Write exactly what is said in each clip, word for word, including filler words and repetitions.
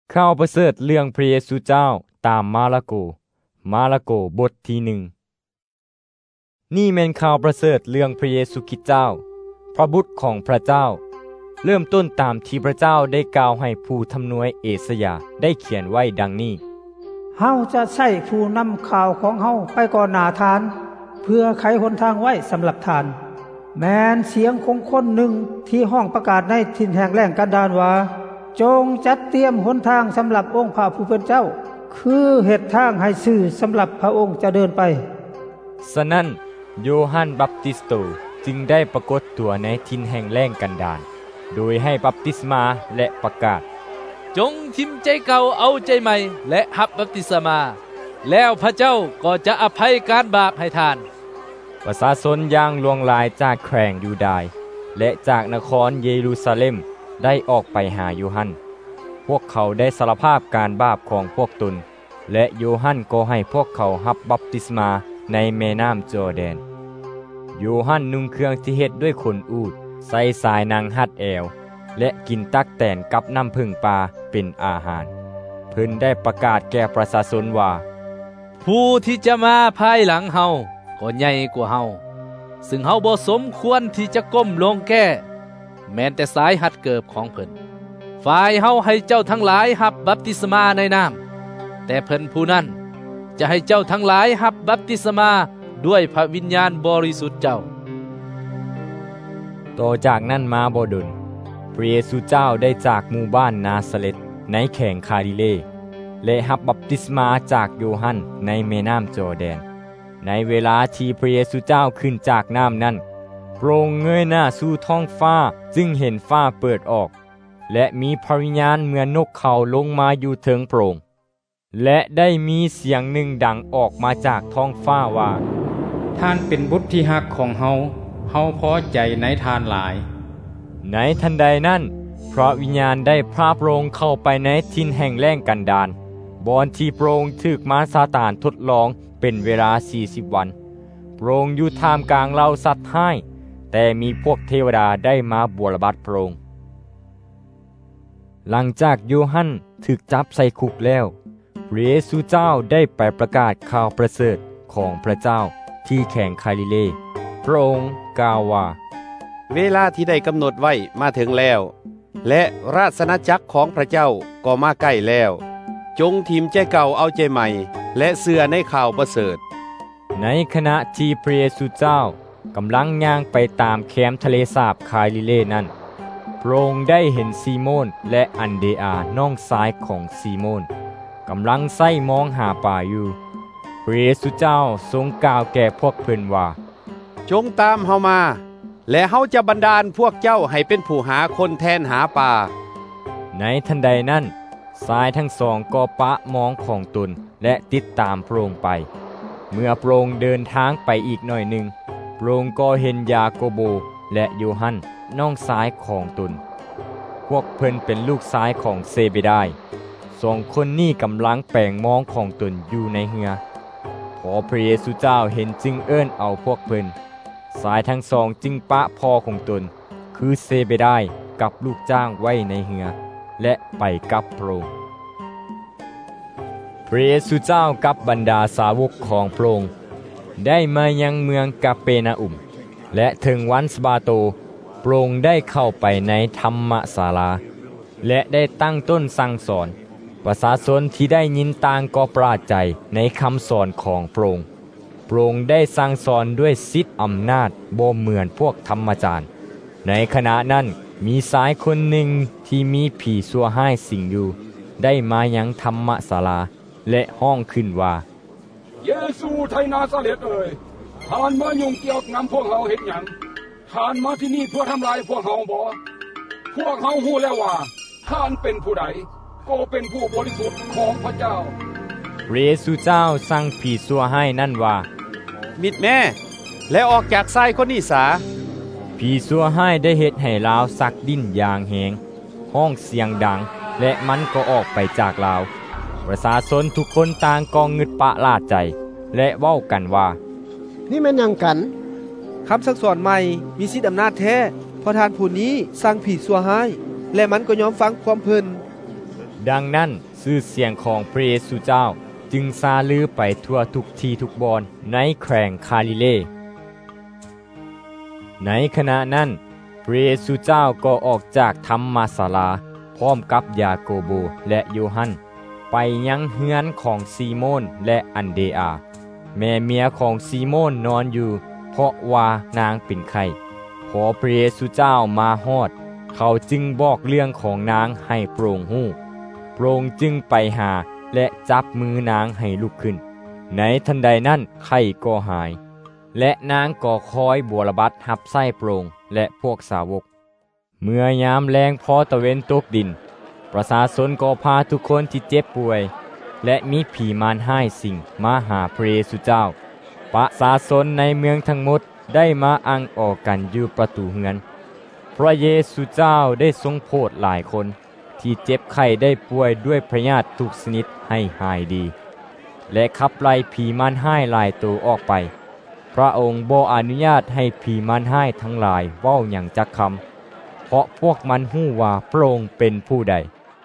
ข่าวประเสริฐเรื่องพระเยซูเจ้าตามมาระโกมาระโกบทที่หนึ่งนี่แม่นข่าวประเสริฐเรื่องพระเยซูคริสต์เจ้าพระบุตรของพระเจ้าเริ่มต้นตามที่พระเจ้าได้กล่าวให้ผู้ทำนวยเอสยาได้เขียนไว้ดังนี้เฮาจะใช้ผู้นำข่าวของเฮาไปก่อนหน้าทานเพื่อไขหนทางไว้สำหรับทานแม้นเสียงของคนหนึ่งที่ห้องประกาศในถิ่นแห่งแล้งกันดารว่าจงจัดเตรียมหนทางสำหรับองค์พระผู้เป็นเจ้าคือเฮ็ดทางให้ซื่อสำหรับพระองค์จะเดินไปฉะนั้นโยฮันบัพติสโตจึงได้ปรากฏตัวในถิ่นแห่งแล้งกันดารโดยให้บัพติศมาและประกาศจงทิมใจเก่าเอาใจใหม่และรับบัพติศมาแล้วพระเจ้าก็จะอภัยการบาปให้ทานประชาชนย่างลวงลายจากแขวงยูดาห์และจากนครเยรูซาเล็มได้ออกไปหาโยฮันพวกเขาได้สารภาพการบาปของพวกตนและโยฮันก็ให้พวกเขารับบัพติศมาในแม่น้ำจอร์แดนโยฮันนุ่งเครื่องที่เฮ็ดด้วยขนอูฐใส่สายนางฮัดแอวและกินตักแตนกับน้ำผึ้งปลาเป็นอาหารเพิ่นได้ประกาศแก่ประชาชนว่าผู้ที่จะมาภายหลังเฮาก็ใหญ่กว่าเฮาซึ่งเฮาบ่สมควรที่จะก้มลงแก้แม้แต่สายหัดเกิบของเพิ่นฝ่ายเฮาให้เจ้าทั้งหลายรับบัพติศมาในน้ำแต่เพิ่นผู้นั้นจะให้เจ้าทั้งหลายรับบัพติศมาด้วยพระวิญญาณบริสุทธิ์เจ้าต่อจากนั้นมาบ่ดนพระเยซูเจ้าได้จากหมู่บ้านนาซาเร็ตในแขวงคาลิเลและรับบัพติศมาจากโยฮันในแม่น้ำจอร์แดนในเวลาที่พระเยซูเจ้าขึ้นจากน้ำนั้นพระองค์เงยหน้าสู่ท้องฟ้าจึงเห็นฟ้าเปิดออกและมีพระวิญญาณเหมือนนกเขาลงมาอยู่เทิงพระองค์และได้มีเสียงหนึ่งดังออกมาจากท้องฟ้าว่าท่านเป็นบุตรที่ฮักของเฮาเฮาพอใจในทานหลายในทันใดนั้นพระวิญญาณได้พาพระองค์เข้าไปในถิ่นแห่งแล้งกันดารบ่อนที่พระองค์ถูกมารซาตานทดลองเป็นเวลาสี่สิบวันพระองค์อยู่ท่ามกลางเหล่าสัตว์ให้แต่มีพวกเทวดาได้มาบวรบัตรพระองค์หลังจากโยฮันถูกจับใส่คุกแล้วพระเยซูเจ้าได้ไปประกาศข่าวประเสริฐของพระเจ้าที่แขวงคาลิเลพระองค์กล่าวว่าเวลาที่ได้กำหนดไว้มาถึงแล้วและราชอาณาจักรของพระเจ้าก็มาใกล้แล้วจงทิมใจเก่าเอาใจใหม่และเชื่อในข่าวประเสริฐในขณะที่พระเยซูเจ้ากำลังย่างไปตามแคมทะเลสาบคาลิเลนั้นพระองค์ได้เห็นซีโมนและอันเดอาน้องชายของซีโมนกำลังใส่มองหาปลาอยู่พระเยซูเจ้าทรงกล่าวแก่พวกเพิ่นว่าจงตามเฮามาและเฮาจะบันดาลพวกเจ้าให้เป็นผู้หาคนแทนหาปลาในทันใดนั้นชายทั้งสองก็ปะมองของตนและติดตามพระองค์ไปเมื่อพระองค์เดินทางไปอีกหน่อยหนึ่งพระองค์ก็เห็นยาโกโบและโยฮันน้องชายของตนพวกเพิ่นเป็นลูกชายของเซเบดายสองคนนี้กำลังแปลงมองของตนอยู่ในเรือพอพระเยซูเจ้าเห็นจึงเอิ้นเอาพวกเพิ่นชายทั้งสองจึงปะพ่อของตนคือเซเบดายกับลูกจ้างไว้ในเรือและไปกับพระองค์พระเยซูเจ้ากับบรรดาสาวกของพระองค์ได้มายังเมืองกาเปนาอุมและถึงวันสะบาโตพระองค์ได้เข้าไปในธรรมศาลาและได้ตั้งต้นสั่งสอนประชาชนที่ได้ยินต่างก็ประหลาดใจในคำสอนของพระองค์พระองค์ได้สั่งสอนด้วยฤทธิ์อำนาจบ่เหมือนพวกธรรมจารย์ในขณะนั้นมีชายคนหนึ่งที่มีผีชั่วร้ายสิงอยู่ได้มายังธรรมศาลาและห้องขึ้นว่าเยซูไทนาซาเร็ตเอ่ยท่านมายุ่งเกี่ยวกับนำพวกเฮาเฮ็ดหยังท่านมาที่นี่เพื่อทำลายพวกเฮาบ่พวกเฮาฮู้แล้วว่าท่านเป็นผู้ใดก็เป็นผู้บริสุทธิ์ของพระเจ้าพระเยซูเจ้าสั่งผีชั่วร้ายนั่นว่ามิดแม่และออกจากชายคนนี้สาผีชั่วร้ายได้เฮ็ดให้ลาวสักดิ้นอย่างแหงห้องเสียงดังและมันก็ออกไปจากลาวประชาชนทุกคนต่างก็งึดปะลาดใจและเว้ากันว่านี่แม่นหยังกันคำสั่งสอนใหม่มีสิทธิอำนาจแท้เพราะท่านผู้นี้สั่งผีชั่วร้ายและมันก็ยอมฟังความเพิ่นดังนั้นชื่อเสียงของพระเยซูเจ้าจึงซาลือไปทั่วทุกที่ทุกบอนในแขวงคาลิเลในขณะนั้นพระเยซูเจ้าก็ออกจากธรรมศาลาพร้อมกับยาโกโบและโยฮันไปยังเฮือนของซีโมนและอันเดอาแม่เมียของซีโมนนอนอยู่เพราะว่านางเป็นไข้พอพระเยซูเจ้ามาฮอดเขาจึงบอกเรื่องของนางให้โปร่งหู้โปร่งจึงไปหาและจับมือนางให้ลุกขึ้นในทันใดนั้นไข้ก็หายและนางก็คอยบัวระบัดหับไส้โปร่งและพวกสาวกเมื่อยามแรงพอตะเวนตกดินประชาชนก็พาทุกคนที่เจ็บป่วยและมีผีมารห้ายสิ่งมาหาพระเยซูเจ้าประชาชนในเมืองทั้งหมดได้มาอังออกกันอยู่ประตูเฮือนพระเยซูเจ้าได้ทรงโปรดหลายคนที่เจ็บไข้ได้ป่วยด้วยพยาธิทุกชนิดให้หายดีและขับไล่ผีมารห้ายหลายตัวออกไปพระองค์บ่อนุญาตให้ผีมารห้ายทั้งหลายเว้าหยังจักคำเพราะพวกมันฮู้ว่าพระองค์เป็นผู้ใด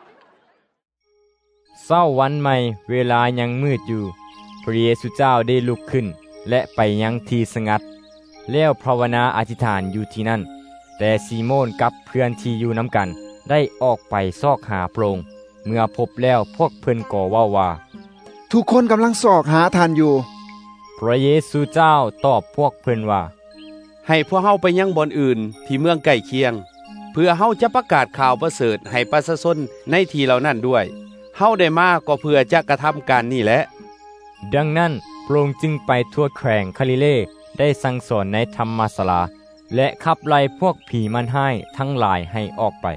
เช้าวันใหม่เวลายังมืดอยู่พระเยซูเจ้าได้ลุกขึ้นและไปยังที่สงัดแล้วภาวนาอธิษฐานอยู่ที่นั่นแต่ซีโมนกับเพื่อนที่อยู่นำกันได้ออกไปซอกหาพระองค์เมื่อพบแล้วพวกเพิ่นก็เว้าว่าทุกคนกำลังซอกหาท่านอยู่พระเยซูเจ้าตอบพวกเพิ่นว่าให้พวกเฮาไปยังบ่อนอื่นที่เมืองใกล้เคียงเพื่อเฮาจะประกาศข่าวประเสริฐให้ประชาชนในที่เหล่านั้นด้วยเฮาได้มาก็เพื่อจะกระทำการนี้แหละดังนั้นพระองค์จึงไปทั่วแขวงคาลิเลได้สั่งสอนในธรรมศาลาและขับไล่พวกผีมารห้ายทั้งหลายให้ออกไป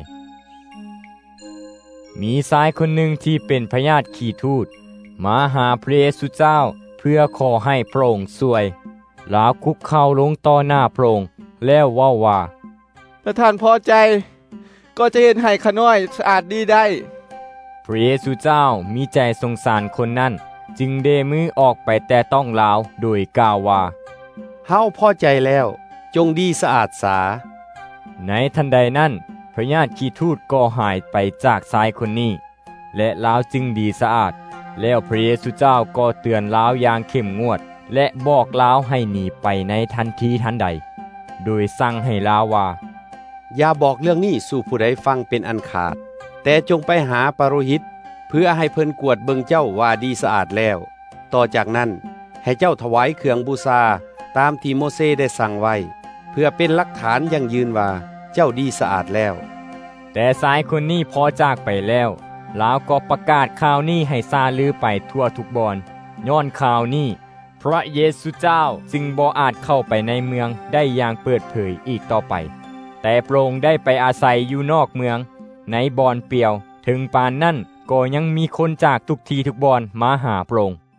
มีชายคนหนึ่งที่เป็นพญาติขี้ทูตมาหาพระเยซูเจ้าเพื่อขอให้พระองค์ช่วยลาวคุกเข่าลงต่อหน้าพระองค์แล้วเว้าว่าถ้าท่านพอใจก็จะเห็นให้ข้าน้อยสะอาดดีได้พระเยซูเจ้ามีใจสงสารคนนั้นจึงเดมือออกไปแต่ต้องลาวโดยกล่าวว่าเฮาพอใจแล้วจงดีสะอาดสาในทันใดนั้นพญาติขี้ทูตก็หายไปจากชายคนนี้และลาวจึงดีสะอาดแล้วพระเยซูเจ้าก็เตือนลาวอย่างเข้มงวดและบอกลาวให้หนีไปในทันทีทันใดโดยสั่งให้ลาวว่าอย่าบอกเรื่องนี้สู่ผู้ใดฟังเป็นอันขาดแต่จงไปหาปาโรหิตเพื่อให้เพิ่นกวดเบิ่งเจ้าว่าดีสะอาดแล้วต่อจากนั้นให้เจ้าถวายเครื่องบูชาตามที่โมเสสได้สั่งไว้เพื่อเป็นหลักฐานยั่งยืนว่าเจ้าดีสะอาดแล้วแต่ชายคนนี้พอจากไปแล้วลาวก็ประกาศข่าวนี้ให้ซาลือไปทั่วทุกบอนย้อนข่าวนี้พระเยซูเจ้าจึงบ่อาจเข้าไปในเมืองได้อย่างเปิดเผยอีกต่อไปแต่พระองค์ได้ไปอาศัยอยู่นอกเมืองในบ่อนเปี่ยวถึงปานนั้นก็ยังมีคนจากทุกที่ทุกบ่อนมาหาพระองค์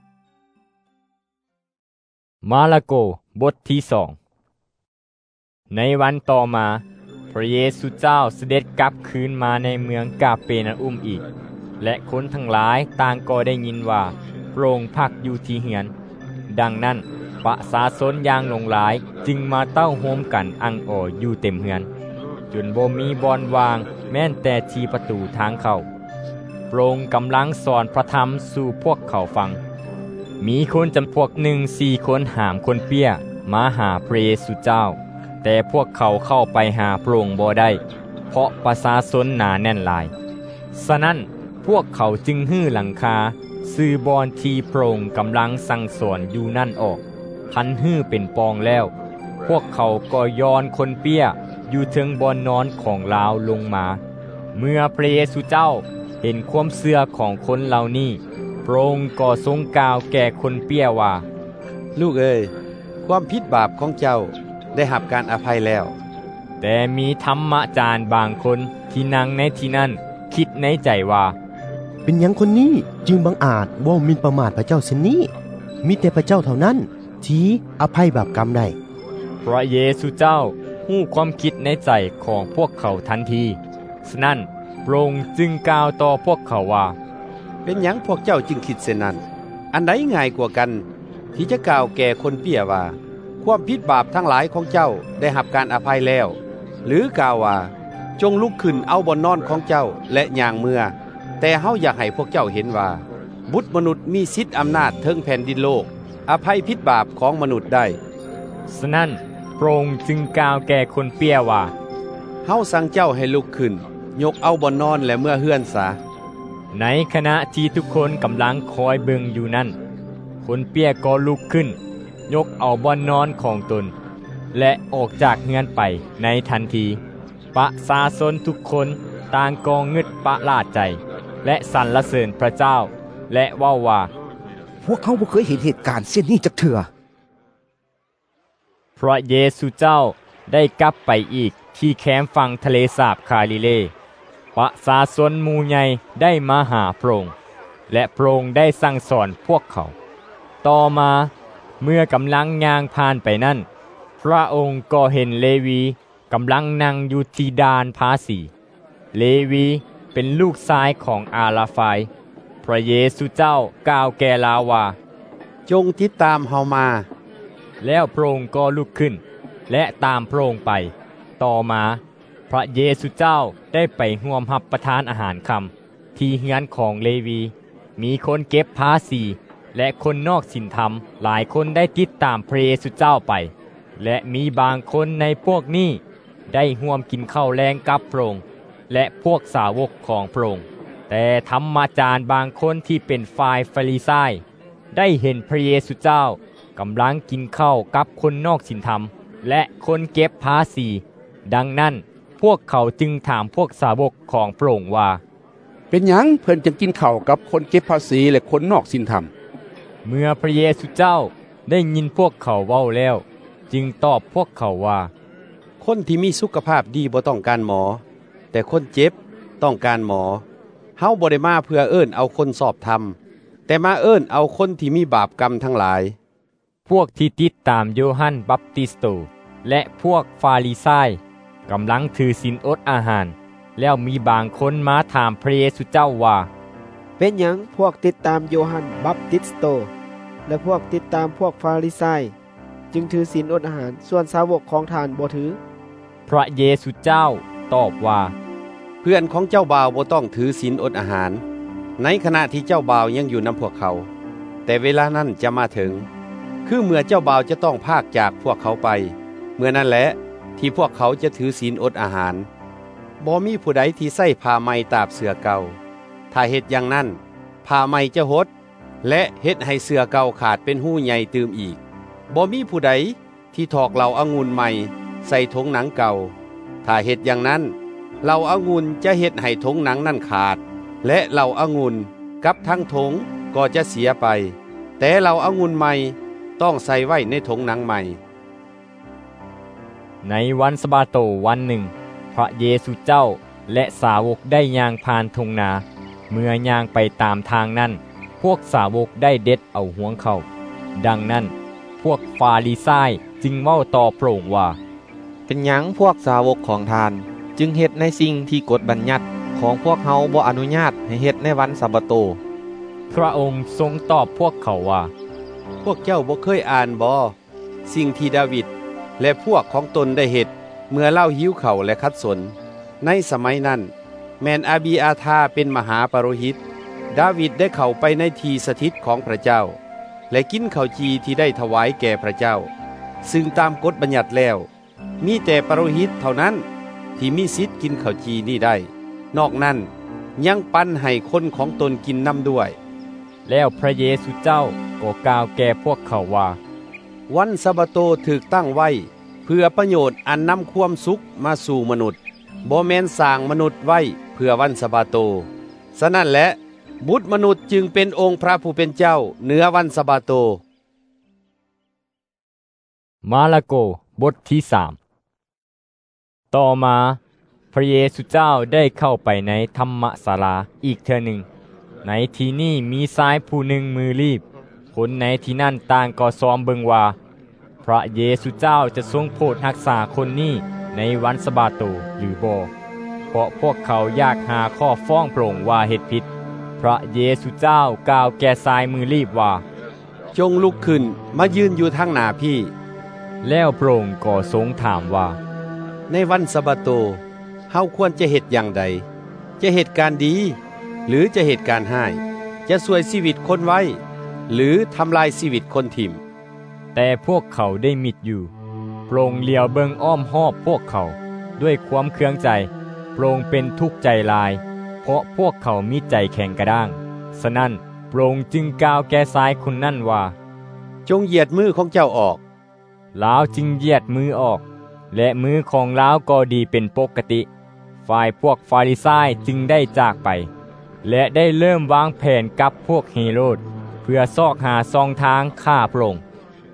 มาระโกบทที่สองในวันต่อมาพระเยซูเจ้าเสด็จกลับคืนมาในเมืองกาเปนาอุมอีกและคนทั้งหลายต่างก็ได้ยินว่าพระองค์พักอยู่ที่เฮือนดังนั้นประชาชนอย่างหลงหลายจึงมาเต้าโฮมกันอังโออยู่เต็มเฮือนจนบ่มีบอนวางแม้นแต่ที่ประตูทางเข้าพระองค์กำลังสอนพระธรรมสู่พวกเขาฟังมีคนจำพวกหนึ่งสี่คนหามคนเปี้ยมาหาพระเยซูเจ้าแต่พวกเขาเข้าไปหาพระองค์บ่ได้เพราะประชาชนหนาแน่นหลายฉะนั้นพวกเขาจึงฮื้อหลังคาซื้อบอนที่พระองค์กำลังสั่งสอนอยู่นั่นออกคันฮื้อเป็นปองแล้วพวกเขาก็ย้อนคนเปี้ยอยู่ถึงบอนนอนของลาวลงมาเมื่อพระเยซูเจ้าเห็นความเชื่อของคนเหล่านี้พระองค์ก็ทรงกล่าวแก่คนเปี้ยว่าลูกเอ๋ยความผิดบาปของเจ้าได้รับการอภัยแล้วแต่มีธรรมจารย์บางคนที่นั่งในที่นั้นคิดในใจว่าเป็นหยังคนนี้จึงบังอาจว่าหมิ่นประมาทพระเจ้าเช่นนี้มีแต่พระเจ้าเท่านั้นที่อภัยบาปกรรมได้พระเยซูเจ้าฮู้ความคิดในใจของพวกเขาทันทีฉะนั้นพระองค์จึงกล่าวต่อพวกเขาว่าเป็นหยังพวกเจ้าจึงคิดเช่นนั้นอันใดง่ายกว่ากันที่จะกล่าวแก่คนเปี้ยว่าความผิดบาปทั้งหลายของเจ้าได้รับการอภัยแล้วหรือกล่าวว่าจงลุกขึ้นเอาบนนอนของเจ้าและย่างเมื่อแต่เฮาอยากให้พวกเจ้าเห็นว่าบุตรมนุษย์มีสิทธิ์อำนาจเทิงแผ่นดินโลกอภัยผิดบาปของมนุษย์ได้ฉะนั้นพระองค์จึงกล่าวแก่คนเปี้ยว่าเฮาสั่งเจ้าให้ลุกขึ้นยกเอาบ่อนนอนและเมื่อเฮือนซะในขณะที่ทุกคนกำลังคอยเบิ่งอยู่นั้นคนเปี้ยก็ลุกขึ้นยกเอาบ่อนนอนของตนและออกจากเฮือนไปในทันทีประชาชนทุกคนต่างก็งึดประหลาดใจและสรรเสริญพระเจ้าและเว้าว่าพวกเขาบ่เคยเห็นเหตุการณ์เช่นนี้จักเทื่อพระเยซูเจ้าได้กลับไปอีกที่แคมป์ฝั่งทะเลสาบคาลิเลประชาชนหมู่ใหญ่ได้มาหาพระองค์และพระองค์ได้สั่งสอนพวกเขาต่อมาเมื่อกำลังย่างผ่านไปนั่นพระองค์ก็เห็นเลวีกำลังนั่งอยู่ที่ด่านภาษีเลวีเป็นลูกชายของอาลาฟายพระเยซูเจ้ากล่าวแก่ลาว่าจงติดตามเฮามาแล้วพระองค์ก็ลุกขึ้นและตามพระองค์ไปต่อมาพระเยซูเจ้าได้ไปร่วมรับประทานอาหารค่ำที่เฮือนของเลวีมีคนเก็บภาษีและคนนอกศีลธรรมหลายคนได้ติดตามพระเยซูเจ้าไปและมีบางคนในพวกนี้ได้ร่วมกินข้าวแลงกับพระองค์และพวกสาวกของพระองค์แต่ธรรมาจารย์บางคนที่เป็นฝ่ายฟาริไซได้เห็นพระเยซูเจ้ากำลังกินข้าวกับคนนอกศีลธรรมและคนเก็บภาษีดังนั้นพวกเขาจึงถามพวกสาวกของพระองค์ว่าเป็นหยังเพิ่นจึงกินข้าวกับคนเก็บภาษีและคนนอกศีลธรรมเมื่อพระเยซูเจ้าได้ยินพวกเขาเว้าแล้วจึงตอบพวกเขาว่าคนที่มีสุขภาพดีบ่ต้องการหมอแต่คนเจ็บต้องการหมอเฮาบ่ได้มาเพื่อเอิ้นเอาคนสอบธรรมแต่มาเอิ้นเอาคนที่มีบาปกรรมทั้งหลายพวกที่ติดตามโยฮันบัพติสโตและพวกฟาริไซกำลังถือศีลอดอาหารแล้วมีบางคนมาถามพระเยซูเจ้าว่าเป็นหยังพวกติดตามโยฮันบัพติสโตและพวกติดตามพวกฟาริไซจึงถือศีลอดอาหารส่วนสาวกของท่านบ่ถือพระเยซูเจ้าตอบว่าเพื่อนของเจ้าบ่าวบ่ต้องถือศีลอดอาหารในขณะที่เจ้าบ่าวยังอยู่นำพวกเขาแต่เวลานั้นจะมาถึงคือเมื่อเจ้าบ่าวจะต้องพากจากพวกเขาไปเมื่อนั้นแหละที่พวกเขาจะถือศีลอดอาหารบ่มีผู้ใดที่ใส่ผ้าไหมตาบเสื้อเก่าถ้าเฮ็ดอย่างนั้นผ้าไหมจะหดและเฮ็ดให้เสื้อเก่าขาดเป็นหู้ใหญ่ตืมอีกบ่มีผู้ใดที่ถอกเหล่าองุ่นใหม่ใส่ถุงหนังเก่าถ้าเฮ็ดอย่างนั้นเหล่าองุ่นจะเฮ็ดให้ถุงหนังนั่นขาดและเหล่าองุ่นกับทั้งถุงก็จะเสียไปแต่เหล่าองุ่นใหม่ต้องใส่ไว้ในถุงหนังใหม่ในวันสะบาโตวันหนึ่งพระเยซูเจ้าและสาวกได้ย่างผ่านทุ่งนาเมื่อย่างไปตามทางนั้นพวกสาวกได้เด็ดเอาห่วงเขาดังนั้นพวกฟาริไซจึงเว้าต่อพระองค์ว่าเป็นหยังพวกสาวกของทานจึงเฮ็ดในสิ่งที่กฎบัญญัติของพวกเฮาบ่อนุญาตให้เฮ็ดในวันสะบาโตพระองค์ทรงตอบพวกเขาว่าพวกเจ้าบ่เคยอ่านบ่สิ่งที่ดาวิดและพวกของตนได้เฮ็ดเมื่อเล่าหิวเข่าและคัดสนในสมัยนั้นแมนอาบีอาธาเป็นมหาปโรหิตดาวิดได้เข้าไปในที่สถิตของพระเจ้าและกินข้าวจีที่ได้ถวายแก่พระเจ้าซึ่งตามกฎบัญญัติแล้วมีแต่ปโรหิตเท่านั้นที่มีสิทธิ์กินข้าวจีนี้ได้นอกนั้นยังปันให้คนของตนกินน้ำด้วยแล้วพระเยซูเจ้าก็กล่าวแก่พวกเขาว่าวันสะบาโตถูกตั้งไว้เพื่อประโยชน์อันนำความสุขมาสู่มนุษย์บ่แม่นสร้างมนุษย์ไว้เพื่อวันสะบาโตฉะนั้นแหละบุตรมนุษย์จึงเป็นองค์พระผู้เป็นเจ้าเหนือวันสะบาโตมาระโกบทที่สามต่อมาพระเยซูเจ้าได้เข้าไปในธรรมศาลาอีกเทื่อหนึ่งในที่นี้มีชายผู้หนึ่งมือรีบคนในที่นั่นต่างก็ซ้อมเบิ่งว่าพระเยซูเจ้าจะทรงโปรดรักษาคนนี้ในวันสะบาโตหรือบ่เพราะพวกเขาอยากหาข้อฟ้องพระองค์ว่าเฮ็ดผิดพระเยซูเจ้ากล่าวแก่ชายมือรีบว่าจงลุกขึ้นมายืนอยู่ทางหน้าพี่แล้วพระองค์ก็ทรงถามว่าในวันสะบาโตเฮาควรจะเฮ็ดอย่างใดจะเหตุการดีหรือจะเหตุการณ์ให้จะช่วยชีวิตคนไว้หรือทำลายชีวิตคนถิ่มแต่พวกเขาได้มิดอยู่โปร่งเหลียวเบิงอ้อมหอบพวกเขาด้วยความเคืองใจโปร่งเป็นทุกข์ใจลายเพราะพวกเขามีใจแข็งกระด้างฉะนั้นโปร่งจึงกล่าวแก่ชายคนนั้นว่าจงเหยียดมือของเจ้าออกลาวจึงเหยียดมือออกและมือของลาวก็ดีเป็นปกติฝ่ายพวกฟาริซายจึงได้จากไปและได้เริ่มวางแผนกับพวกเฮโรดเพื่อซอกหาซองทางฆ่าพระองค์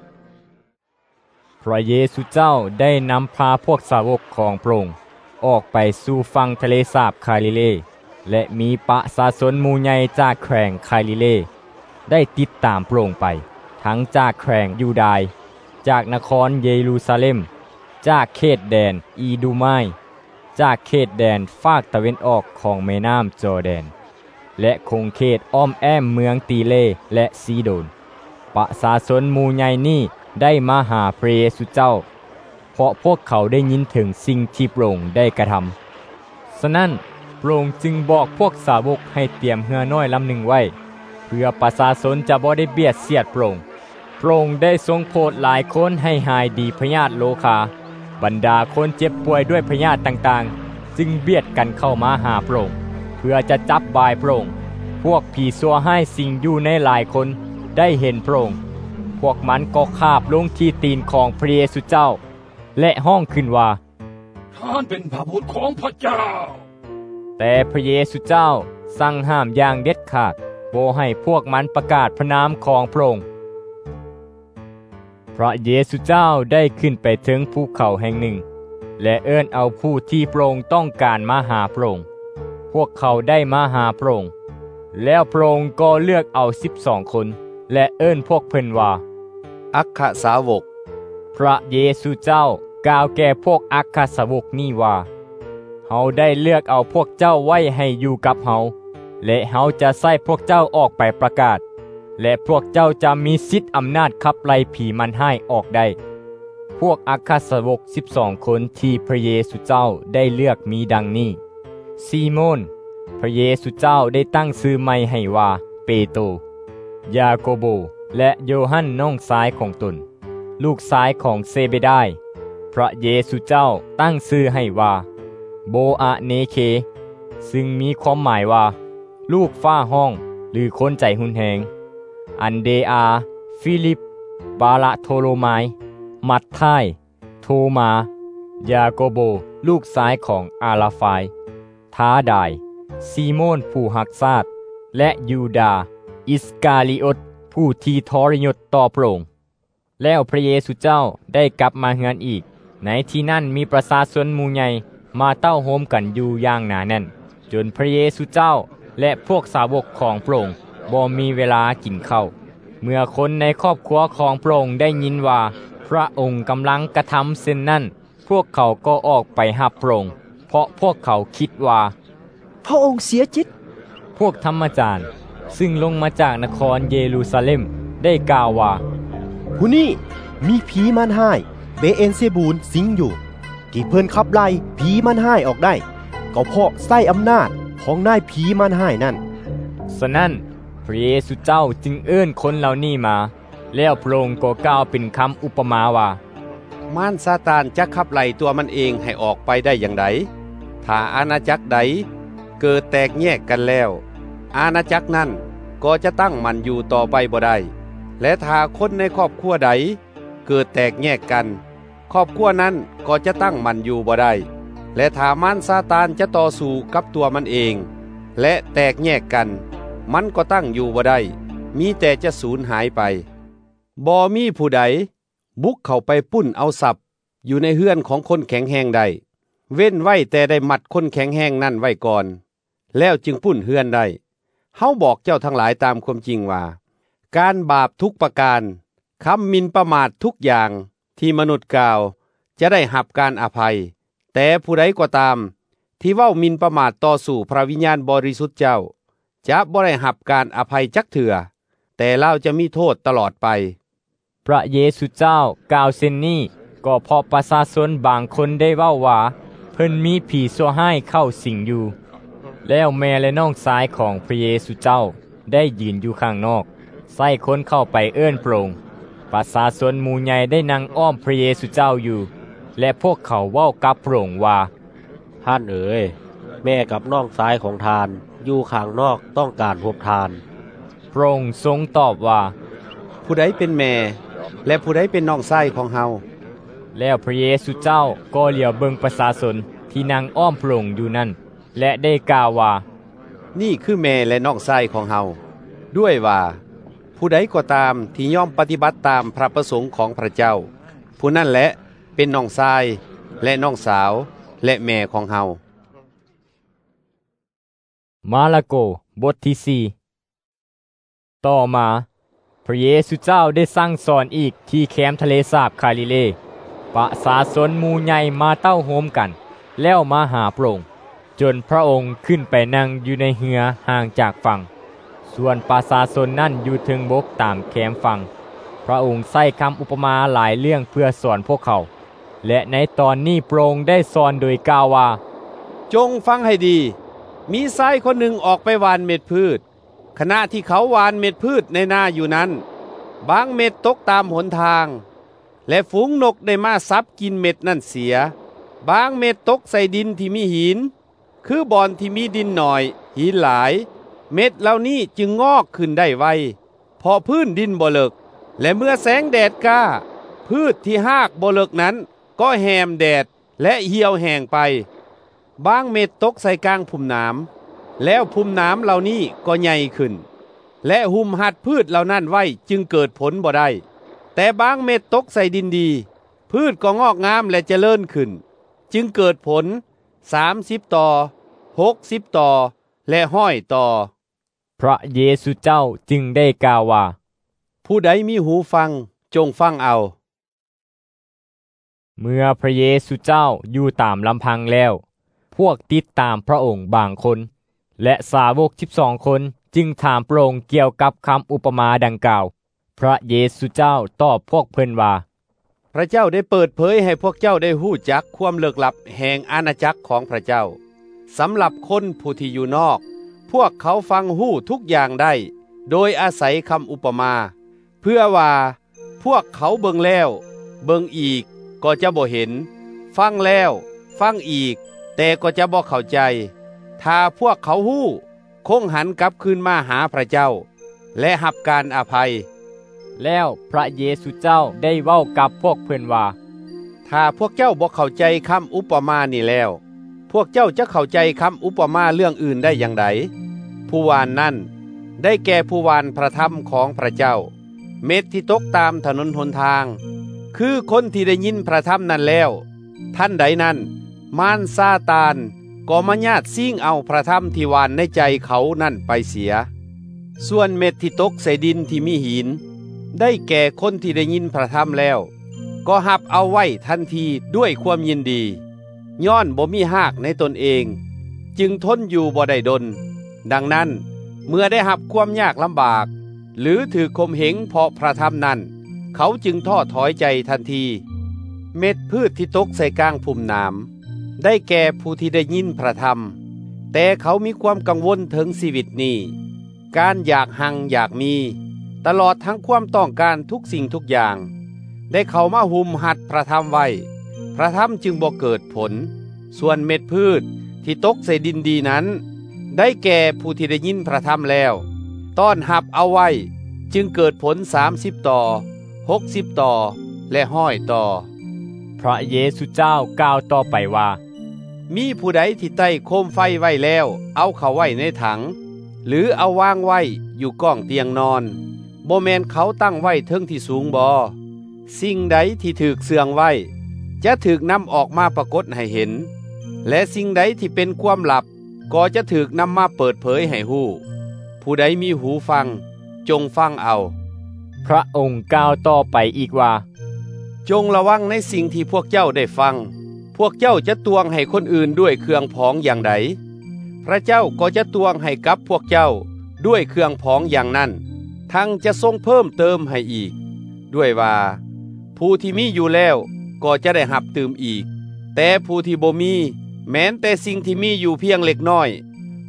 พระเยซูเจ้าได้นำพาพวกสาวกของพระองค์ออกไปสู่ฝั่งทะเลสาบคาลิเลและมีประชาชนหมู่ใหญ่จากแขวงคาลิเลได้ติดตามพระองค์ไปทั้งจากแขวงยูดาห์จากนครเยรูซาเล็มจากเขตแดนอีดูไมจากเขตแดนฝากตะเวนออกของแม่น้ำจอร์แดนและคงเขตอ้อมแอมเมืองตีเลและซีโดนประชาชนหมู่ใหญ่นี้ได้มาหาพระเยซูเจ้าเพราะพวกเขาได้ยินถึงสิ่งที่พระองค์ได้กระทำฉะนั้นพระองค์จึงบอกพวกสาวกให้เตรียมเรือน้อยลำหนึ่งไว้เพื่อประชาชนจะบ่ได้เบียดเสียดพระองค์พระองค์ได้ทรงโปรดหลายคนให้หายดีพยาธิโลคาบรรดาคนเจ็บป่วยด้วยพยาธิต่างๆจึงเบียดกันเข้ามาหาพระองค์เพื่อจะจับบายพระองค์พวกผีซัวให้สิ่งอยู่ในหลายคนได้เห็นพระองค์พวกมันก็คาบลงที่ตีนของพระเยซูเจ้าและห้องขึ้นว่าท่านเป็นพระบุตรของพระเจ้าแต่พระเยซูเจ้าสั่งห้ามอย่างเด็ดขาดบ่ให้พวกมันประกาศพระนามของพระองค์พระเยซูเจ้าได้ขึ้นไปถึงภูเขาแห่งหนึ่งและเอิ้นเอาผู้ที่พระองค์ต้องการมาหาพระองค์พวกเขาได้มาหาพระองค์แล้วพระองค์ก็เลือกเอาสิบสองคนและเอิ้นพวกเพิ่นว่าอัคคสาวกพระเยซูเจ้ากล่าวแก่พวกอัคคสาวกนี้ว่าเฮาได้เลือกเอาพวกเจ้าไว้ให้อยู่กับเฮาและเฮาจะใส่พวกเจ้าออกไปประกาศและพวกเจ้าจะมีสิทธิ์อำนาจขับไล่ผีมันให้ออกได้พวกอัครสาวกสิบสองคนที่พระเยซูเจ้าได้เลือกมีดังนี้ซีโมนพระเยซูเจ้าได้ตั้งชื่อใหม่ให้ว่าเปโตรยาโกโบและโยฮันน้องชายของตนลูกชายของเซเบดายพระเยซูเจ้าตั้งชื่อให้ว่าโบอาเนเคซึ่งมีความหมายว่าลูกฟ้าห้องหรือคนใจหุนแหงอันเดอาฟิลิปบาลาโทโลไมมัตไทยโทมายาโกโบลูกชายของอาลาฟายท้าดายซีโมนผู้หักซาดและยูดาอิสกาลิโอตผู้ที่ทรยศต่อพระองค์แล้วพระเยซูเจ้าได้กลับมาเฮือนอีกในที่นั่นมีประชาชนหมู่ใหญ่มาเต้าโฮมกันอยู่อย่างหนาแน่นจนพระเยซูเจ้าและพวกสาวกของพระองค์บ่มีเวลากินข้าวเมื่อคนในครอบครัวของพระองค์ได้ยินว่าพระองค์กำลังกระทำเช่นนั้นพวกเขาก็ออกไปรับพระองค์เพราะพวกเขาคิดว่าพระองค์เสียจิตพวกธรรมจารย์ซึ่งลงมาจากนครเยรูซาเล็มได้กล่าวว่าผู้นี้มีผีมันหายเบเอ็นเซบูลสิงอยู่ที่เพิ่นขับไล่ผีมันหายออกได้ก็เพราะใช้อำนาจของนายผีมันหายนั่นฉะนั้นพระเยซูเจ้าจึงเอิ้นคนเหล่านี้มาแล้วพระองค์ก็กล่าวเป็นคำอุปมาว่ามารซาตานจะขับไล่ตัวมันเองให้ออกไปได้อย่างไรถ้าอาณาจักรใดเกิดแตกแยกกันแล้วอาณาจักรนั้นก็จะตั้งมันอยู่ต่อไปบ่ได้และถ้าคนในครอบครัวใดเกิดแตกแยกกันครอบครัวนั้นก็จะตั้งมันอยู่บ่ได้และถ้ามารซาตานจะต่อสู้กับตัวมันเองและแตกแยกกันมันก็ตั้งอยู่บ่ได้มีแต่จะสูญหายไปบ่มีผู้ใดบุกเข้าไปปุ้นเอาทรัพย์อยู่ในเฮือนของคนแข็งแรงใดเว้นไว้แต่ได้มัดคนแข็งแรงนั่นไว้ก่อนแล้วจึงปุ้นเฮือนได้เฮาบอกเจ้าทั้งหลายตามความจริงว่าการบาปทุกประการคำหมิ่นประมาททุกอย่างที่มนุษย์กล่าวจะได้รับการอภัยแต่ผู้ใดก็ตามที่เว้าหมิ่นประมาทต่อสู่พระวิญญาณบริสุทธิ์เจ้าจะบ่ได้รับการอภัยจักเถื่อแต่เราจะมีโทษตลอดไปพระเยซูเจ้ากล่าวเช่นนี้ก็เพราะประชาชนบางคนได้เว้าว่าเพิ่นมีผีชั่วร้ายเข้าสิงอยู่แล้วแม่และน้องชายของพระเยซูเจ้าได้ยืนอยู่ข้างนอกใส่คนเข้าไปเอิ้นพระองค์ประชาชนหมู่ใหญ่ได้นั่งอ้อมพระเยซูเจ้าอยู่และพวกเขาเว้ากับพระองค์ว่าท่านเอ๋ยแม่กับน้องชายของทานอยู่ข้างนอกต้องการพบทานพระองค์ทรงตอบว่าผู้ใดเป็นแม่และผู้ใดเป็นน้องชายของเฮาแล้วพระเยซูเจ้าก็เหลียวเบิ่งประชาชนที่นั่งอ้อมพระองค์อยู่นั่นและได้กล่าวว่านี่คือแม่และน้องชายของเฮาด้วยว่าผู้ใดก็ตามที่ยอมปฏิบัติตามพระประสงค์ของพระเจ้าผู้นั้นแหละเป็นน้องชายและน้องสาวและแม่ของเฮามาระโกบทที่สี่ต่อมาพระเยซูเจ้าได้สั่งสอนอีกที่แคมป์ทะเลสาบคาลิเลประชาชนหมู่ใหญ่มาเต้าโฮมกันแล้วมาหาพระองค์จนพระองค์ขึ้นไปนั่งอยู่ในเรือห่างจากฝั่งส่วนประชาชนนั่นอยู่ถึงบกตามแคมป์ฝั่งพระองค์ใช้คำอุปมาหลายเรื่องเพื่อสอนพวกเขาและในตอนนี้พระองค์ได้สอนโดยกล่าวว่าจงฟังให้ดีมีชายคนหนึ่งออกไปหว่านเม็ดพืชขณะที่เขาหว่านเม็ดพืชในนาอยู่นั้นบางเม็ดตกตามหนทางและฝูงนกได้มาซับกินเม็ดนั่นเสียบางเม็ดตกใส่ดินที่มีหินคือบ่อนที่มีดินหน่อยหินหลายเม็ดเหล่านี้จึงงอกขึ้นได้ไวเพราะพื้นดินบ่เลิกและเมื่อแสงแดดกล้าพืชที่หากบ่เลิกนั้นก็แหมแดดและเหี่ยวแห้งไปบางเม็ดตกใส่กลางพุ่มน้ำแล้วพุ่มน้ำเหล่านี้ก็ใหญ่ขึ้นและหุ้มหัดพืชเหล่านั้นไว้จึงเกิดผลบ่ได้แต่บางเม็ดตกใส่ดินดีพืชก็งอกงามและเจริญขึ้นจึงเกิดผลสามสิบต่อหกสิบต่อและห้อยต่อพระเยซูเจ้าจึงได้กล่าวว่าผู้ใดมีหูฟังจงฟังเอาเมื่อพระเยซูเจ้าอยู่ตามลำพังแล้วพวกติดตามพระองค์บางคนและสาวกสิบสองคนจึงถามพระองค์เกี่ยวกับคำอุปมาดังกล่าวพระเยซูเจ้าตอบพวกเพิ่นว่าพระเจ้าได้เปิดเผยให้พวกเจ้าได้ฮู้จักความลึกลับแห่งอาณาจักรของพระเจ้าสำหรับคนผู้ที่อยู่นอกพวกเขาฟังฮู้ทุกอย่างได้โดยอาศัยคำอุปมาเพื่อว่าพวกเขาเบิ่งแล้วเบิ่งอีกก็จะบ่เห็นฟังแล้วฟังอีกแต่ก็จะบ่เข้าใจถ้าพวกเขาฮู้คงหันกลับคืนมาหาพระเจ้าและรับการอภัยแล้วพระเยซูเจ้าได้เว้ากับพวกเพิ่นว่าถ้าพวกเจ้าบ่เข้าใจคำอุปมานี่แล้วพวกเจ้าจะเข้าใจคำอุปมาเรื่องอื่นได้อย่างไรผู้วานนั่นได้แก่ผู้วานพระธรรมของพระเจ้าเม็ดที่ตกตามถนนหนทางคือคนที่ได้ยินพระธรรมนั้นแล้วท่านใดนั้นมารซาตานก็มาญาติซิ่งเอาพระธรรมที่วานในใจเขานั่นไปเสียส่วนเม็ดที่ตกใส่ดินที่มีหินได้แก่คนที่ได้ยินพระธรรมแล้วก็หับเอาไว้ทันทีด้วยความยินดีย้อนบ่มีหากในตนเองจึงทนอยู่บ่ได้ดลดังนั้นเมื่อได้หับความยากลำบากหรือถือข่มเหงเพราะพระธรรมนั้นเขาจึงท้อถอยใจทันทีเม็ดพืชที่ตกใส่กลางพุ่มน้ำได้แก่ผู้ที่ได้ยินพระธรรมแต่เขามีความกังวลถึงชีวิตนี้การอยากหังอยากมีตลอดทั้งความต้องการทุกสิ่งทุกอย่างได้เข้ามาหุ้มหัดพระธรรมไว้พระธรรมจึงบ่เกิดผลส่วนเม็ดพืชที่ตกใส่ดินดีนั้นได้แก่ผู้ที่ได้ยินพระธรรมแล้วต้อนหับเอาไว้จึงเกิดผลสามสิบต่อหกสิบต่อและห้อยต่อพระเยซูเจ้ากล่าวต่อไปว่ามีผู้ใดที่ใต้โคมไฟไว้แล้วเอาเข้าไว้ในถังหรือเอาวางไว้อยู่ก้องเตียงนอนบ่แม่นเขาตั้งไว้เทิงที่สูงบ่สิ่งใดที่ถูกเสื่องไว้จะถูกนำออกมาปรากฏให้เห็นและสิ่งใดที่เป็นความลับก็จะถูกนำมาเปิดเผยให้ฮู้ผู้ใดมีหูฟังจงฟังเอาพระองค์กล่าวต่อไปอีกว่าจงระวังในสิ่งที่พวกเจ้าได้ฟังพวกเจ้าจะตวงให้คนอื่นด้วยเครื่องผองอย่างใดพระเจ้าก็จะตวงให้กับพวกเจ้าด้วยเครื่องผองอย่างนั้นทั้งจะทรงเพิ่มเติมให้อีกด้วยว่าผู้ที่มีอยู่แล้วก็จะได้หับเติมอีกแต่ผู้ที่บ่มีแม้แต่สิ่งที่มีอยู่เพียงเล็กน้อย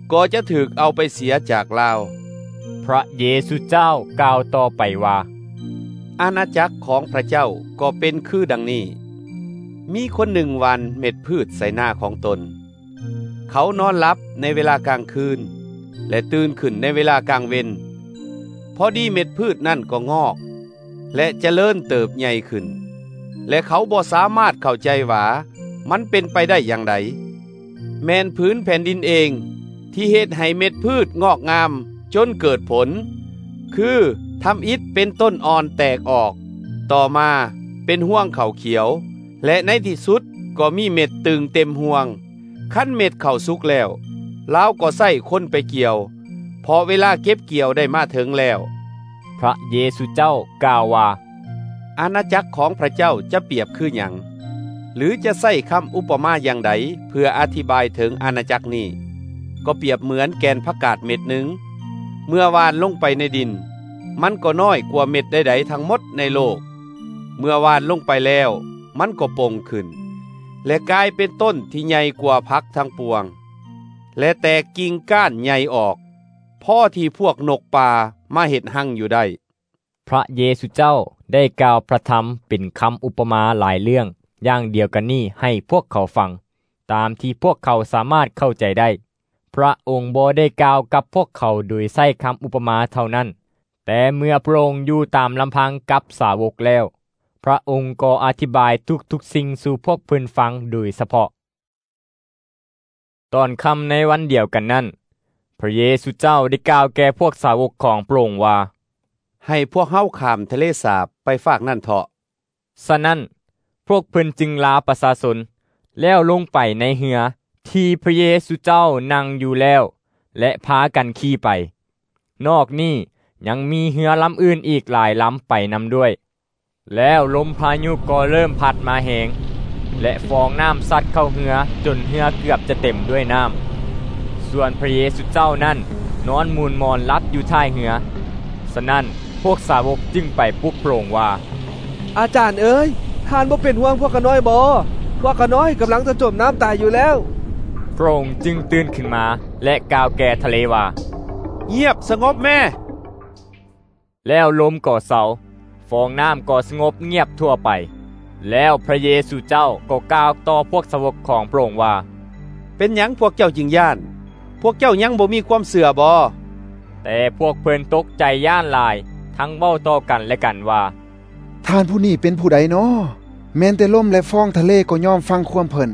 ก็จะถูกเอาไปเสียจากลาวพระเยซูเจ้ากล่าวต่อไปว่าอาณาจักรของพระเจ้าก็เป็นคือดังนี้มีคนหนึ่งวันเม็ดพืชใส่หน้าของตนเขานอนหลับในเวลากลางคืนและตื่นขึ้นในเวลากลางเวรพอดีเม็ดพืชนั่นก็งอกและเจริญเติบใหญ่ขึ้นและเขาบ่สามารถเข้าใจว่ามันเป็นไปได้อย่างไรแม่นพื้นแผ่นดินเองที่เฮ็ดให้เม็ดพืชงอกงามจนเกิดผลคือทำอิฐเป็นต้นอ่อนแตกออกต่อมาเป็นห่วงเขาเขียวและในที่สุดก็มีเม็ดตึงเต็มห่วงขั้นเม็ดเข้าสุกแล้วลาวก็ใส่คนไปเกี่ยวพอเวลาเก็บเกี่ยวได้มาถึงแล้วพระเยซูเจ้ากล่าวว่าอาณาจักรของพระเจ้าจะเปรียบคือหยังหรือจะใส่คำอุปมาอย่างใดเพื่ออธิบายถึงอาณาจักรนี้ก็เปรียบเหมือนแกนผักกาดเม็ดหนึ่งเมื่อวานลงไปในดินมันก็น้อยกว่าเม็ดใดๆทั้งหมดในโลกเมื่อวานลงไปแล้วมันก็โป่งขึ้นและกลายเป็นต้นที่ใหญ่กว่าพักทั้งปวงและแตกกิ่งก้านใหญ่ออกพ่อที่พวกนกป่ามาเห็ดหั่งอยู่ได้พระเยซูเจ้าได้กล่าวพระธรรมเป็นคำอุปมาหลายเรื่องอย่างเดียวกันนี้ให้พวกเขาฟังตามที่พวกเขาสามารถเข้าใจได้พระองค์บ่ได้กล่าวกับพวกเขาโดยใช้คำอุปมาเท่านั้นแต่เมื่อพระองค์อยู่ตามลำพังกับสาวกแล้วพระองค์ก็อธิบายทุกๆสิ่งสู่พวกเพิ่นฟังโดยเฉพาะตอนค่ำในวันเดียวกันนั้นพระเยซูเจ้าได้กล่าวแก่พวกสาวกของพระองค์ว่าให้พวกเฮาข้ามทะเลสาบไปฝากนั่นเถาะฉะนั้นพวกเพิ่นจึงลาประชาชนแล้วลงไปในเรือที่พระเยซูเจ้านั่งอยู่แล้วและพากันขี่ไปนอกนี้ยังมีเรือลำอื่นอีกหลายลำไปนำด้วยแล้วลมพายุก็เริ่มพัดมาแหงและฟองน้ำซัดเข้าเรือจนเรือเกือบจะเต็มด้วยน้ำส่วนพระเยซูเจ้านั้นนอนมูลมอนรับอยู่ท้ายเรือฉะนั้นพวกสาวกจึงไปปลุกพระองค์ว่าอาจารย์เอ๋ยท่านบ่เป็นห่วงพวกกะน้อยบ่พวกกะน้อยกำลังจะจมน้ำตายอยู่แล้วพระองค์จึงตื่นขึ้นมาและกล่าวแก่ทะเลว่าเงียบสงบแม่แล้วลมก็เศร้าฟองน้ำก็สงบเงียบทั่วไปแล้วพระเยซูเจ้าก็กล่าวต่อพวกสาวกของพระองค์ว่าเป็นหยังพวกเจ้าจึงย่านพวกเจ้ายังบ่มีความเสื่อบ่แต่พวกเพิ่นตกใจย่านหลายทั้งเว้าต่อกันและกันว่าท่านผู้นี้เป็นผู้ใดน้อแม้นแต่ลมและฟองทะเลก็ยอมฟังความเพิ่น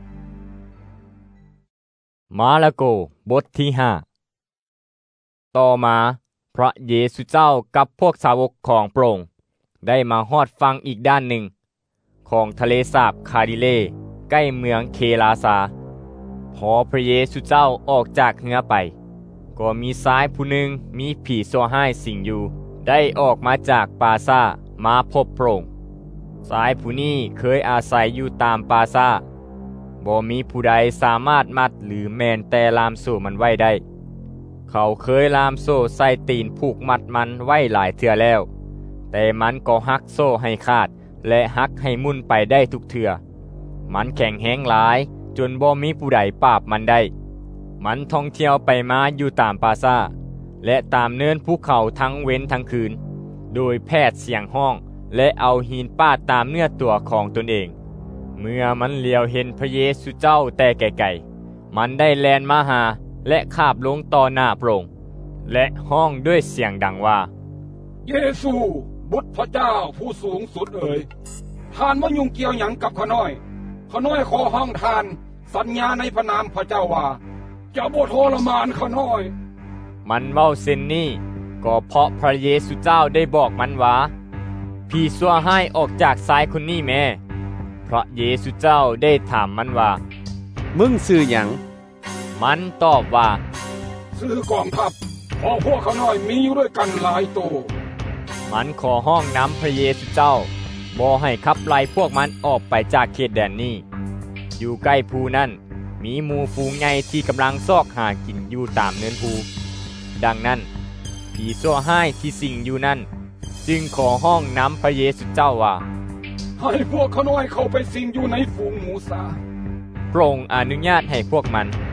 มาระโกบทที่ห้าต่อมาพระเยซูเจ้ากับพวกสาวกของพระองค์ได้มาฮอดฟังอีกด้านหนึ่งของทะเลสาบคาลิเลใกล้เมืองเคลาซาพอพระเยซูเจ้าออกจากเรือไปก็มีชายผู้หนึ่งมีผีชั่วร้ายสิงอยู่ได้ออกมาจากปราสาทมาพบพระองค์ชายผู้นี้เคยอาศัยอยู่ตามปราสาทบ่มีผู้ใดสามารถมัดหรือแมนแต่ลามโซ่มันไว้ได้เขาเคยลามโซ่ใส่ตีนผูกมัดมันไว้หลายเทื่อแล้วแต่มันก็หักโซ่ให้ขาดและหักให้มุ่นไปได้ทุกเทื่อมันแข็งแห้งหลายจนบ่มีผู้ใดปราบมันได้มันท่องเที่ยวไปมาอยู่ตามปราสาทและตามเนินภูเขาทั้งเว้นทั้งคืนโดยแพทย์เสียงห้องและเอาหินปาดตามเนื้อตัวของตนเองเมื่อมันเหลียวเห็นพระเยซูเจ้าแต่ไกลๆมันได้แล่นมาหาและคาบลงต่อหน้าพระองค์และห้องด้วยเสียงดังว่าเยซูบุตรพระเจ้าผู้สูงสุดเอ๋ยท่านมายุ่งเกี่ยวหยังกับข้าน้อยข้าน้อยขอห้องทานสัญญาในพระนามพระเจ้าว่าจะบ่ทรมานข้าน้อยมันเว้าเช่นนี้ก็เพราะพระเยซูเจ้าได้บอกมันว่าผีชั่วร้ายออกจากชายคนนี้แม่พระเยซูเจ้าได้ถามมันว่ามึงชื่อหยังมันตอบว่าชื่อกองทัพพอพวกข้าน้อยมีอยู่ด้วยกันหลายโตมันขอห้องน้ำพระเยซูเจ้าบ่ให้ขับไล่พวกมันออกไปจากเขตแดนนี้อยู่ใกล้ภูนั้นมีหมู่ฝูงใหญ่ที่กำลังซอกหากินอยู่ตามเนินภูดังนั้นผีชั่วร้ายที่สิงอยู่นั้นจึงขอห้องน้ำพระเยซูเจ้าว่าให้พวกข้าน้อยเข้าไปสิงอยู่ในฝูงหมูสาพระองค์อนุญาตให้พวกมัน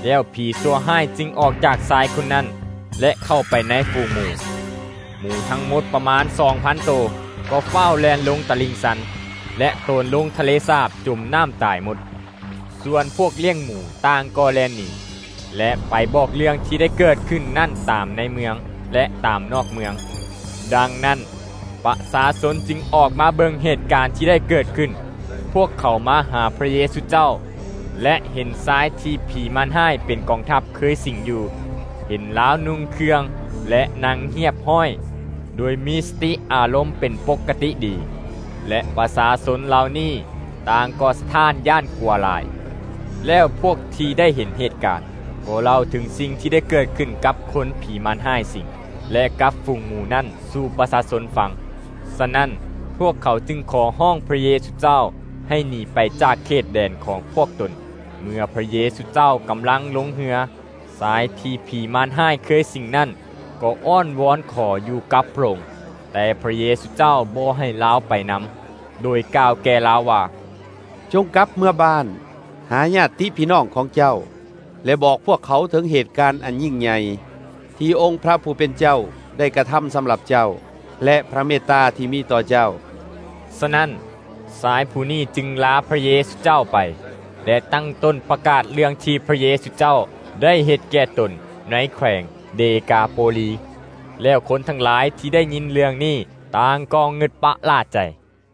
แล้วผีซัวห้ายจึงออกจากชายคนนั้นและเข้าไปในฝูงหมู่หมู่ทั้งหมดประมาณ สองพัน โตวก็เฝ้าแล่นลงตลิ่งชันและโตนลงทะเลสาบจุ่มน้ำตายหมดส่วนพวกเลี้ยงหมูต่างก็แล่นหนีและไปบอกเรื่องที่ได้เกิดขึ้นนั่นตามในเมืองและตามนอกเมืองดังนั้นประชาชนจึงออกมาเบิ่งเหตุการณ์ที่ได้เกิดขึ้นพวกเขามาหาพระเยซูเจ้าและเห็นซ้ายที่ผีมันห้ายเป็นกองทัพเคยสิงอยู่เห็นล้าวนุ่งเครื่องและนางเหียบห้อยโดยมีสติอารมณ์เป็นปกติดีและประชาชนเหล่านี้ต่างก็สะท้านย่านกลัวหลายแล้วพวกที่ได้เห็นเหตุการณ์ก็เล่าถึงสิ่งที่ได้เกิดขึ้นกับคนผีมันห้ายสิงและกับฝูงหมู่นั้นสู่ประชาชนฟังฉะนั้นพวกเขาจึงขอห้องพระเยซูเจ้าให้หนีไปจากเขตแดนของพวกตนเมื่อพระเยซูเจ้ากำลังลงเรือสายที่ผีมันห้ายเคยสิงนั้นก็อ้อนวอนขออยู่กับพระองค์แต่พระเยซูเจ้าบ่ให้ลาวไปนำโดยกล่าวแก่ลาวว่าจงกลับเมื่อบ้านหาญาติพี่น้องของเจ้าและบอกพวกเขาถึงเหตุการณ์อันยิ่งใหญ่ที่องค์พระผู้เป็นเจ้าได้กระทำสำหรับเจ้าและพระเมตตาที่มีต่อเจ้าฉะนั้นสายผู้นี้จึงลาพระเยซูเจ้าไปและตั้งต้นประกาศเรื่องที่พระเยซูเจ้าได้เฮ็ดแก่ตนในแขวงเดกาโปลีแล้วคนทั้งหลายที่ได้ยินเรื่องนี้ต่างก็เงิดปะลาดใจ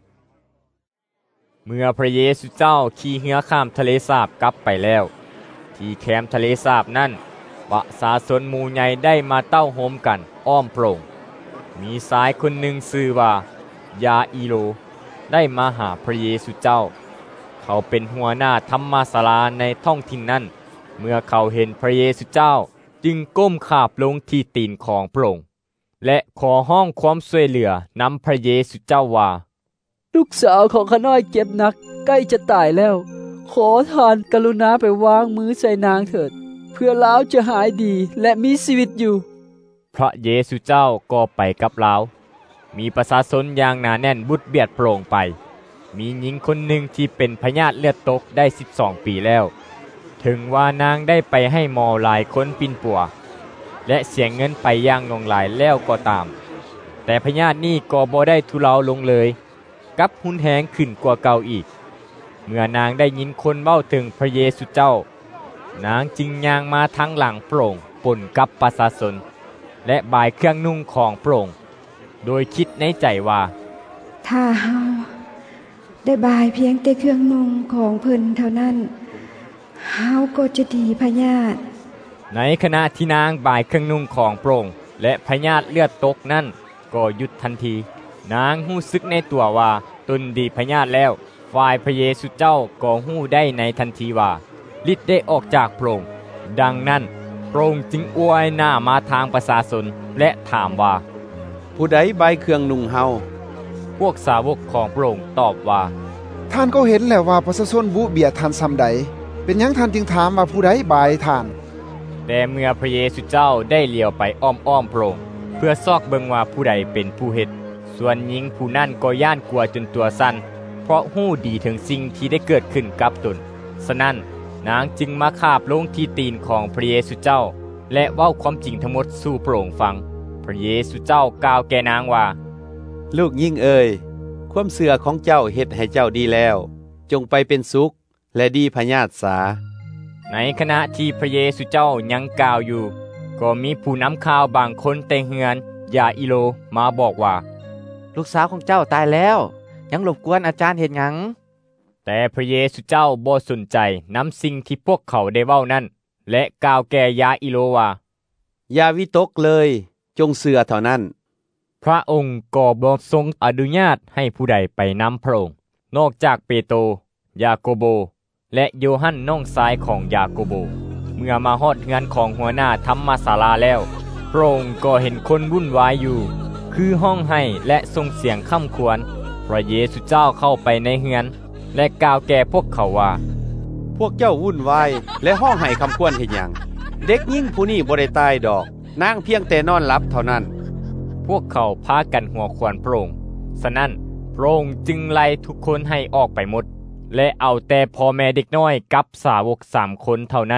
เมื่อพระเยซูเจ้าขี่เรือข้ามทะเลสาบกลับไปแล้วที่แคมป์ทะเลสาบนั้นประชาชนหมู่ใหญ่ได้มาเต้าโฮมกันอ้อมโปร่งมีชายคนหนึ่งชื่อว่ายาอิโลได้มาหาพระเยซูเจ้าเขาเป็นหัวหน้าธรรมศาลาในท้องถิ่นนั้นเมื่อเขาเห็นพระเยซูเจ้าจึงก้มขาบลงที่ตีนของพระองค์และขอห้องความช่วยเหลือนำพระเยซูเจ้าว่าลูกสาวของข้าน้อยเจ็บหนักใกล้จะตายแล้วขอทานกรุณาไปวางมือใส่นางเถิดเพื่อลาวจะหายดีและมีชีวิตอยู่พระเยซูเจ้าก็ไปกับลาวมีประชาชนอย่างหนาแน่นบุดเบียดโปร่งไปมีหญิงคนหนึ่งที่เป็นพยาธิเลือดตกได้สิบสองปีแล้วถึงว่านางได้ไปให้หมอหลายคนปิ่นปัวและเสียเงินไปอย่างงงหลายแล้วก็ตามแต่พยาธินี้ก็บ่ได้ทุเลาลงเลยกับหุนแหงขึ้นกว่าเก่าอีกเมื่อนางได้ยินคนเว้าถึงพระเยซูเจ้านางจึงย่างมาทางหลังโปร่งปนกับประชาชนและบายเครื่องนุ่งของโปร่งโดยคิดในใจว่าถ้าเฮาได้บายเพียงแต่เครื่องนุ่งของเพิ่นเท่านั้นเฮาก็จะดีพญาติในขณะที่นางบายเครื่องนุ่งของโปร่งและพญาติเลือดตกนั้นก็หยุดทันทีนางรู้สึกในตัวว่าตนดีพญาติแล้วฝ่ายพระเยซูเจ้าก็รู้ได้ในทันทีว่าฤทธิ์ได้ออกจากโปร่งดังนั้นโปร่งจึงอวยหน้ามาทางประชาชนและถามว่าผู้ใดบายเครื่องนุ่งเฮาพวกสาวกของโปร่งตอบว่าท่านก็เห็นแล้วว่าประชาชนบุเบียดท่านซำใดเป็นหยังท่านจึงถามว่าผู้ใดบายท่านแต่เมื่อพระเยซูเจ้าได้เลี้ยวไปอ้อมๆโปร่งเพื่อซอกเบิ่งว่าผู้ใดเป็นผู้เฮ็ดส่วนหญิงผู้นั้นก็ย่านกลัวจนตัวสั่นเพราะฮู้ดีถึงสิ่งที่ได้เกิดขึ้นกับตนฉะนั้นนางจึงมาคาบลงที่ตีนของพระเยซูเจ้าและเว้าความจริงทั้งหมดสู่โปร่งฟังพระเยซูเจ้ากล่าวแก่นางว่าลูกยิ่งเอ่ยความเสื่อของเจ้าเฮ็ดให้เจ้าดีแล้วจงไปเป็นสุขและดีพญาติสาในขณะที่พระเยซูเจ้ายังกล่าวอยู่ก็มีผู้นำข่าวบางคนแต่เฮือนยาอิโลมาบอกว่าลูกสาวของเจ้าตายแล้วยังรบกวนอาจารย์เฮ็ดหยังแต่พระเยซูเจ้าบ่สนใจนำสิ่งที่พวกเขาได้เว้านั้นและกล่าวแก่ยาอิโลว่าอย่าวิตกเลยจงเชื่อเท่านั้นพระองค์ก็บ่ทรงอนุญาตให้ผู้ใดไปนำพระองค์นอกจากเปโตรยาโคโบและโยฮันน้องชายของยาโคโบเมื่อมาฮอดเฮือนของหัวหน้าธรรมศาลาแล้วพระองค์ก็เห็นคนวุ่นวายอยู่คือห้องให้และส่งเสียงค่ำควรพระเยซูเจ้าเข้าไปในเฮือนและกล่าวแก่พวกเขาว่าพวกเจ้าวุ่นวายและห้องให้คำควรเฮ็ดหยังเด็กหญิงผู้นี้บ่ได้ตายดอกนางเพียงแต่นอนหลับเท่านั้นพวกเขาพากันหัวขวานพระองค์ฉะนั้นพระองค์จึงไล่ทุกคนให้ออกไปหมดและเอาแต่พ่อแม่เด็กน้อยกับสาวกสามคนเท่านั้น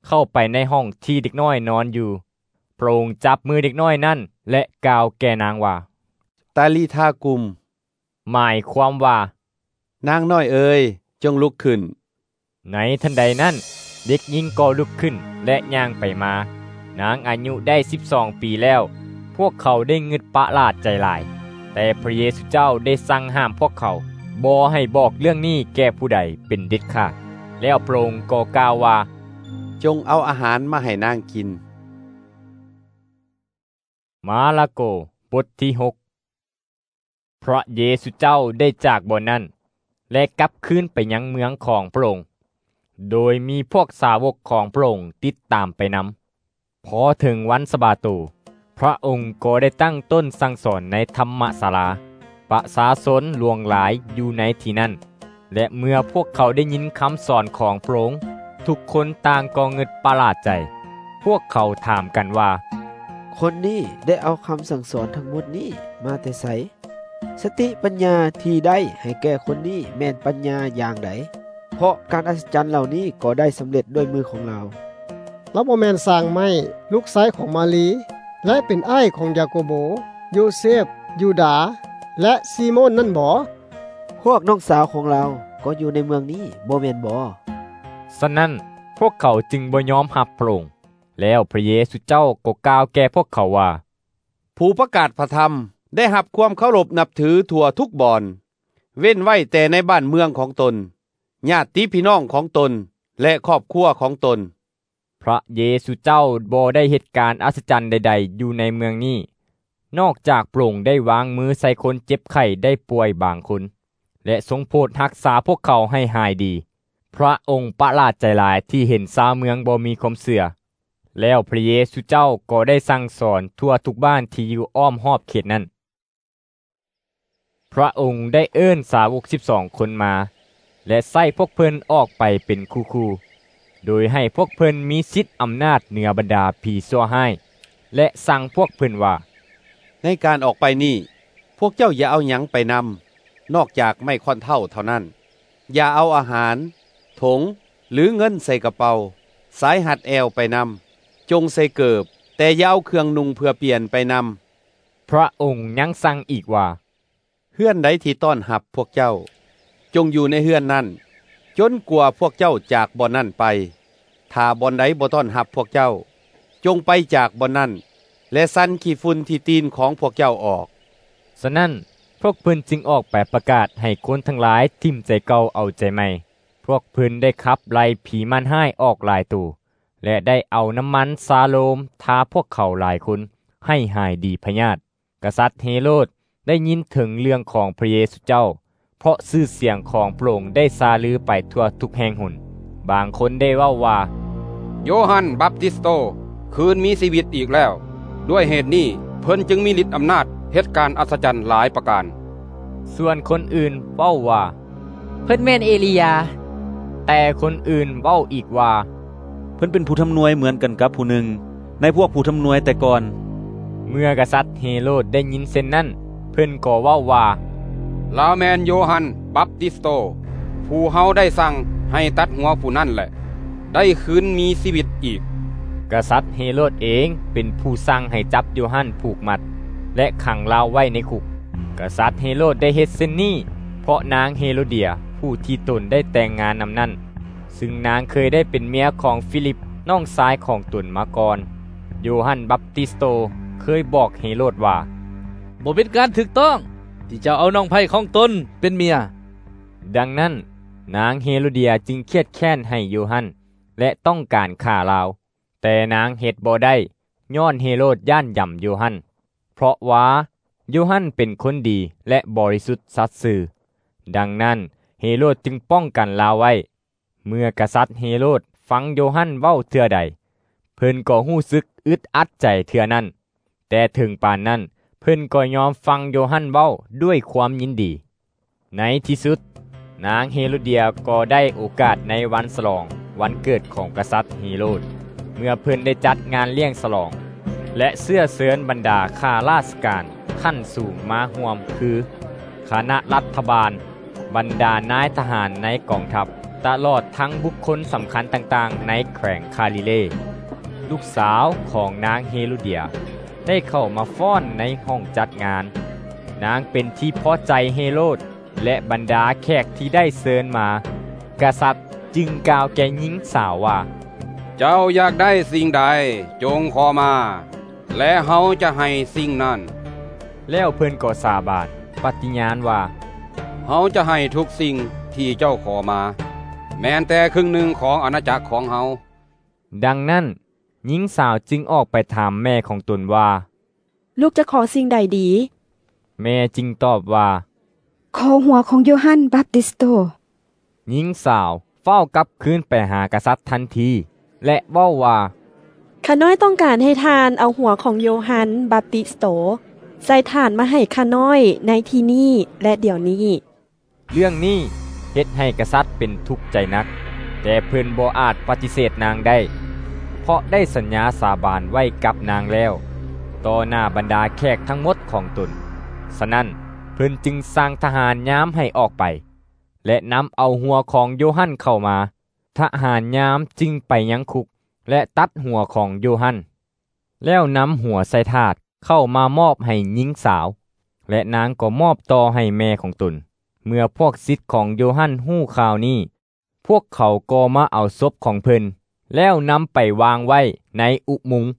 เข้าไปในห้องที่เด็กน้อยนอนอยู่พระองค์จับมือเด็กน้อยนั่นและกล่าวแก่นางว่าตาลีทากุมหมายความว่านางน้อยเอ๋ยจงลุกขึ้นในทันใดนั้นเด็กหญิงก็ลุกขึ้นและย่างไปมานางอายุได้สิบสองปีแล้วพวกเขาได้งึดประหลาดใจหลายแต่พระเยซูเจ้าได้สั่งห้ามพวกเขาบ่ให้บอกเรื่องนี้แก่ผู้ใดเป็นเด็ดขาดแล้วพระองค์ก็กล่าวว่าจงเอาอาหารมาให้นางกินมาระโกบทที่หกพระเยซูเจ้าได้จากบ่อนนั้นและกลับคืนไปยังเมืองของพระองค์โดยมีพวกสาวกของพระองค์ติดตามไปนำพอถึงวันสะบาโตพระองค์ก็ได้ตั้งต้นสั่งสอนในธรรมศาลาประชาชนหลวงหลายอยู่ในที่นั้นและเมื่อพวกเขาได้ยินคำสอนของพระองค์ทุกคนต่างก็งึดประหลาดใจพวกเขาถามกันว่าคนนี้ได้เอาคำสั่งสอนทั้งหมดนี้มาแต่ไสสติปัญญาที่ได้ให้แก่คนนี้แม่นปัญญาอย่างใดเพราะการอัศจรรย์เหล่านี้ก็ได้สำเร็จด้วยมือของเราเราบ่แม่นสร้างไม้ลูกชายของมารีและเป็นอ้ายของยาโกโบโยเซฟยูดาและซีโมนนั่นบ่พวกน้องสาวของเราก็อยู่ในเมืองนี้บ่แม่นบ่ฉะนั้นพวกเขาจึงบ่ยอมรับพระองค์แล้วพระเยซูเจ้าก็กล่าวแก่พวกเขาว่าผู้ประกาศพระธรรมได้รับความเคารพนับถือทั่วทุกบ่อนเว้นไว้แต่ในบ้านเมืองของตนญาติพี่น้องของตนและครอบครัวของตนพระเยซูเจ้าบ่ได้เหตุการณ์อัศจรรย์ใดๆอยู่ในเมืองนี้นอกจากพระองค์ได้วางมือใส่คนเจ็บไข้ได้ป่วยบางคนและทรงโปรดรักษาพวกเขาให้หายดีพระองค์ประหลาดใจหลายที่เห็นชาวเมืองบ่มีความเชื่อแล้วพระเยซูเจ้าก็ได้สั่งสอนทั่วทุกบ้านที่อยู่อ้อมรอบเขตนั้นพระองค์ได้เอิ้นสาวกสิบสองคนมาและใส่พวกเพิ่นออกไปเป็นคู่ๆโดยให้พวกเพิ่นมีสิทธิ์อำนาจเหนือบรรดาผีชั่วร้ายและสั่งพวกเพิ่นว่าในการออกไปนี่พวกเจ้าอย่าเอาหยังไปนำนอกจากไม้ค้อนเท่าเท่านั้นอย่าเอาอาหารถงหรือเงินใส่กระเป๋าสายหัดแอวไปนำจงใส่เกิบแต่อย่าเอาเครื่องนุ่งเพื่อเปลี่ยนไปนำพระองค์ยังสั่งอีกว่าเฮือนใดที่ต้อนรับพวกเจ้าจงอยู่ในเฮือนนั้นจนกว่าพวกเจ้าจากบ่อนนั้นไปถ้าบ่อนใดบ่ต้อนรับพวกเจ้าจงไปจากบ่อนนั้นและสั่นขี้ฝุ่นที่ตีนของพวกเจ้าออกฉะนั้นพวกเพิ่นจึงออกไปประกาศให้คนทั้งหลายทิ่มใจเก่าเอาใจใหม่พวกเพิ่นได้ขับไล่ผีมันห้ายออกหลายตัวและได้เอาน้ำมันซาโลมทาพวกเขาหลายคนให้หายดีพยาธิกษัตริย์เฮโรดได้ยินถึงเรื่องของพระเยซูเจ้าเพราะชื่อเสียงของพระองค์ได้ซาลือไปทั่วทุกแห่งหนบางคนได้เว้าว่าโยฮันบัพติสโตคืนมีชีวิตอีกแล้วด้วยเหตุนี้เพิ่นจึงมีฤทธิ์อำนาจเหตุการณ์อัศจรรย์หลายประการส่วนคนอื่นเว้าว่าเพิ่นแม่นเอลียาแต่คนอื่นเว้าอีกว่าเพิ่นเป็นผู้ทำนวยเหมือนกันกับผู้หนึ่งในพวกผู้ทำนวยแต่ก่อนเมื่อกษัตริย์เฮโรดได้ยินเช่นนั้นเพิ่นก็เว้าว่าลาแมนโยฮันบัพติสโตผู้เฮาได้สั่งให้ตัดหัวผู้นั่นแหละได้คืนมีชีวิตอีกกษัตริย์เฮโรดเองเป็นผู้สั่งให้จับโยฮันผูกมัดและขังลาวไว้ในคุกกษัตริย์เฮโรดได้เฮ็ดเช่นนี้เพราะนางเฮโรเดียผู้ที่ตนได้แต่งงานนำนั้นซึ่งนางเคยได้เป็นเมียของฟิลิปน้องชายของตนมาก่อนโยฮันบัพติสโตเคยบอกเฮโรดว่าบ่เป็นการถูกต้องที่เจ้าเอาน้องไผ่ของตนเป็นเมียดังนั้นนางเฮโรเดียจึงเครียดแค้นให้โยฮันและต้องการฆ่าลาวแต่นางเฮ็ดบ่ได้ย้อนเฮโรดย่านย่ำโยฮันเพราะว่าโยฮันเป็นคนดีและบริสุทธิ์สัตย์ซื่อดังนั้นเฮโรดจึงป้องกันลาวไว้เมื่อกษัตริย์เฮโรดฟังโยฮันเว้าเทื่อใดเพิ่นก็รู้สึกอึดอัดใจเทื่อนั้นแต่ถึงปานนั้นเพิ่นก็ยอมฟังโยฮันเว้าด้วยความยินดีในที่สุดนางเฮโรเดียก็ได้โอกาสในวันฉลองวันเกิดของกษัตริย์เฮโรดเมื่อเพิ่นได้จัดงานเลี้ยงฉลองและเสื้อเสริญบรรดาข้าราชการขั้นสูงมาร่วมคือคณะรัฐบาลบรรดานายทหารในกองทัพตลอดทั้งบุคคลสำคัญต่างๆในแขวงคาลิเลลูกสาวของนางเฮโรเดียได้เข้ามาฟ้อนในห้องจัดงานนางเป็นที่พอใจเฮโรดและบรรดาแขกที่ได้เชิญมากษัตริย์จึงกล่าวแก่หญิงสาวว่าเจ้าอยากได้สิ่งใดจงขอมาและเฮาจะให้สิ่งนั้นแล้วเพิ่นก็สาบานปฏิญาณว่าเฮาจะให้ทุกสิ่งที่เจ้าขอมาแม้แต่ครึ่งหนึ่งของอาณาจักรของเฮาดังนั้นหญิงสาวจึงออกไปถามแม่ของตนว่าลูกจะขอสิ่งใดดีแม่จึงตอบว่าขอหัวของโยฮันบัพติสโตหญิงสาวเฝ้ากลับคืนไปหากษัตริย์ทันทีและเว้าว่าข้าน้อยต้องการให้ทานเอาหัวของโยฮันบัพติสโตใส่ถ่านมาให้ข้าน้อยในที่นี้และเดี๋ยวนี้เรื่องนี้เฮ็ดให้กษัตริย์เป็นทุกข์ใจนักแต่เพิ่นบ่อาจปฏิเสธนางได้เพราะได้สัญญาสาบานไว้กับนางแล้วต่อหน้าบรรดาแขกทั้งหมดของตนฉะนั้นเพิ่นจึงสร้างทหารยามให้ออกไปและนำเอาหัวของโยฮันเข้ามาทหารยามจึงไปยังคุกและตัดหัวของโยฮันแล้วนำหัวใส่ถาดเข้ามามอบให้หญิงสาวและนางก็มอบต่อให้แม่ของตนเมื่อพวกศิษย์ของโยฮันฮู้ข่าวนี้พวกเขาก็มาเอาศพของเพิ่นแล้วนำไปวางไว้ในอุโมงค์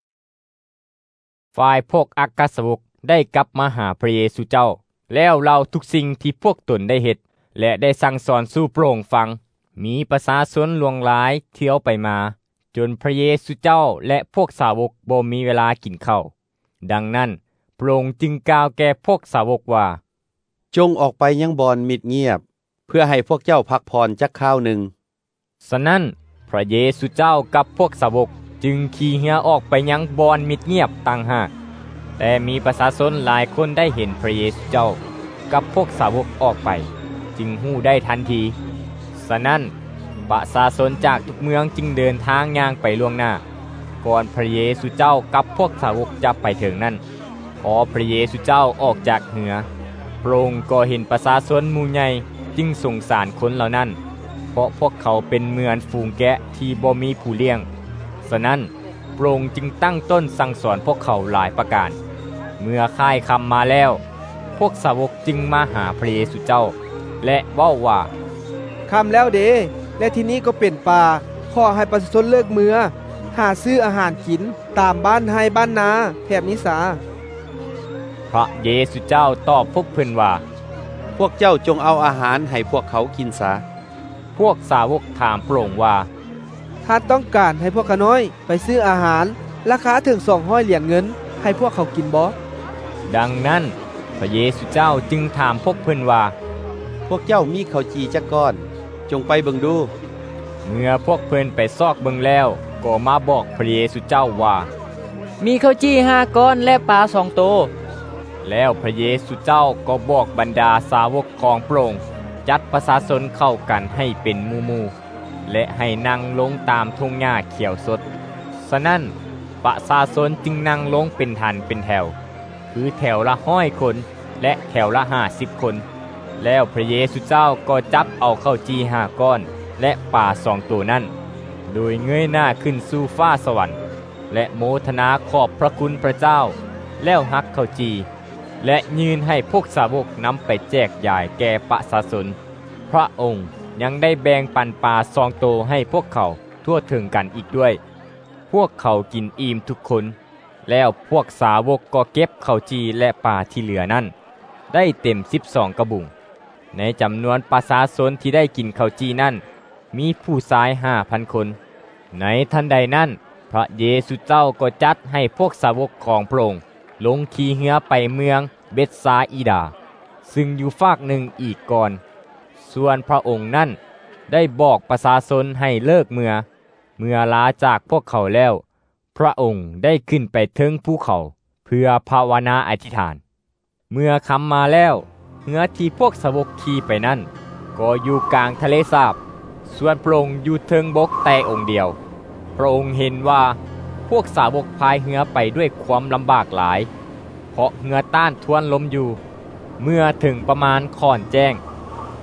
ฝ่ายพวกอัครสาวกได้กลับมาหาพระเยซูเจ้าแล้วเล่าทุกสิ่งที่พวกตนได้เฮ็ดและได้สั่งสอนสู่พระองค์ฟังมีประชาชนหลวงหลายเที่ยวไปมาจนพระเยซูเจ้าและพวกสาวกบ่มีเวลากินข้าวดังนั้นพระองค์จึงกล่าวแก่พวกสาวกว่าจงออกไปยังบ่อนมิดเงียบเพื่อให้พวกเจ้าพักพรจักคราวหนึ่งฉะนั้นพระเยซูเจ้ากับพวกสาวกจึงขี่เรือออกไปยังบ่อนมิดเงียบต่างหากแต่มีประชาชนหลายคนได้เห็นพระเยซูเจ้ากับพวกสาวกออกไปจึงฮู้ได้ทันทีฉะนั้นประชาชนจากทุกเมืองจึงเดินทางย่างไปล่วงหน้าก่อนพระเยซูเจ้ากับพวกสาวกจะไปถึงนั้นพอพระเยซูเจ้าออกจากเรือพระองค์ก็เห็นประชาชนหมู่ใหญ่จึงสงสารคนเหล่านั้นเพราะพวกเขาเป็นเหมือนฝูงแกะที่บ่มีผู้เลี้ยงฉะนั้นพระองค์จึงตั้งต้นสั่งสอนพวกเขาหลายประการเมื่อค่ายค่ำมาแล้วพวกสาวกจึงมาหาพระเยซูเจ้าและเว้าว่าค่ำแล้วเด้และที่นี้ก็เป็นป่าขอให้ประชาชนเลิกเมือหาซื้ออาหารกินตามบ้านให้บ้านนาแถบนี้สาพระเยซูเจ้าตอบพวกเพิ่นว่าพวกเจ้าจงเอาอาหารให้พวกเขากินซะพวกสาวกถามพระองค์ว่าท่านต้องการให้พวกข้าน้อยไปซื้ออาหารราคาถึงสองร้อยเหรียญเงินให้พวกเขากินบ่ดังนั้นพระเยซูเจ้าจึงถามพวกเพิ่นว่าพวกเจ้ามีข้าวจีจักก้อนจงไปเบิ่งดูเมื่อพวกเพิ่นไปซอกเบิ่งแล้วก็มาบอกพระเยซูเจ้าว่ามีข้าวจี้ห้าก้อนและปลาสองโตแล้วพระเยซูเจ้าก็บอกบรรดาสาวกของพระองค์จัดประชาชนเข้ากันให้เป็นหมู่ๆและให้นั่งลงตามทุ่งหญ้าเขียวสดฉะนั้นประชาชนจึงนั่งลงเป็นทันเป็นแถวคือแถวละห้อยคนและแถวละห้าสิบคนแล้วพระเยซูเจ้าก็จับเอาข้าวจีห้าก้อนและปลาสองตัวนั้นโดยเงยหน้าขึ้นสู่ฟ้าสวรรค์และโมทนาขอบพระคุณพระเจ้าแล้วหักข้าวจีและยืนให้พวกสาวกนำไปแจกจ่ายแก่ประชาชนพระองค์ยังได้แบ่งปันปลาสองโตให้พวกเขาทั่วถึงกันอีกด้วยพวกเขากินอิ่มทุกคนแล้วพวกสาวกก็เก็บข้าวจีและปลาที่เหลือนั้นได้เต็มสิบสองกระบุงในจำนวนประชาชนที่ได้กินข้าวจีนั้นมีผู้ชายห้าพันคนในทันใดนั้นพระเยซูเจ้าก็จัดให้พวกสาวกของพระองค์ลงขี่เรือไปเมืองเบธซาอิดาซึ่งอยู่ฝากหนึ่งอีกก่อนส่วนพระองค์นั้นได้บอกประชาชนให้เลิกเมือเมื่อลาจากพวกเขาแล้วพระองค์ได้ขึ้นไปถึงภูเขาเพื่อภาวนาอธิษฐานเมื่อค่ำมาแล้วเรือที่พวกสาวกขี่ไปนั้นก็อยู่กลางทะเลสาบส่วนพระองค์อยู่เทิงบกแต่องค์เดียวพระองค์เห็นว่าพวกสาวกพายเรือไปด้วยความลำบากหลายเพราะเรือต้านทวนลมอยู่เมื่อถึงประมาณค่อนแจ้งพ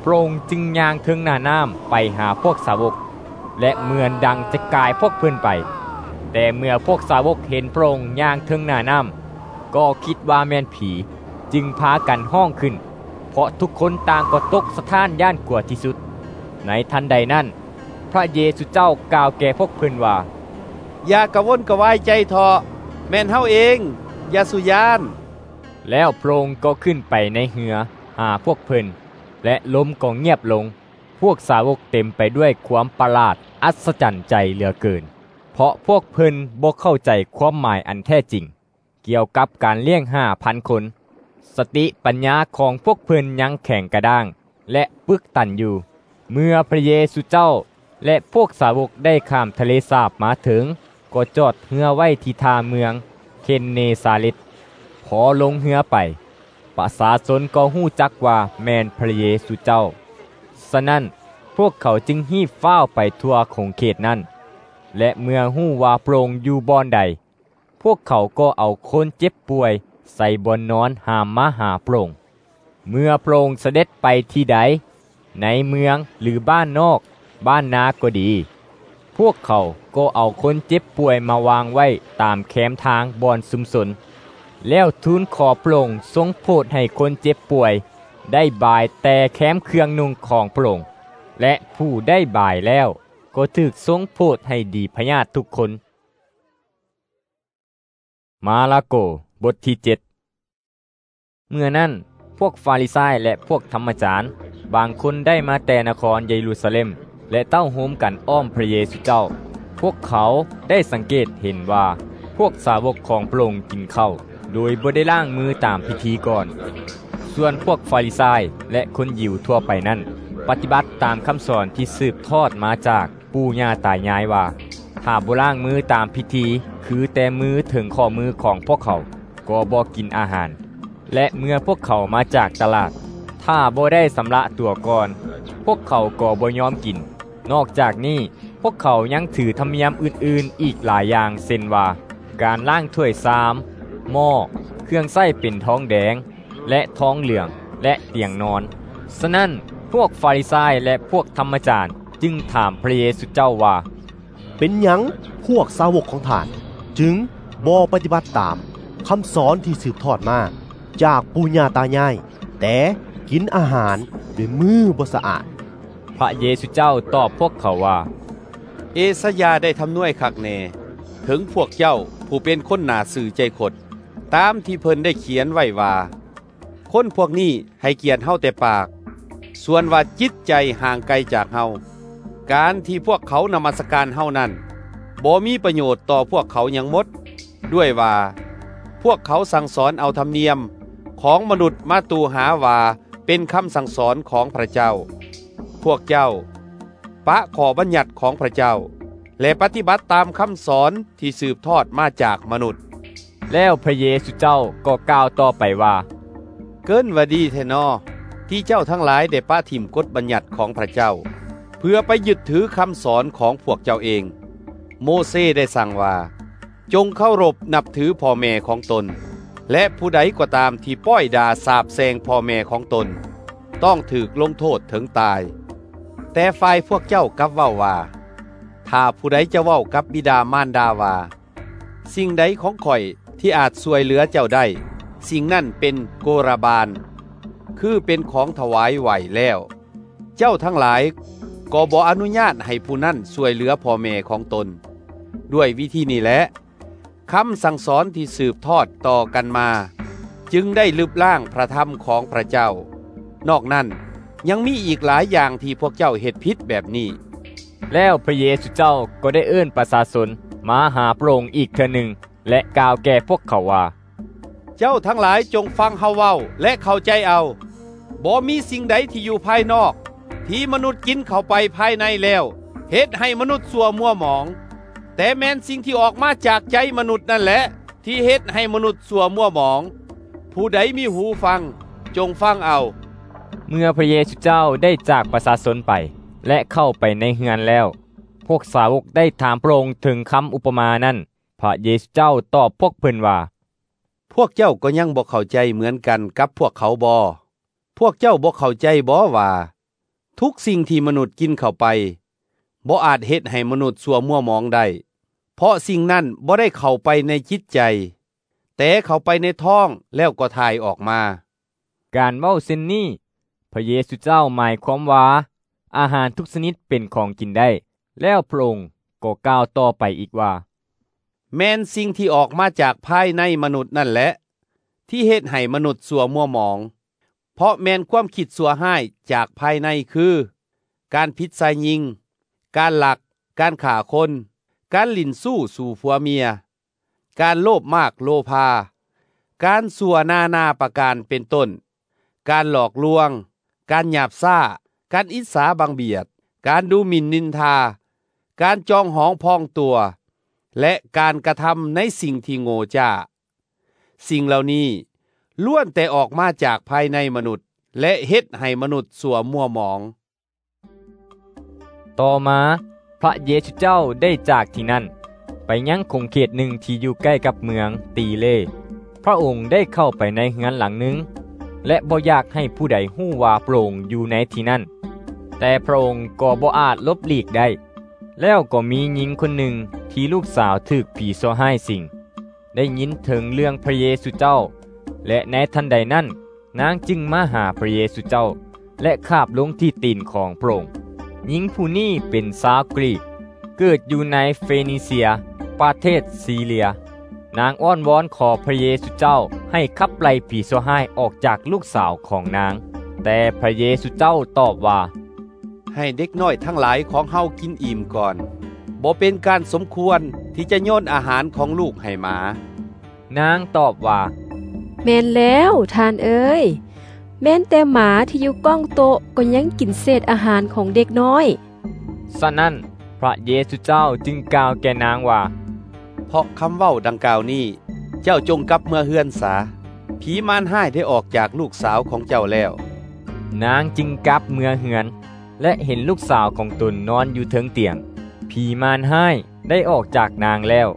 ระองค์จึงย่างถึงหน้าน้ำไปหาพวกสาวกและเหมือนดังจะกายพวกเพิ่นไปแต่เมื่อพวกสาวกเห็นพระองค์ย่างถึงหน้าน้ำก็คิดว่าแม่นผีจึงพากันห้องขึ้นเพราะทุกคนต่างก็ตกสะท้านย่านกลัวที่สุดในทันใดนั้นพระเยซูเจ้ากล่าวแก่พวกเพิ่นว่าอย่ากระวนกระวายใจเถาะแม่นเฮาเองอย่าสุยานแล้วพระองค์ก็ขึ้นไปในเหือหาพวกเพิ่นและลมก็เงียบลงพวกสาวกเต็มไปด้วยความประหลาดอัศจรรย์ใจเหลือเกินเพราะพวกเพิ่นบ่เข้าใจความหมายอันแท้จริงเกี่ยวกับการเลี้ยง ห้าพัน คนสติปัญญาของพวกเพิ่นยังแข็งกระด้างและปึกตันอยู่เมื่อพระเยซูเจ้าและพวกสาวกได้ข้ามทะเลสาบมาถึงก็จอดเรือไว้ที่ท่าเมืองเคนเนซาเร็ตพอลงเรือไปประชาชนก็ฮู้จักว่าแม่นพระเยซูเจ้าฉะนั้นพวกเขาจึงฮีบฟ้าวไปทั่วของเขตนั้นและเมื่อฮู้ว่าพระองค์อยู่บ่อนใดพวกเขาก็เอาคนเจ็บป่วยใส่บนนอนหามมาหาพระองค์เมื่อพระองค์เสด็จไปที่ใดในเมืองหรือบ้านนอกบ้านนาก็ดีพวกเขาก็เอาคนเจ็บป่วยมาวางไว้ตามแคมทางบอนสุมสนแล้วทูลขอพระองค์ทรงโปรดให้คนเจ็บป่วยได้บายแต่แคมเครื่องนุ่งของพระองค์และผู้ได้บายแล้วก็ถูกทรงโปรดให้ดีพยาธิทุกคนมาระโกบทที่เจ็ดเมื่อนั้นพวกฟาริสายและพวกธรรมจารย์บางคนได้มาแต่นครเยรูซาเล็มและเต้าโฮมกันอ้อมพระเยซูเจ้าพวกเขาได้สังเกตเห็นว่าพวกสาวกของพระองค์กินข้าวโดยบ่ได้ล้างมือตามพิธีก่อนส่วนพวกฟาริสายและคนยิวทั่วไปนั้นปฏิบัติตามคำสอนที่สืบทอดมาจากปู่ย่าตายายว่าถ้าบ่ล้างมือตามพิธีคือแต่มือถึงข้อมือของพวกเขาก็บ่กินอาหารและเมื่อพวกเขามาจากตลาดถ้าบ่ได้สำระตัวก่อนพวกเขาก็บ่ยอมกินนอกจากนี้พวกเขายังถือธรรมเนียมอื่นๆอีกหลายอย่างเช่นว่าการล้างถ้วยชามหม้อเครื่องใช้เป็นทองแดงและทองเหลืองและเตียงนอนฉะนั้นพวกฟาริสายและพวกธรรมจารย์จึงถามพระเยซูเจ้าว่าเป็นหยังพวกสาวกของท่านจึงบ่ปฏิบัติตามคำสอนที่สืบทอดมาจากปู่ย่าตายายแต่กินอาหารด้วยมือบ่สะอาดพระเยซูเจ้าตอบพวกเขาว่าเอสยาได้ทำนวยคักแน่ถึงพวกเจ้าผู้เป็นคนหนาสื่อใจขดตามที่เพิ่นได้เขียนไว้ว่าคนพวกนี้ให้เกียรติเฮาแต่ปากส่วนว่าจิตใจห่างไกลจากเฮาการที่พวกเขานมัสการเฮานั้นบ่มีประโยชน์ต่อพวกเขาอย่างหมดด้วยว่าพวกเขาสั่งสอนเอาธรรมเนียมของมนุษย์มาตูหาว่าเป็นคำสั่งสอนของพระเจ้าพวกเจ้าปะขอบัญญัติของพระเจ้าและปฏิบัติตามคำสอนที่สืบทอดมาจากมนุษย์แล้วพระเยซูเจ้าก็กล่าวต่อไปว่าเกินว่าดีแท้นอที่เจ้าทั้งหลายได้ปะถิ่มกฎบัญญัติของพระเจ้าเพื่อไปยึดถือคำสอนของพวกเจ้าเองโมเสสได้สั่งว่าจงเคารพนับถือพ่อแม่ของตนและผู้ใดก็ตามที่ป้อยด่าสาปแซงพ่อแม่ของตนต้องถูกลงโทษถึงตายแต่ฝ่ายพวกเจ้ากลับเว้าว่าถ้าผู้ใดจะเว้ากับบิดามารดาว่าสิ่งใดของข่อยที่อาจช่วยเหลือเจ้าได้สิ่งนั้นเป็นโกรบาลคือเป็นของถวายไหวแล้วเจ้าทั้งหลายก็บ่อนุญาตให้ผู้นั้นช่วยเหลือพ่อแม่ของตนด้วยวิธีนี้แหละคำสั่งสอนที่สืบทอดต่อกันมาจึงได้ลืบล้างพระธรรมของพระเจ้านอกนั้นยังมีอีกหลายอย่างที่พวกเจ้าเฮ็ดผิดแบบนี้แล้วพระเยซูเจ้าก็ได้เอิ้นประชาชนมาหาพระองค์อีกเทื่อหนึ่งและกล่าวแก่พวกเขาว่าเจ้าทั้งหลายจงฟังเฮาเว้าและเข้าใจเอาบ่มีสิ่งใดที่อยู่ภายนอกที่มนุษย์กินเข้าไปภายในแล้วเฮ็ดให้มนุษย์สัวมัวหมองแต่แม้นสิ่งที่ออกมาจากใจมนุษย์นั่นแหละที่เฮ็ดให้มนุษย์สัวมัวหมองผู้ใดมีหูฟังจงฟังเอาเมื่อพระเยซูเจ้าได้จากประชาชนไปและเข้าไปในเฮือนแล้วพวกสาวกได้ถามพระองค์ถึงคำอุปมานั้นพระเยซูเจ้าตอบพวกเพิ่นว่าพวกเจ้าก็ยังบ่เข้าใจเหมือนกันกับพวกเขาบ่พวกเจ้าบ่เข้าใจบ่ว่าทุกสิ่งที่มนุษย์กินเข้าไปบ่อาจเฮ็ดให้มนุษย์สัวมัวหมองได้เพราะสิ่งนั้นบ่ได้เข้าไปในจิตใจแต่เข้าไปในท้องแล้วก็ถ่ายออกมาการเว้าเช่นนี้พระเยซูเจ้าหมายความว่าอาหารทุกชนิดเป็นของกินได้แล้วพระองค์ก็กล่าวต่อไปอีกว่าแม้นสิ่งที่ออกมาจากภายในมนุษย์นั่นแหละที่เฮ็ดให้มนุษย์สัวมัวหมองเพราะแม้นความคิดสัวห้ายจากภายในคือการผิดใส่ยิงการหลักการฆ่าคนการลิ่นสู้สู่ผัวเมียการโลภมากโลภาการสัวนานาประการเป็นต้นการหลอกลวงการหยาบซ่าการอิจฉาบังเบียดการดูหมิ่นนินทาการจองหองพองตัวและการกระทำในสิ่งที่โง่จ้าสิ่งเหล่านี้ล้วนแต่ออกมาจากภายในมนุษย์และเฮ็ดให้มนุษย์สัวมัวหมองต่อมาพระเยซูเจ้าได้จากที่นั่นไปยังคงเขตหนึ่งที่อยู่ใกล้กับเมืองตีเลพระองค์ได้เข้าไปในเฮือนหลังหนึ่งและบ่อยากให้ผู้ใดฮู้ว่าพระองค์อยู่ในที่นั่นแต่พระองค์ก็บ่อาจลบหลีกได้แล้วก็มีหญิงคนหนึ่งที่ลูกสาวถูกผีซ้อให้สิงได้ยินถึงเรื่องพระเยซูเจ้าและในทันใดนั้นนางจึงมาหาพระเยซูเจ้าและคาบลงที่ตีนของพระองค์หญิงผู้นี้เป็นชาวกรีกเกิดอยู่ในเฟนิเซียประเทศซีเรียนางอ้อนวอนขอพระเยซูเจ้าให้ขับไล่ผีซ้อให้ออกจากลูกสาวของนางแต่พระเยซูเจ้าตอบว่าให้เด็กน้อยทั้งหลายของเฮากินอิ่มก่อนบ่เป็นการสมควรที่จะโยนอาหารของลูกให้หมานางตอบว่าแม่นแล้วท่านเอ้ยแม้นแต่หมาที่อยู่ก้องโต๊ะก็ยังกินเศษอาหารของเด็กน้อยฉะนั้นพระเยซูเจ้าจึงกล่าวแก่นางว่าเพราะคำเว้าดังกล่าวนี้เจ้าจงกลับเมื่อเฮือนสาผีมารห้ายได้ออกจากลูกสาวของเจ้าแล้วนางจึงกลับเมื่อเฮือนและเห็นลูกสาวของตนนอนอยู่เทิงเตียงผีมารห้ายได้ออกจากนางแล้ว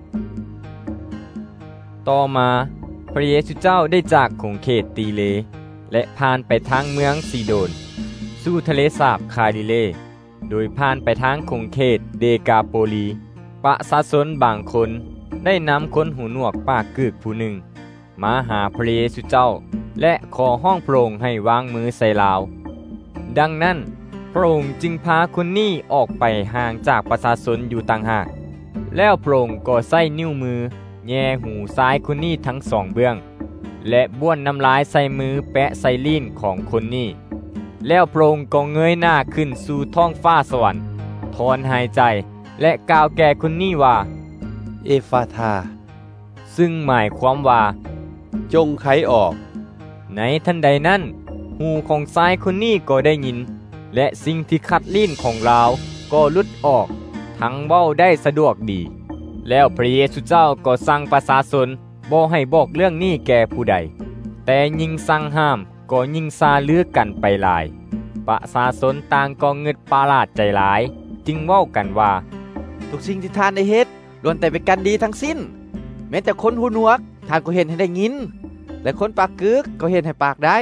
ต่อมาพระเยซูเจ้าได้จากคงเขตตีเลและผ่านไปทางเมืองซีโดนสู่ทะเลสาบคาลิเลโดยผ่านไปทางคงเขตเดกาโปลีประชาชนบางคนได้นำคนหูหนวกปากกึกผู้หนึ่งมาหาพระเยซูเจ้าและขอห้องโปร่งให้วางมือใส่ลาวดังนั้นพระองค์จึงพาคนนี้ออกไปห่างจากประชาชนอยู่ต่างหากแล้วพระองค์ก็ใส่นิ้วมือแย่หูซ้ายคนนี้ทั้งสองเบื้องและบ้วนน้ำลายใส่มือแปะใส่ลิ้นของคนนี้แล้วพระองค์ก็เงยหน้าขึ้นสู่ท้องฟ้าสวรรค์ถอนหายใจและกล่าวแก่คนนี้ว่าเอฟาธาซึ่งหมายความว่าจงไขออกในทันใดนั้นหูของซ้ายคนนี้ก็ได้ยินและสิ่งที่คัดลิ้นของเราก็หลุดออกทั้งเว้าได้สะดวกดีแล้วพระเยซูเจ้าก็สั่งประชาชนบ่ให้บอกเรื่องนี้แก่ผู้ใดแต่ยิ่งสั่งห้ามก็ยิ่งซาลือกันไปหลายประชาชนต่างก็เงึดปาลาดใจหลายจึงเว้ากันว่าทุกสิ่งที่ท่านได้เฮ็ดล้วนแต่เป็นการดีทั้งสิ้นแม้แต่คนหูหนวกท่านก็เห็นให้ได้ยินและคนปากกึกก็เห็นให้ปากได้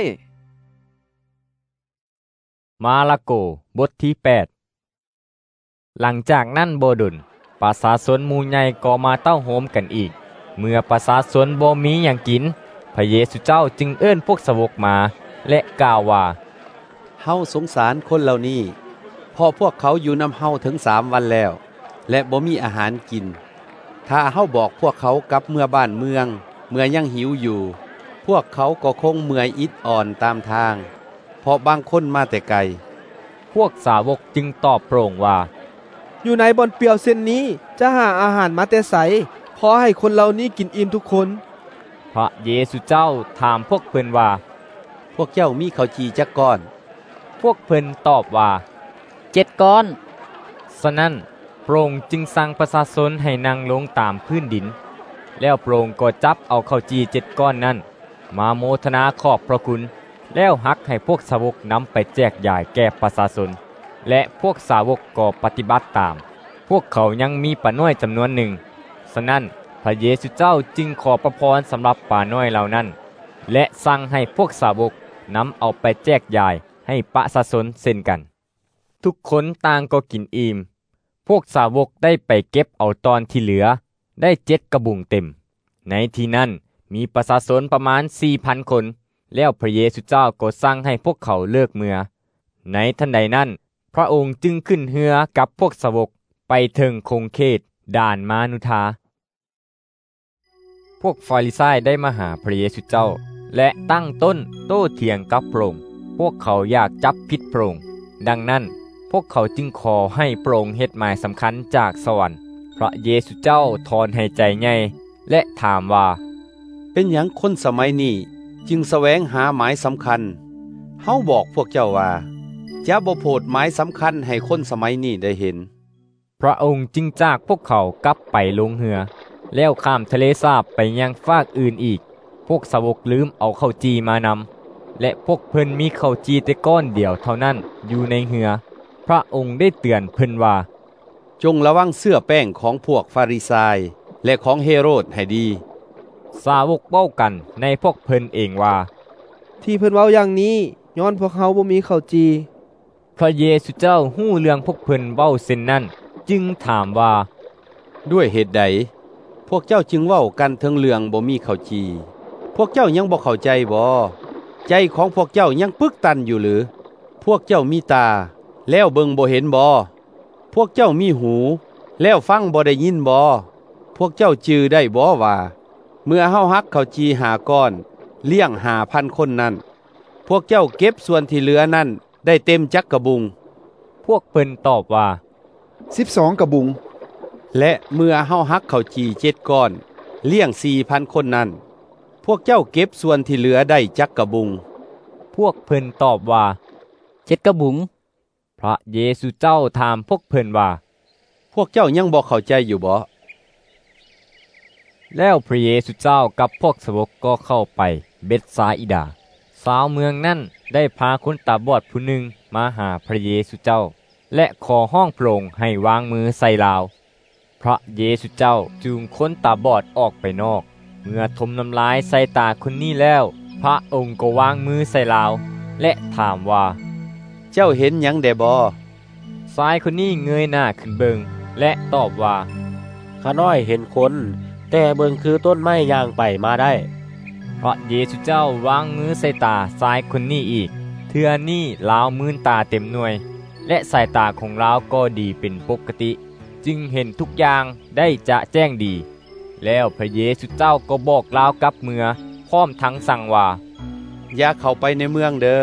มาระโกบทที่แปดหลังจากนั้นบ่ดนประชาชนหมู่ใหญ่ก็มาเต้าโหมกันอีกเมื่อประชาชนบ่มีหยังกินพระเยซูเจ้าจึงเอิ้นพวกสาวกมาและกล่าวว่าเฮาสงสารคนเหล่านี้เพราะพวกเขาอยู่นำเฮาถึงสามวันแล้วและบ่มีอาหารกินถ้าเฮาบอกพวกเขากลับเมื่อบ้านเมืองเมื่อยังหิวอยู่พวกเขาก็คงเมื่อยอิดอ่อนตามทางเพราะบางคนมาแต่ไกลพวกสาวกจึงตอบพระองค์ว่าอยู่ในบ่อนเปลี่ยวเส้นนี้จะหาอาหารมาแต่ไสพอให้คนเหล่านี้กินอิ่มทุกคนพระเยซูเจ้าถามพวกเพิ่นว่าพวกเจ้ามีข้าวจีจักก้อนพวกเพิ่นตอบว่าเจ็ดก้อนฉะนั้นพระองค์จึงสั่งประชาชนให้นั่งลงตามพื้นดินแล้วพระองค์ก็จับเอาข้าวจีเจ็ดก้อนนั้นมาโมทนาขอบพระคุณแล้วหักให้พวกสาวกนำไปแจกจ่ายแก่ประชาชนและพวกสาวกก็ปฏิบัติตามพวกเขายังมีป่าน้อยจำนวนหนึ่งฉะนั้นพระเยซูเจ้าจึงขอประพรสำหรับป่าน้อยเหล่านั้นและสั่งให้พวกสาวกนำเอาไปแจกจ่ายให้ประชาชนเช่นกันทุกคนต่างก็กินอิ่มพวกสาวกได้ไปเก็บเอาตอนที่เหลือได้เจ็ดกระบุงเต็มในที่นั้นมีประชาชนประมาณ สี่พัน คนแล้วพระเยซูเจ้าก็สั่งให้พวกเขาเลิกเมือในทันใดนั้นพระองค์จึงขึ้นเรือกับพวกสาวกไปถึงคงเขตด่านมานุธาพวกฟาริสัยได้มาหาพระเยซูเจ้าและตั้งต้นโต้เถียงกับพระองค์พวกเขาอยากจับผิดพระองค์ดังนั้นพวกเขาจึงขอให้พระองค์เฮ็ดหมายสำคัญจากสวรรค์พระเยซูเจ้าถอนหายใจใหญ่และถามว่าเป็นหยังคนสมัยนี้จึงแสวงหาหมายสำคัญเฮาบอกพวกเจ้าว่าจะบ่โพดหมายสำคัญให้คนสมัยนี้ได้เห็นพระองค์จึงจากพวกเขากลับไปลงเรือแล้วข้ามทะเลสาบไปยังฟากอื่นอีกพวกสาวกลืมเอาข้าวจีมานำและพวกเพิ่นมีข้าวจีแต่ก้อนเดียวเท่านั้นอยู่ในเรือพระองค์ได้เตือนเพิ่นว่าจงระวังเสื้อแป้งของพวกฟาริสัยและของเฮโรดให้ดีสาวกเว้ากันในพวกเพิ่นเองว่าที่เพิ่นเว้าอย่างนี้ย้อนพวกเขาบ่มีข้าวจีพระเยซูเจ้าฮู้เรื่องพวกเพิ่นเว้าเช่นนั้นจึงถามว่าด้วยเหตุใดพวกเจ้าจึงเว้ากันถึงเรื่องบ่มีข้าวจีพวกเจ้ายังบ่เข้าใจบ่ใจของพวกเจ้ายังปึกตันอยู่หรือพวกเจ้ามีตาแล้วเบิ่งบ่เห็นบ่พวกเจ้ามีหูแล้วฟังบ่ได้ยินบ่พวกเจ้าจือได้บ่ว่าเมื่อเฮาฮักข้าวจีหาก้อนเลี้ยงหาพันคนนั้นพวกเจ้าเก็บส่วนที่เหลือนั้นได้เต็มจักกระบุงพวกเพิ่นตอบว่าสิบสองกระบุงและเมื่อเฮาฮักข้าวจีเจ็ดก้อนเลี้ยง สี่พัน คนนั้นพวกเจ้าเก็บส่วนที่เหลือได้จักกระบุงพวกเพิ่นตอบว่าเจ็ดกระบุงพระเยซูเจ้าถามพวกเพิ่นว่าพวกเจ้ายังบ่เข้าใจอยู่บ่แล้วพระเยซูเจ้ากับพวกสาวกก็เข้าไปเบ็ดซาอิดาสาวเมืองนั้นได้พาคนตาบอดผู้หนึ่งมาหาพระเยซูเจ้าและขอห้องโปร่งให้วางมือใส่ลาวพระเยซูเจ้าจูงคนตาบอดออกไปนอกเมื่อทมน้ำลายใส่ตาคนนี้แล้วพระองค์ก็วางมือใส่ลาวและถามว่าเจ้าเห็นหยังแด่บ่ชายคนนี้เงยหน้าขึ้นเบิงและตอบว่าข้าน้อยเห็นคนแต่เบิงคือต้นไม้ย่างไปมาได้พระเยซูเจ้าวางมือใส่ตาชายคนนี้อีกเทื่อนี้ลาวมื่นตาเต็มหน่วยและสายตาของลาวก็ดีเป็นปกติจึงเห็นทุกอย่างได้จะแจ้งดีแล้วพระเยซูเจ้าก็บอกลาวกับเมือพร้อมทั้งสั่งว่าอย่าเข้าไปในเมืองเด้อ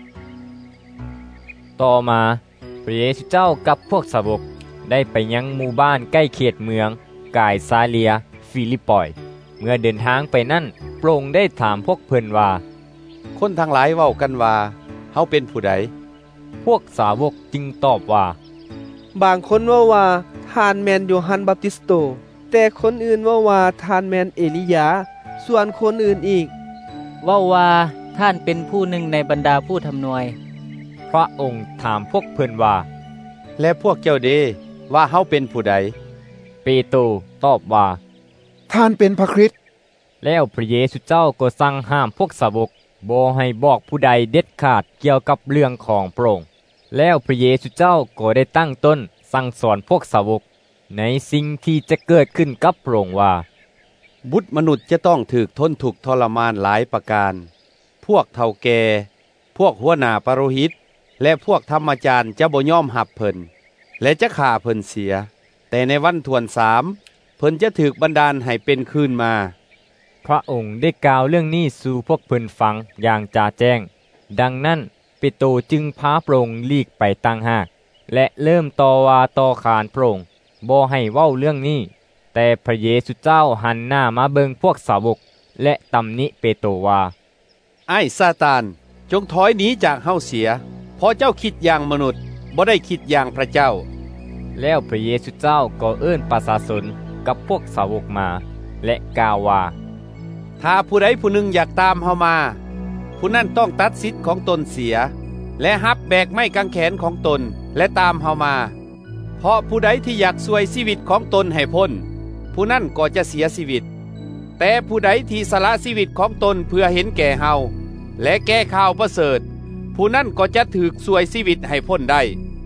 ต่อมาพระเยซูเจ้ากับพวกสาวกได้ไปยังหมู่บ้านใกล้เขตเมืองกายซาเลียฟิลิปปอยเมื่อเดินทางไปนั่นพระองค์ได้ถามพวกเพิ่นว่าคนทั้งหลายเว้ากันว่าเฮาเป็นผู้ใดพวกสาวกจึงตอบว่าบางคนว่าว่าท่านแมนโยฮันบัพติสโตแต่คนอื่นว่าว่าท่านแมนเอลียาส่วนคนอื่นอีกว่าว่าท่านเป็นผู้หนึ่งในบรรดาผู้ทำนวยพระองค์ถามพวกเพิ่นว่าและพวกเจ้าเดว่าเฮาเป็นผู้ใดเปโตรตอบว่าท่านเป็นพระคริสต์แล้วพระเยซูเจ้าก็สั่งห้ามพวกสาวกบ่ให้บอกผู้ใดเด็ดขาดเกี่ยวกับเรื่องของพระองค์แล้วพระเยซูเจ้าก็ได้ตั้งต้นสั่งสอนพวกสาวกในสิ่งที่จะเกิดขึ้นกับพระองค์ว่าบุตรมนุษย์จะต้องถูกทนทุกข์ทรมานหลายประการพวกเฒ่าแก่พวกหัวหน้าปาโรหิตและพวกธรรมจารย์จะบ่ยอมรับเพิ่นและจะฆ่าเพิ่นเสียแต่ในวันทวนสามเพิ่นจะถูกบันดาลให้เป็นคืนมาพระองค์ได้กล่าวเรื่องนี้สู่พวกเพิ่นฟังอย่างจ่าแจ้งดังนั้นเปโตรจึงพาพระองค์ลีกไปต่างหากและเริ่มต่อว่าต่อขานพระองค์บ่ให้เว้าเรื่องนี้แต่พระเยซูเจ้าหันหน้ามาเบิงพวกสาวกและตำหนิเปโตรว่าไอ้ซาตานจงถอยหนีจากเฮาเสียเพราะเจ้าคิดอย่างมนุษย์บ่ได้คิดอย่างพระเจ้าแล้วพระเยซูเจ้าก็เอิ้นประชาชนกับพวกสาวกมาและกล่าวว่าถ้าผู้ใดผู้หนึ่งอยากตามเฮามาผู้นั้นต้องตัดสิทธิ์ของตนเสียและรับแบกไม้กางแขนของตนและตามเฮามาเพราะผู้ใดที่อยากช่วยชีวิตของตนให้พ้นผู้นั้นก็จะเสียชีวิตแต่ผู้ใดที่สละชีวิตของตนเพื่อเห็นแก่เฮาและแก้ข่าวประเสริฐผู้นั้นก็จะถูกช่วยชีวิตให้พ้นได้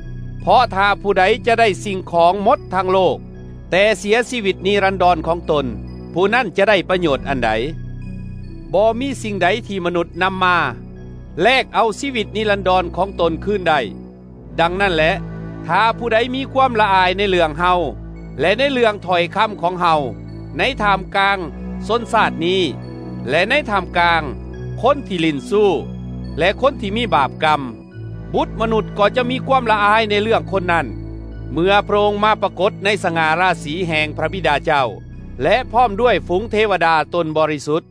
เพราะถ้าผู้ใดจะได้สิ่งของหมดทางโลกแต่เสียชีวิตนิรันดรของตนผู้นั้นจะได้ประโยชน์อันใดบ่มีสิ่งใดที่มนุษย์นำมาแลกเอาชีวิตนิรันดรของตนคืนได้ดังนั้นแหละถ้าผู้ใดมีความละอายในเรื่องเฮาและในเรื่องถ้อยคำของเฮาในท่ามกลางชนชาตินี้และในท่ามกลางคนที่ลิ้นสู้และคนที่มีบาปกรรมบุตรมนุษย์ก็จะมีความละอายในเรื่องคนนั้นเมื่อพระองค์มาปรากฏในสง่าราศีแห่งพระบิดาเจ้าและพร้อมด้วยฝูงเทวดาตนบริสุทธิ์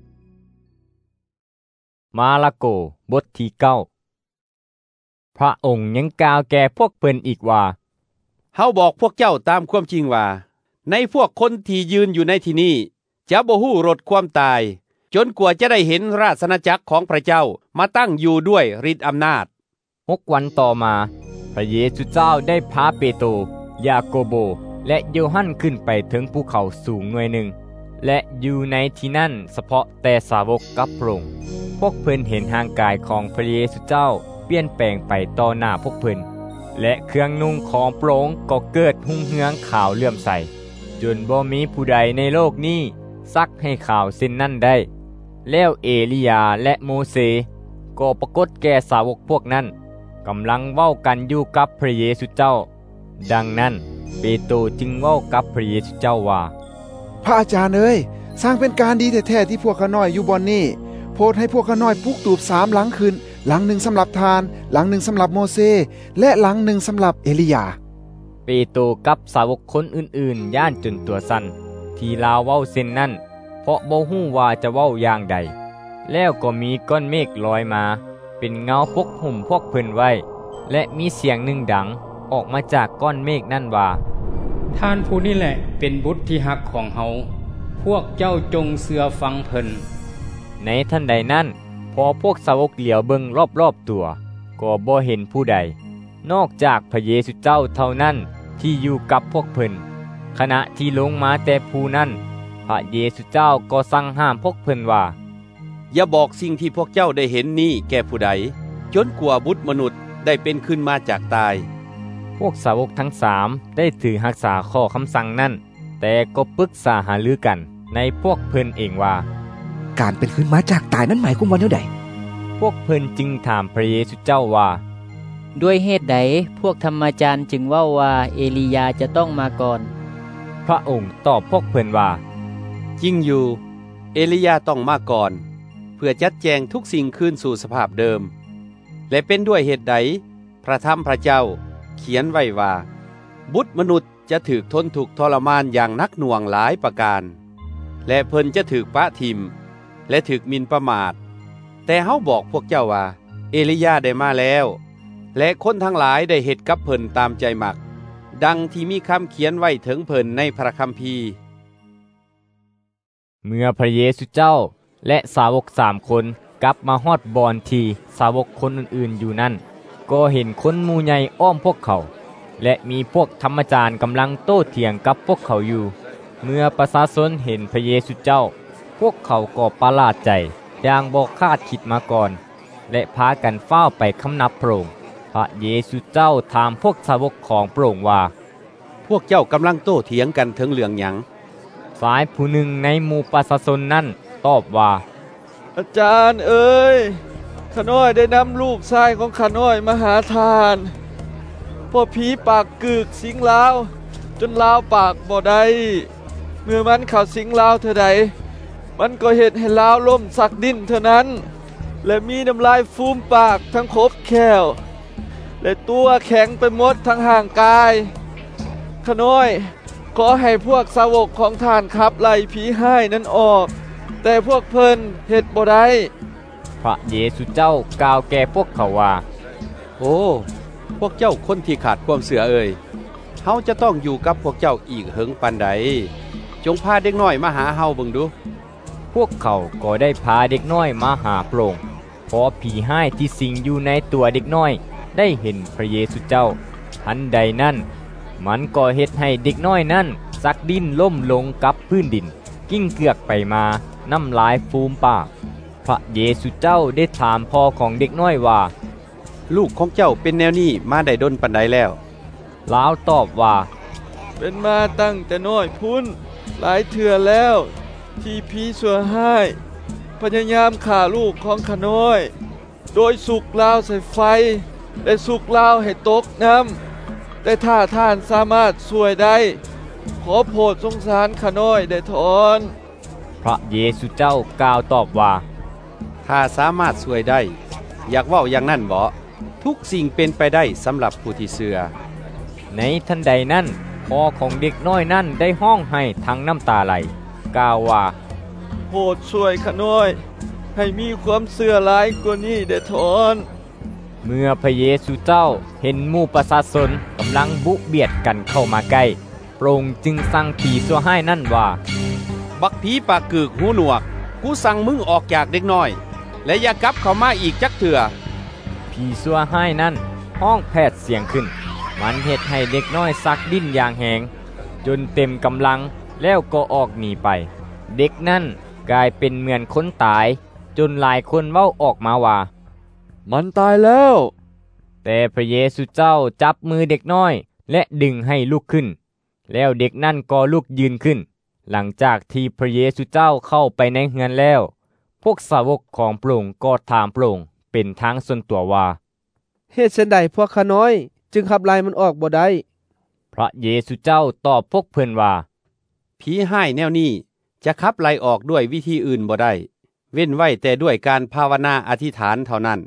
มาระโกบทที่เก้าพระองค์ยังกล่าวแก่พวกเพิ่นอีกว่าเฮาบอกพวกเจ้าตามความจริงว่าในพวกคนที่ยืนอยู่ในที่นี้จะบ่ฮู้รสความตายจนกว่าจะได้เห็นราชอาณาจักรของพระเจ้ามาตั้งอยู่ด้วยฤทธิ์อำนาจหกวันต่อมาพระเยซูเจ้าได้พาเปโตรยาโกโบและโยฮันขึ้นไปถึงภูเขาสูงหน่วยหนึ่งและอยู่ในที่นั่นเฉพาะแต่สาวกกับพระองค์พวกเพิ่นเห็นร่างกายของพระเยซูเจ้าเปลี่ยนแปลงไปต่อหน้าพวกเพิ่นและเครื่องนุ่งของพระองค์ก็เกิดหุ่งเหืองขาวเลื่อมใสจนบ่มีผู้ใดในโลกนี้ซักให้ขาวเส้นนั้นได้แล้วเอลียาและโมเสสก็ปรากฏแก่สาวกพวกนั้นกำลังเว้ากันอยู่กับพระเยซูเจ้าดังนั้นเปโตรจึงเว้ากับพระเยซูเจ้าว่าพระอาจารย์เอ้ยสร้างเป็นการดีแท้ๆที่พวกข้าน้อยอยู่บ่อนนี้โพดให้พวกข้าน้อยปลูกตูบสามหลังขึ้นหลังหนึ่งสำหรับทานหลังหนึ่งสำหรับโมเสสและหลังหนึ่งสำหรับเอลียาเปโตรกับสาวกคนอื่นๆย่านจนตัวสั่นที่ลาวเว้าเส้นนั้นเพราะบ่ฮู้ว่าจะเว้าอย่างใดแล้วก็มีก้อนเมฆลอยมาเป็นเงาปกหุ่มพวกเพิ่นไว้และมีเสียงหนึ่งดังออกมาจากก้อนเมฆนั่นว่าท่านผู้นี้แหละเป็นบุตรที่ฮักของเฮาพวกเจ้าจงเชื่อฟังเพิ่นในทันใดนั้นพอพวกสาวกเหลียวเบิ่งรอบๆตัวก็บ่เห็นผู้ใดนอกจากพระเยซูเจ้าเท่านั้นที่อยู่กับพวกเพิ่นขณะที่ลงมาแต่ผู้นั้นพระเยซูเจ้าก็สั่งห้ามพวกเพิ่นว่าอย่าบอกสิ่งที่พวกเจ้าได้เห็นนี้แก่ผู้ใดจนกว่าบุตรมนุษย์ได้เป็นขึ้นมาจากตายพวกสาวกทั้งสามได้ถือรักษาข้อคำสั่งนั้นแต่ก็ปรึกษาหารือกันในพวกเพิ่นเองว่าการเป็นขึ้นมาจากตายนั้นหมายความว่าแนวใดพวกเพิ่นจึงถามพระเยซูเจ้าว่าด้วยเหตุใดพวกธรรมจารย์จึงเว้าว่าเอลียาจะต้องมาก่อนพระองค์ตอบพวกเพิ่นว่าจริงอยู่เอลียาต้องมาก่อนเพื่อจัดแจงทุกสิ่งคืนสู่สภาพเดิมและเป็นด้วยเหตุใดพระธรรมพระเจ้าเขียนไว้ว่าบุตรมนุษย์จะถูกทนทุกข์ทรมานอย่างนักหน่วงหลายประการและเพิ่นจะถูกปะทิ่มและถูกหมิ่นประมาทแต่เฮาบอกพวกเจ้าว่าเอลียาได้มาแล้วและคนทั้งหลายได้เฮ็ดกับเพิ่นตามใจมักดังที่มีคำเขียนไว้ถึงเพิ่นในพระคัมภีร์เมื่อพระเยซูเจ้าและสาวกสามคนกลับมาฮอดบอนที่สาวกคนอื่นๆอยู่นั่นก็เห็นคนหมู่ใหญ่อ้อมพวกเขาและมีพวกธรรมจารย์กำลังโต้เถียงกับพวกเขาอยู่เมื่อประชาชนเห็นพระเยซูเจ้าพวกเขาก็ประหลาดใจอย่างบ่คาดคิดมาก่อนและพากันเฝ้าไปคำนับพระองค์พระเยซูเจ้าถามพวกสาวกของพระองค์ว่าพวกเจ้ากำลังโต้เถียงกันถึงเรื่องหยังฝ่ายผู้หนึ่งในหมู่ประชาชนนั้นตอบว่าอาจารย์เอ๋ยข้าน้อยได้นำลูกชายของข้าน้อยมาหาทานพอผีปากกึกสิงลาวจนลาวปากบ่ได้เมื่อมันเข้าสิงลาวเท่าใดมันก็เฮ็ดให้ลาวล่มสักดินเท่านั้นและมีน้ำลายฟูมปากทั้งครบแค้วและตัวแข็งไปหมดทั้งห่างกายข้าน้อยขอให้พวกสาวกของท่านขับไล่ผีห้ายนั้นออกแต่พวกเพิ่นเฮ็ดบ่ได้พระเยซูเจ้ากล่าวแก่พวกเขาว่าโอ้พวกเจ้าคนที่ขาดความเสื่อเอ่ยเฮาจะต้องอยู่กับพวกเจ้าอีกเหิงปานใดจงพาเด็กน้อยมาหาเฮาเบิ่งดูพวกเขาก็ได้พาเด็กน้อยมาหาพระองค์เพราะผีห้ายที่สิงอยู่ในตัวเด็กน้อยได้เห็นพระเยซูเจ้าทันใดนั้นมันก็เฮ็ดให้เด็กน้อยนั้นสักดินล้มลงกับพื้นดินกิ้งเกือกไปมาน้ำลายฟูมปากพระเยซูเจ้าได้ถามพ่อของเด็กน้อยว่าลูกของเจ้าเป็นแนวนี้มาได้ดนปานใดแล้วลาวตอบว่าเป็นมาตั้งแต่น้อยพุ่นหลายเถื่อแล้วที่ผีชั่วร้ายพยายามฆ่าลูกของข้าน้อยโดยสุกลาวใส่ไฟและสุกลาวให้ตกน้ำแต่ถ้าท่านสามารถช่วยได้ขอโปรดสงสารข้าน้อยได้ถอนพระเยซูเจ้ากล่าวตอบว่าถ้าสามารถช่วยได้อยากเว้าอย่างนั้นบ่ทุกสิ่งเป็นไปได้สำหรับผู้ที่เชื่อในทันใดนั้นพ่อของเด็กน้อยนั้นได้ห้องให้ทั้งน้ำตาไหลกล่าวว่าโปรดช่วยข้าน้อยให้มีความเชื่อหลายกว่านี้ได้ถอนเมื่อพระเยซูเจ้าเห็นหมู่ประชาชนกำลังบุเบียดกันเข้ามาใกล้พระองค์จึงสั่งผีชั่วร้ายนั่นว่าบักผีปากกึกหูหนวกกูสั่งมึงออกจากเด็กน้อยและอย่ากลับเข้ามาอีกจักเถื่อผีชั่วร้ายนั้นห้องแผดเสียงขึ้นมันเฮ็ดให้เด็กน้อยซักดิ้นอย่างแหงจนเต็มกำลังแล้วก็ออกหนีไปเด็กนั้นกลายเป็นเหมือนคนตายจนหลายคนเว้าออกมาว่ามันตายแล้วแต่พระเยซูเจ้าจับมือเด็กน้อยและดึงให้ลุกขึ้นแล้วเด็กนั่นก็ลุกยืนขึ้นหลังจากที่พระเยซูเจ้าเข้าไปในเฮือนแล้วพวกสาวกของพระองค์ก็ถามพระองค์เป็นทางส่วนตัวว่าเหตุเช่นใดพวกข้าน้อยจึงขับไล่มันออกบ่ได้พระเยซูเจ้าตอบพวกเพิ่นว่าผีร้ายแนวนี้จะขับไล่ออกด้วยวิธีอื่นบ่ได้เว้นไว้แต่ด้วยการภาวนาอธิษฐานเท่านั้น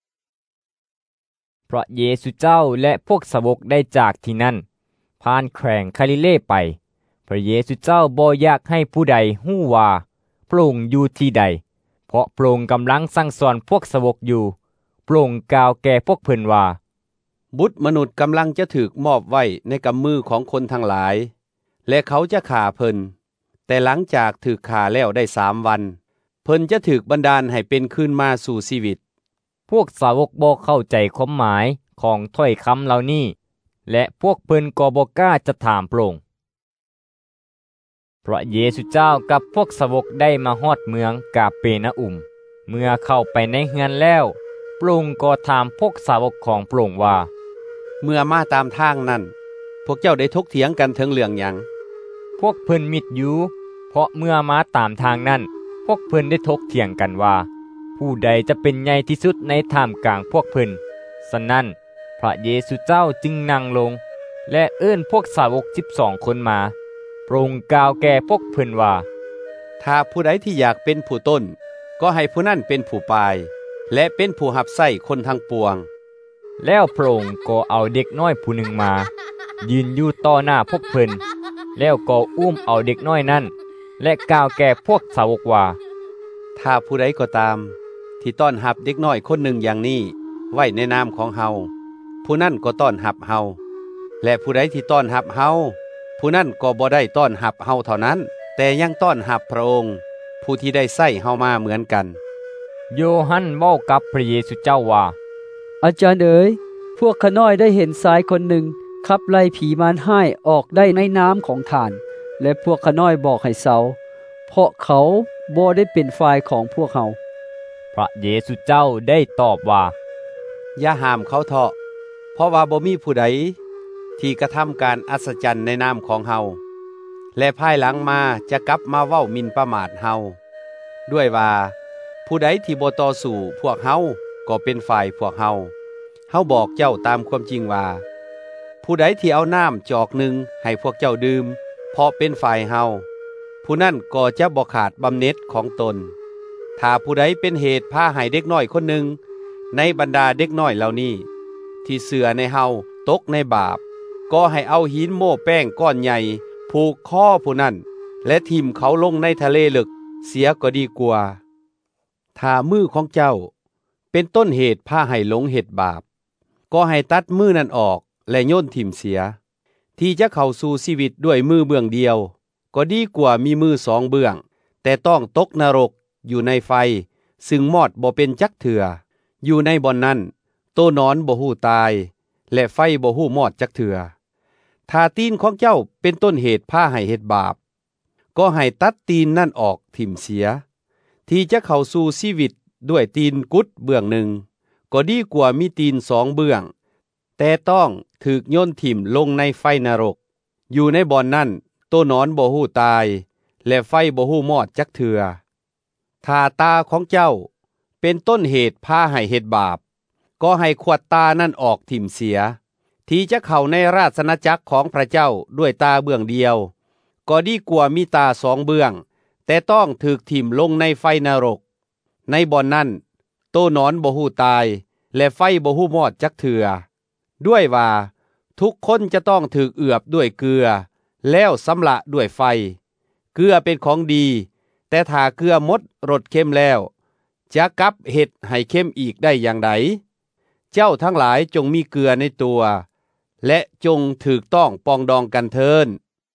พระเยซูเจ้าและพวกสาวกได้จากที่นั่นผ่านแขวงคาลิเลไปพระเยซูเจ้าบ่อยากให้ผู้ใดฮู้ว่าพระองค์อยู่ที่ใดเพราะพระองค์กำลังสั่งสอนพวกสาวกอยู่พระองค์กล่าวแก่พวกเพิ่นว่าบุตรมนุษย์กำลังจะถูกมอบไว้ในกำมือของคนทั้งหลายและเขาจะฆ่าเพิ่นแต่หลังจากถูกฆ่าแล้วได้สามวันเพิ่นจะถูกบันดาลให้เป็นคืนมาสู่ชีวิตพวกสาวกบ่เข้าใจความหมายของถ้อยคำเหล่านี้และพวกเพิ่นก็บ่กล้าจะถามพระองค์พระเยซูเจ้ากับพวกสาวกได้มาฮอดเมืองกาเปนาอุมเมื่อเข้าไปในเฮือนแล้วพระองค์ก็ถามพวกสาวกของพระองค์ว่าเมื่อมาตามทางนั้นพวกเจ้าได้ทกเถียงกันถึงเรื่องหยังพวกเพิ่นมิดอยู่เพราะเมื่อมาตามทางนั้นพวกเพิ่นได้ทกเถียงกันว่าผู้ใดจะเป็นใหญ่ที่สุดในท่ามกลางพวกเพิ่นฉะนั้นพระเยซูเจ้าจึงนั่งลงและเอิ้นพวกสาวกสิบสองคนมาพระองค์กล่าวแก่พวกเพิ่นว่าถ้าผู้ใดที่อยากเป็นผู้ต้นก็ให้ผู้นั้นเป็นผู้ปลายและเป็นผู้หับไส้คนทั้งปวงแล้วพระองค์ก็เอาเด็กน้อยผู้หนึ่งมายืนอยู่ต่อหน้าพวกเพิ่นแล้วก็อุ้มเอาเด็กน้อยนั้นและกล่าวแก่พวกสาวกว่าถ้าผู้ใดก็ตามที่ต้อนรับเด็กน้อยคนหนึ่งอย่างนี้ไว้ในนามของเฮาผู้นั้นก็ต้อนรับเฮาและผู้ใดที่ต้อนรับเฮาผู้นั้นก็บ่ได้ต้อนรับเฮาเท่านั้นแต่ยังต้อนรับพระองค์ผู้ที่ได้ใส่เฮามาเหมือนกันโยฮันเว้ากับพระเยซูเจ้าว่าอาจารย์เอ๋ยพวกข้าน้อยได้เห็นชายคนหนึ่งขับไล่ผีมารร้ายออกได้ในน้ำของท่านและพวกข้าน้อยบอกให้เซาเพราะเขาบ่ได้เป็นฝ่ายของพวกเขาพระเยซูเจ้าได้ตอบว่าอย่าห้ามเขาเถาะเพราะว่าบ่มีผู้ใดที่กระทำการอัศจรรย์ในนามของเฮาและภายหลังมาจะกลับมาเว้าหมิ่นประมาทเฮาด้วยว่าผู้ใดที่บ่ต่อสู้พวกเฮาก็เป็นฝ่ายพวกเฮาเฮาบอกเจ้าตามความจริงว่าผู้ใดที่เอาน้ำจอกหนึ่งให้พวกเจ้าดื่มเพราะเป็นฝ่ายเฮาผู้นั้นก็จะบ่ขาดบำเหน็จของตนถ้าผู้ใดเป็นเหตุพาให้เด็กน้อยคนหนึ่งในบรรดาเด็กน้อยเหล่านี้ที่เสื่อในเฮาตกในบาปก็ให้เอาหินโม่แป้งก้อนใหญ่ผูกคอผู้นั้นและทิ่มเขาลงในทะเลลึกเสียก็ดีกว่าถ้ามือของเจ้าเป็นต้นเหตุพาให้หลงเหตุบาปก็ให้ตัดมือนั้นออกและโยนทิ่มเสียที่จะเข้าสู่ชีวิตด้วยมือเบื้องเดียวก็ดีกว่ามีมือสองเบื้องแต่ต้องตกนรกอยู่ในไฟซึ่งมอดบ่เป็นจักเถื่ออยู่ในบ่อนนั้นโตนอนบ่ฮู้ตายและไฟบ่ฮู้มอดจักเถื่อถ้าตีนของเจ้าเป็นต้นเหตุพาให้เฮ็ดบาปก็ให้ตัดตีนนั่นออกทิ่มเสียที่จะเข้าสู่ชีวิตด้วยตีนกุดเบื้องหนึ่งก็ดีกว่ามีตีนสองเบื้องแต่ต้องถูกโยนถิ่มลงในไฟนรกอยู่ในบ่อนนั้นโตนอนบ่ฮู้ตายและไฟบ่ฮู้มอดจักเถื่อถ้าตาของเจ้าเป็นต้นเหตุพาให้เฮ็ดบาปก็ให้ขวดตานั่นออกถิ่มเสียที่จะเข้าในราชนาจักรของพระเจ้าด้วยตาเบื้องเดียวก็ดีกว่ามีตาสองเบื้องแต่ต้องถูกถิ่มลงในไฟนรกในบ่อนนั้นโตนอนบ่ฮู้ตายและไฟบ่ฮู้มอดจักเถื่อด้วยว่าทุกคนจะต้องถูกเอือบด้วยเกลือแล้วสำละด้วยไฟเกลือเป็นของดีแต่ถ้าเกลือหมดรสเค็มแล้วจะกลับเฮ็ดให้เค็มอีกได้อย่างใดเจ้าทั้งหลายจงมีเกลือในตัวและจงถูกต้องปองดองกันเทิน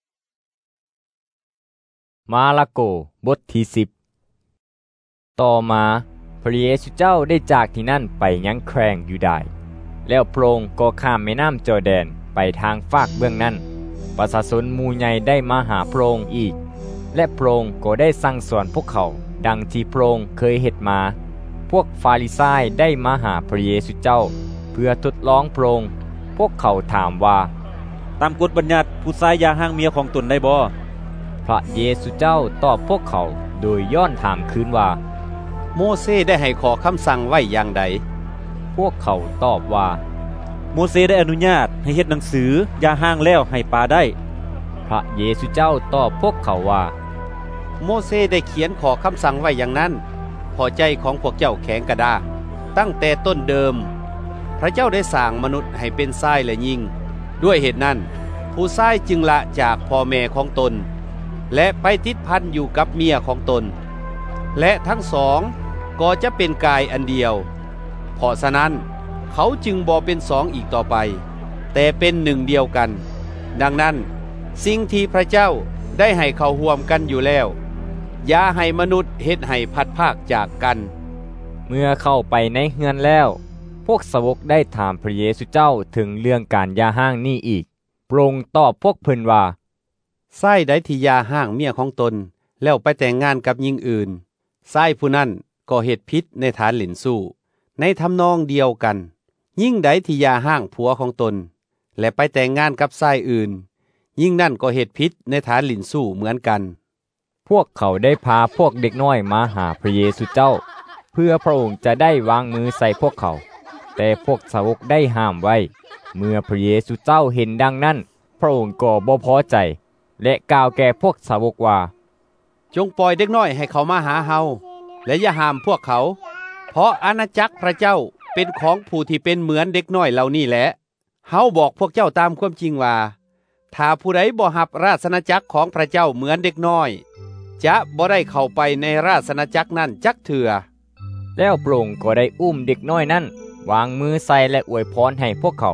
มาระโกบทที่สิบต่อมาพระเยซูเจ้าได้จากที่นั่นไปยังแคว้นยูดาห์แล้วพระองค์ก็ข้ามแม่น้ำจอร์แดนไปทางฝากเบื้องนั้นประชาชนหมู่ใหญ่ได้มาหาพระองค์อีกและพระองค์ก็ได้สั่งสอนพวกเขาดังที่พระองค์เคยเฮ็ดมาพวกฟาริสายได้มาหาพระเยซูเจ้าเพื่อทดลองพระองค์พวกเขาถามว่าตามกฎบัญญัติผู้ชายอย่าห่างเมียของตนได้บ่พระเยซูเจ้าตอบพวกเขาโดยย้อนถามคืนว่าโมเสสได้ให้ขอคำสั่งไว้อย่างใดพวกเขาตอบว่าโมเสสได้อนุญาตให้เฮ็ดหนังสืออย่าห่างแล้วให้ปาได้พระเยซูเจ้าตอบพวกเขาว่าโมเสสได้เขียนขอคำสั่งไว้อย่างนั้นพอใจของพวกเจ้าแข็งกระด้างตั้งแต่ต้นเดิมพระเจ้าได้สร้างมนุษย์ให้เป็นชายและหญิงด้วยเหตุนั้นผู้ชายจึงละจากพ่อแม่ของตนและไปติดพันอยู่กับเมียของตนและทั้งสองก็จะเป็นกายอันเดียวเพราะฉะนั้นเขาจึงบ่เป็นสองอีกต่อไปแต่เป็นหนึ่งเดียวกันดังนั้นสิ่งที่พระเจ้าได้ให้เขาร่วมกันอยู่แล้วอย่าให้มนุษย์เฮ็ดให้พัดภาคจากกันเมื่อเข้าไปในเฮือนแล้วพวกสาวกได้ถามพระเยซูเจ้าถึงเรื่องการย่าห้างนี้อีกพระองค์ตอบพวกเพิ่นว่าชายใดที่ย่าห้างเมียของตนแล้วไปแต่งงานกับหญิงอื่นชายผู้นั้นก็เฮ็ดผิดในฐานหลินสู้ในทำนองเดียวกันยิ่งใดที่ย่าห้างผัวของตนและไปแต่งงานกับชายอื่นยิ่งนั่นก็เฮ็ดผิดในฐานหลินสู้เหมือนกันพวกเขาได้พาพวกเด็กน้อยมาหาพระเยซูเจ้าเพื่อพระองค์จะได้วางมือใส่พวกเขาแต่พวกสาวกได้ห้ามไว้เมื่อพระเยซูเจ้าเห็นดังนั้นพระองค์ก็บ่พอใจและกล่าวแก่พวกสาวกว่าจงปล่อยเด็กน้อยให้เขามาหาเฮาและอย่าห้ามพวกเขาเพราะอาณาจักรพระเจ้าเป็นของผู้ที่เป็นเหมือนเด็กน้อยเหล่านี้แหละเฮาบอกพวกเจ้าตามความจริงว่าถ้าผู้ใดบ่รับราชนาจักรของพระเจ้าเหมือนเด็กน้อยจะบ่ได้เข้าไปในราชนาจักรนั้นจักเถื่อแล้วพระองค์ก็ได้อุ้มเด็กน้อยนั้นวางมือใส่และอวยพรให้พวกเขา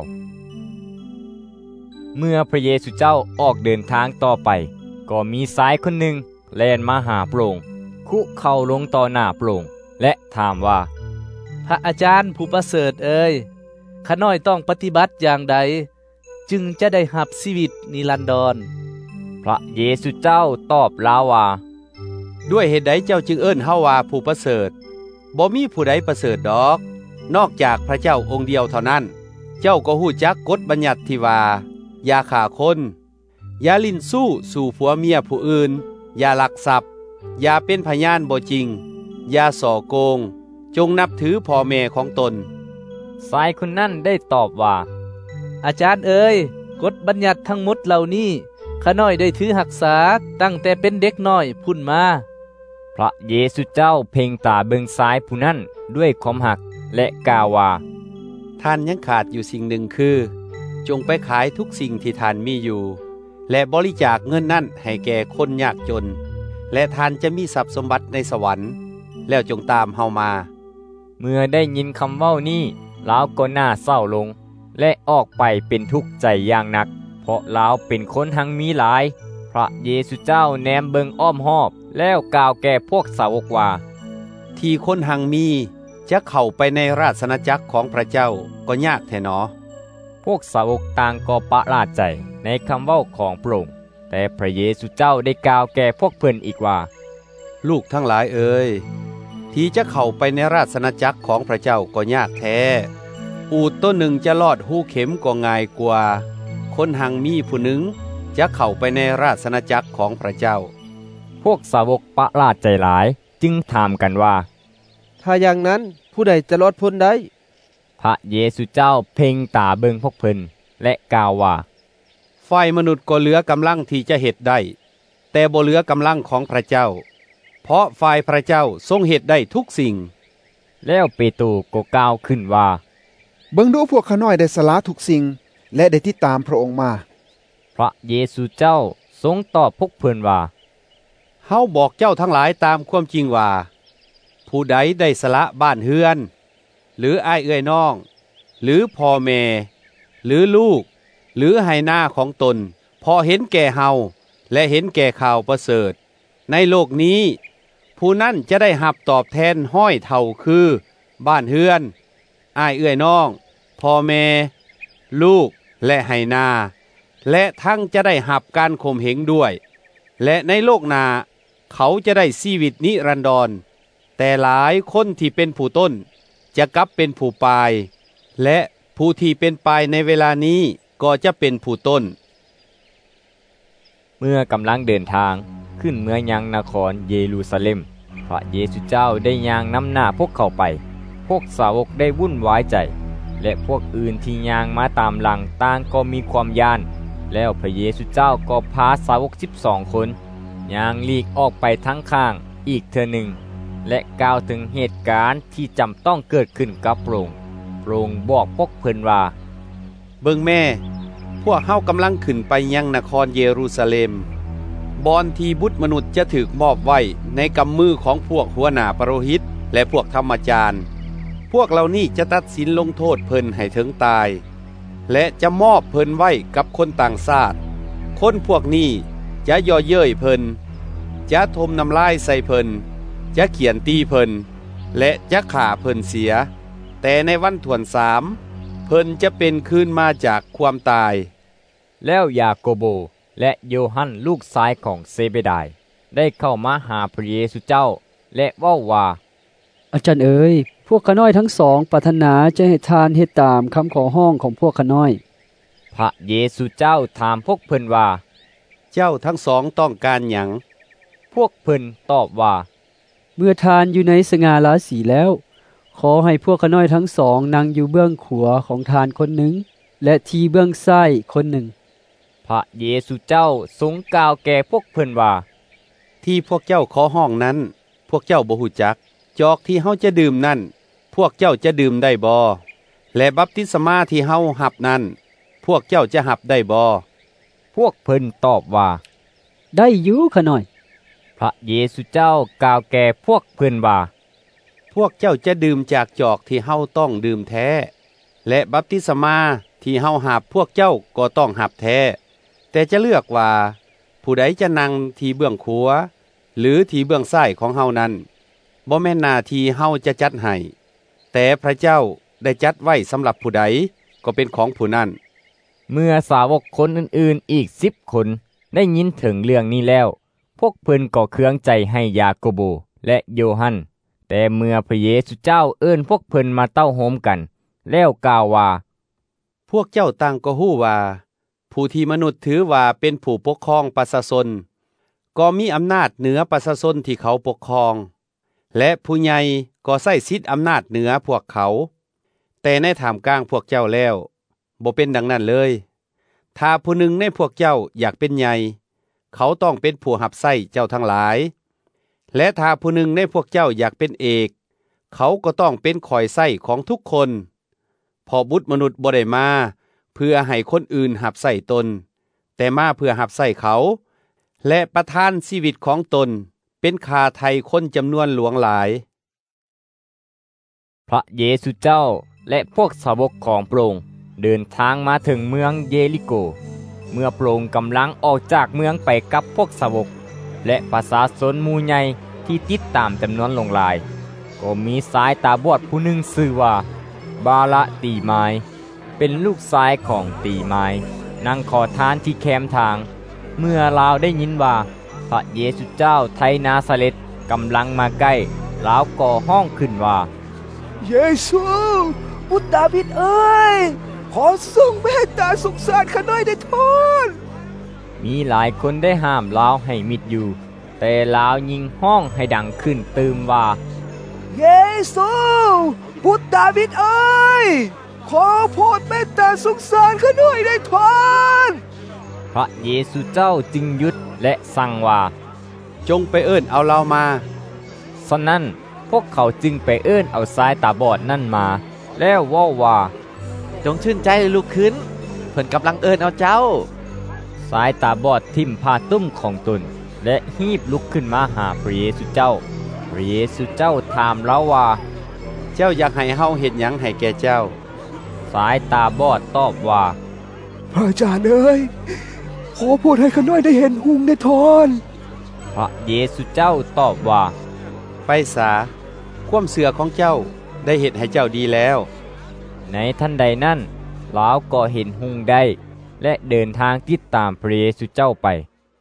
เมื่อพระเยซูเจ้าออกเดินทางต่อไปก็มีชายคนหนึ่งแล่นมาหาพระองค์คุเข่าลงต่อหน้าพระองค์และถามว่าพระอาจารย์ผู้ประเสริฐเอ่ยข้าน้อยต้องปฏิบัติอย่างใดจึงจะได้รับชีวิตนิรันดรพระเยซูเจ้าตอบลาว่าด้วยเหตุใดเจ้าจึงเอิ้นเฮาว่าผู้ประเสริฐบ่มีผู้ใดประเสริฐดอกนอกจากพระเจ้าองค์เดียวเท่านั้นเจ้าก็ฮู้จักกฎบัญญัติที่ว่าอย่าฆ่าคนอย่าลิ้นสู้สู่ผัวเมียผู้อื่นอย่าลักทรัพย์อย่าเป็นพยานบ่จริงอย่าส่อโกงจงนับถือพ่อแม่ของตนชายคนนั้นได้ตอบว่าอาจารย์เอ๋ยกฎบัญญัติทั้งหมดเหล่านี้ข้าน้อยได้ถือรักษาตั้งแต่เป็นเด็กน้อยพุ่นมาพระเยซูเจ้าเพ่งตาเบิ่งชายผู้นั้นด้วยความหักและกล่าวว่าท่านยังขาดอยู่สิ่งหนึ่งคือจงไปขายทุกสิ่งที่ท่านมีอยู่และบริจาคเงินนั้นให้แก่คนยากจนและท่านจะมีทรัพย์สมบัติในสวรรค์แล้วจงตามเฮามาเมื่อได้ยินคำเว้านี้ลาวก็หน้าเศร้าลงและออกไปเป็นทุกข์ใจอย่างหนักเพราะลาวเป็นคนหังมีหลายพระเยซูเจ้าแนมเบิงอ้อมหอบแล้วกล่าวแก่พวกสาวกว่าที่คนหังมีจะเข้าไปในราชนาจักรของพระเจ้าก็ยากแท้หนอพวกสาวกต่างก็ประหลาดใจในคำเว้าของพระองค์แต่พระเยซูเจ้าได้กล่าวแก่พวกเพิ่นอีกว่าลูกทั้งหลายเอ๋ยที่จะเข้าไปในราชนาจักรของพระเจ้าก็ยากแท้อูฐตัวหนึ่งจะลอดหูเข็มก็ง่ายกว่าคนหังมีผู้หนึ่งจะเข้าไปในราชอาณาจักรของพระเจ้าพวกสาวกประหลาดใจหลายจึงถามกันว่าถ้าอย่างนั้นผู้ใดจะรอดพ้นได้พระเยซูเจ้าเพ่งตาเบิงพวกเพิ่นและกล่าวว่าฝ่ายมนุษย์ก็เหลือกำลังที่จะเฮ็ดได้แต่บ่เหลือกำลังของพระเจ้าเพราะฝ่ายพระเจ้าทรงเฮ็ดได้ทุกสิ่งแล้วเปโตรก็กล่าวขึ้นว่าเบิ่งดูพวกข้าน้อยได้สละทุกสิ่งและได้ติดตามพระองค์มาพระเยซูเจ้าทรงตอบพวกเพิ่นว่าเฮาบอกเจ้าทั้งหลายตามความจริงว่าผู้ใดได้สละบ้านเฮือนหรืออ้ายเอื้อยน้องหรือพ่อแม่หรือลูกหรือให้หน้าของตนพอเห็นแก่เฮาและเห็นแก่ข่าวประเสริฐในโลกนี้ผู้นั้นจะได้รับตอบแทนห้อยเท่าคือบ้านเฮือนอ้ายเอื้อยน้องพ่อแม่ลูกและให้หน้าและทั้งจะได้รับการข่มเหงด้วยและในโลกหน้าเขาจะได้ชีวิตนิรันดรแต่หลายคนที่เป็นผู้ต้นจะกลับเป็นผู้ปลายและผู้ที่เป็นปลายในเวลานี้ก็จะเป็นผู้ต้นเมื่อกำลังเดินทางขึ้นเมืองยังนครเยรูซาเล็มพระเยซูเจ้าได้ย่างนำหน้าพวกเขาไปพวกสาวกได้วุ่นวายใจและพวกอื่นที่ย่างมาตามหลังต่างก็มีความย่านแล้วพระเยซูเจ้าก็พาสาวกสิบสองคนย่างหลีกออกไปทั้งข้างอีกเทื่อหนึ่งและกล่าวถึงเหตุการณ์ที่จำต้องเกิดขึ้นกับพระองค์พระองค์บอกพวกเพิ่นว่าเบิ่งแม่พวกเฮากำลังขึ้นไปยังนครเยรูซาเล็มบอนที่บุตรมนุษย์จะถูกมอบไว้ในกำมือของพวกหัวหน้าปโรหิตและพวกธรรมจารย์พวกเหล่านี้จะตัดสินลงโทษเพิ่นให้ถึงตายและจะมอบเพิ่นไว้กับคนต่างชาติคนพวกนี้จะย่อเย้ยเพิ่นจะทมน้ำลายใส่เพิ่นจะเขียนตีเพิ่นและจะฆ่าเพิ่นเสียแต่ในวันถ่วนสามเพิ่นจะเป็นคืนมาจากความตายแล้วยาโกโบและโยฮันลูกชายของเซเบดายได้เข้ามาหาพระเยซูเจ้าและเว้าว่าอาจารย์เอ๋ยพวกข้าน้อยทั้งสองปรารถนาจะให้ทานเฮ็ดตามคำขอห้องของพวกข้าน้อยพระเยซูเจ้าถามพวกเพิ่นว่าเจ้าทั้งสองต้องการหยังพวกเพิ่นตอบว่าเมื่อทานอยู่ในสง่าราศีแล้วขอให้พวกข้าน้อยทั้งสองนั่งอยู่เบื้องขวาของทานคนหนึ่งและที่เบื้องซ้ายคนหนึ่งพระเยซูเจ้าทรงกล่าวแก่พวกเพิ่นว่าที่พวกเจ้าขอห้องนั้นพวกเจ้าบ่ฮู้จักจอกที่เฮาจะดื่มนั่นพวกเจ้าจะดื่มได้บ่และบัพติศมาที่เฮารับนั้นพวกเจ้าจะรับได้บ่พวกเพิ่นตอบว่าได้อยู่ข้าน้อยพระเยซูเจ้ากล่าวแก่พวกเพิ่นว่าพวกเจ้าจะดื่มจากจอกที่เฮาต้องดื่มแท้และบัพติศมาที่เฮารับพวกเจ้าก็ต้องรับแท้แต่จะเลือกว่าผู้ใดจะนั่งที่เบื้องขวาหรือที่เบื้องซ้ายของเฮานั้นบ่แม่นหน้าที่เฮาจะจัดให้แต่พระเจ้าได้จัดไว้สำหรับผู้ใดก็เป็นของผู้นั้นเมื่อสาวกคนอื่นๆอีกสิบคนได้ยินถึงเรื่องนี้แล้วพวกเพิ่นก็เคืองใจให้ยาโกโบและโยฮันแต่เมื่อพระเยซูเจ้าเอิ้นพวกเพิ่นมาเต้าโฮมกันแล้วกล่าวว่าพวกเจ้าต่างก็ฮู้ว่าผู้ที่มนุษย์ถือว่าเป็นผู้ปกครองประชาชนก็มีอำนาจเหนือประชาชนที่เขาปกครองและผู้ใหญ่ก็ใช้สิทธิอำนาจเหนือพวกเขาแต่ในท่ามกลางพวกเจ้าแล้วบ่เป็นดังนั้นเลยถ้าผู้หนึ่งในพวกเจ้าอยากเป็นใหญ่เขาต้องเป็นผู้รับใช้เจ้าทั้งหลายและถ้าผู้หนึ่งในพวกเจ้าอยากเป็นเอกเขาก็ต้องเป็นข่อยใช้ของทุกคนพอบุตรมนุษย์บ่ได้มาเพื่อให้คนอื่นรับใช้ตนแต่มาเพื่อรับใช้เขาและประทานชีวิตของตนเป็นค่าไถ่คนจำนวนหลวงหลายพระเยซูเจ้าและพวกสาวกของพระองค์เดินทางมาถึงเมืองเยริโกเมื่อพระองค์กำลังออกจากเมืองไปกับพวกสาวกและประชาชนหมู่ใหญ่ที่ติดตามจำนวนหลงหลายก็มีสายตาบอดผู้หนึ่งชื่อว่าบาละตีไมายเป็นลูกชายของตีไมายนั่งขอทานที่แคมทางเมื่อลาวได้ยินว่าพระเยซูเจ้าไทนาซาเร็ตกำลังมาใกล้ลาวก็ห้องขึ้นว่าเยซูบุตรดาวิดเอ้ยขอทรงเมตตาสงสารข้าน้อยได้ทนมีหลายคนได้ห้ามลาวให้มิดอยู่แต่ลาวยิงห้องให้ดังขึ้นตืมว่าเยซูบุตรดาวิดเอ้ยขอโปรดเมตตาสงสารข้าน้อยได้ทนพระเยซูเจ้าจึงหยุดและสั่งว่าจงไปเอิ้นเอาเรามาฉะนั้นพวกเขาจึงไปเอิ้นเอาสายตาบอดนั่นมาแล้วเว้าว่าจงชื่นใจลุกขึ้นเพิ่นกำลังเอิ้นเอาเจ้าสายตาบอดทิ่มผ้าตุ้มของตนและหีบลุกขึ้นมาหาพระเยซูเจ้าพระเยซูเจ้าถามเราว่าเจ้าอยากให้เฮาเฮ็ดหยังให้แก่เจ้าสายตาบอดตอบว่าพระอาจารย์เอ้ยขอโปรดให้ข้าน้อยได้เห็นหุงได้ทนพระเยซูเจ้าตอบว่าไปสาความเสื่อของเจ้าได้เฮ็ดให้เจ้าดีแล้วในทันใดนั้นลาวก็เห็นหุงได้และเดินทางติดตามพระเยซูเจ้าไป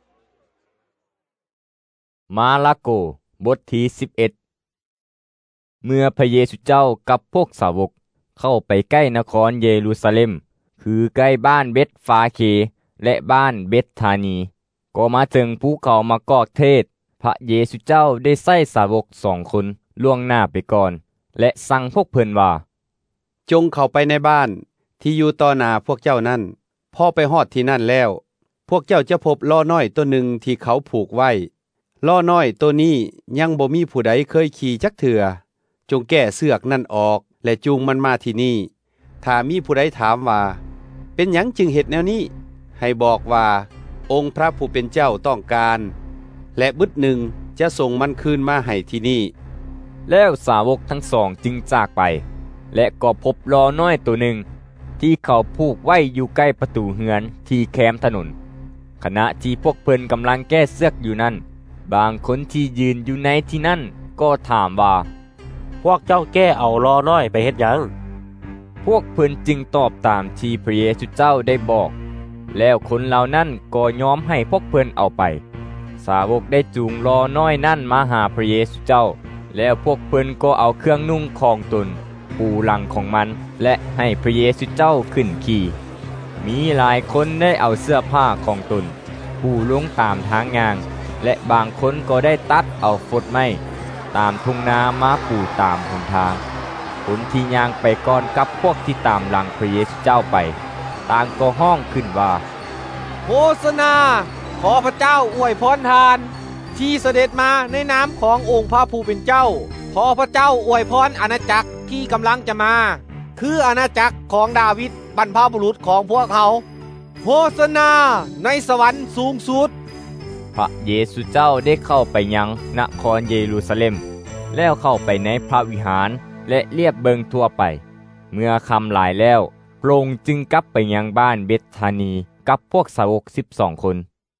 มาระโกบทที่สิบเอ็ดเมื่อพระเยซูเจ้ากับพวกสาวกเข้าไปใกล้นครเยรูซาเล็มคือใกล้บ้านเบธฟาเคและบ้านเบธธานีก็มาถึงภูเขามะกอกเทศพระเยซูเจ้าได้ใส่สาวกสองคนล่วงหน้าไปก่อนและสั่งพวกเพิ่นว่าจงเข้าไปในบ้านที่อยู่ต่อหน้าพวกเจ้านั้นพอไปฮอดที่นั่นแล้วพวกเจ้าจะพบล้อน้อยตัวหนึ่งที่เขาผูกไว้ล้อน้อยตัวนี้ยังบ่มีผู้ใดเคยขี่จักเถื่อจงแก้เสือกนั่นออกและจูงมันมาที่นี่ถ้ามีผู้ใดถามว่าเป็นหยังจึงเฮ็ดแนวนี้ให้บอกว่าองค์พระผู้เป็นเจ้าต้องการและบึดหนึ่งจะส่งมันคืนมาให้ที่นี่แล้วสาวกทั้งสองจึงจากไปและก็พบล้อน้อยตัวหนึ่งที่เขาผูกไว้อยู่ใกล้ประตูเฮือนที่แคมถนนขณะที่พวกเพิ่นกำลังแก้เสือกอยู่นั้นบางคนที่ยืนอยู่ในที่นั่นก็ถามว่าพวกเจ้าแก้เอาล้อน้อยไปเฮ็ดหยังพวกเพิ่นจึงตอบตามที่พระเยซูเจ้าได้บอกแล้วคนเหล่านั้นก็ยอมให้พวกเพิ่นเอาไปสาวกได้จูงล้อน้อยนั่นมาหาพระเยซูเจ้าแล้วพวกเพิ่นก็เอาเครื่องนุ่งของตนปูหลังของมันและให้พระเยซูเจ้าขึ้นขี่มีหลายคนได้เอาเสื้อผ้าของตนปูลงตามทางงานและบางคนก็ได้ตัดเอาฟดไม้ตามทุ่งนามาปูตามหนทางคนที่ย่างไปก่อนกับพวกที่ตามหลังพระเยซูเจ้าไปต่างก็ห้องขึ้นว่าโฆษณาขอพระเจ้าอวยพรทานที่เสด็จมาในนามขององค์พระผู้เป็นเจ้าขอพระเจ้าอวยพรอาณาจักรที่กำลังจะมาคืออาณาจักรของดาวิดบรรพบุรุษของพวกเขาโฆษณาในสวรรค์สูงสุดพระเยซูเจ้าได้เข้าไปยังนครเยรูซาเล็มแล้วเข้าไปในพระวิหารและเรียบเบิงทั่วไปเมื่อค่ำหลายแล้วพระองค์จึงกลับไปยังบ้านเบธธานีกับพวกสาวกสิบสองคน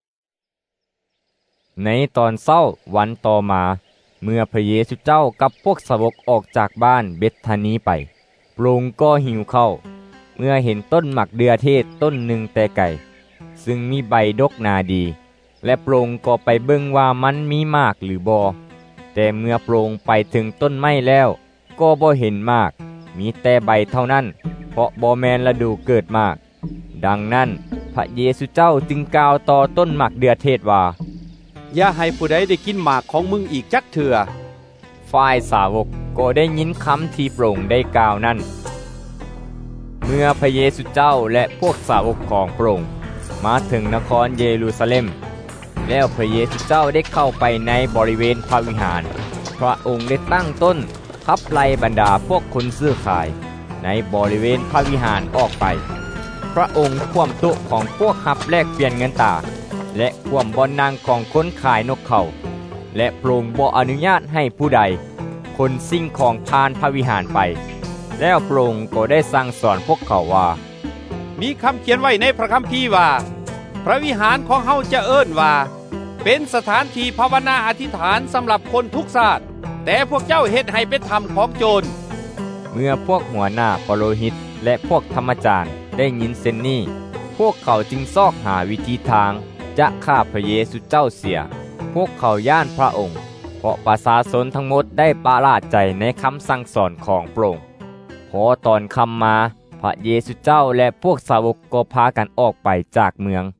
ในตอนเช้าวันต่อมาเมื่อพระเยซูเจ้ากับพวกสาวกออกจากบ้านเบธธานีไปพระองค์ก็หิวข้าวเมื่อเห็นต้นหมักเดือเทศต้นหนึ่งแต่ไก่ซึ่งมีใบดกนาดีและพระองค์ก็ไปเบิ่งว่ามันมีมากหรือบ่แต่เมื่อพระองค์ไปถึงต้นไม้แล้วก็บ่เห็นมากมีแต่ใบเท่านั้นเพราะบ่แม่นฤดูเกิดมากดังนั้นพระเยซูเจ้าจึงกล่าวต่อต้นหมักเดือเทศว่าอย่าให้ผู้ใดได้กินหมากของมึงอีกจักเถื่อฝ่ายสาวกก็ได้ยินคำที่พระองค์ได้กล่าวนั้นเมื่อพระเยซูเจ้าและพวกสาวกของพระองค์มาถึงนครเยรูซาเล็มแล้วพระเยซูเจ้าได้เข้าไปในบริเวณพระวิหารพระองค์ได้ตั้งต้นขับไล่บรรดาพวกคนซื้อขายในบริเวณพระวิหารออกไปพระองค์คว่ำโต๊ะของพวกขับแลกเปลี่ยนเงินตาและคว่ำบ่อนนั่งของคนขายนกเขาและพระองค์บ่อนุญาตให้ผู้ใดคนสิ่งของผ่านพระวิหารไปแล้วพระองค์ก็ได้สั่งสอนพวกเขาว่ามีคำเขียนไว้ในพระคัมภีร์ว่าพระวิหารของเฮาจะเอิ้นว่าเป็นสถานที่ภาวนาอธิษฐานสำหรับคนทุกชาติแต่พวกเจ้าเฮ็ดให้เป็นธรรมของโจรเมื่อพวกหัวหน้าปโรหิตและพวกธรรมจารย์ได้ยินเช่นนี้พวกเขาจึงซอกหาวิธีทางจะฆ่าพระเยซูเจ้าเสียพวกเขาย่านพระองค์เพราะประชาชนทั้งหมดได้ประหลาดใจในคำสั่งสอนของพระองค์พอตอนค่ำมาพระเยซูเจ้าและพวกสาวกก็พากันออกไปจากเมือง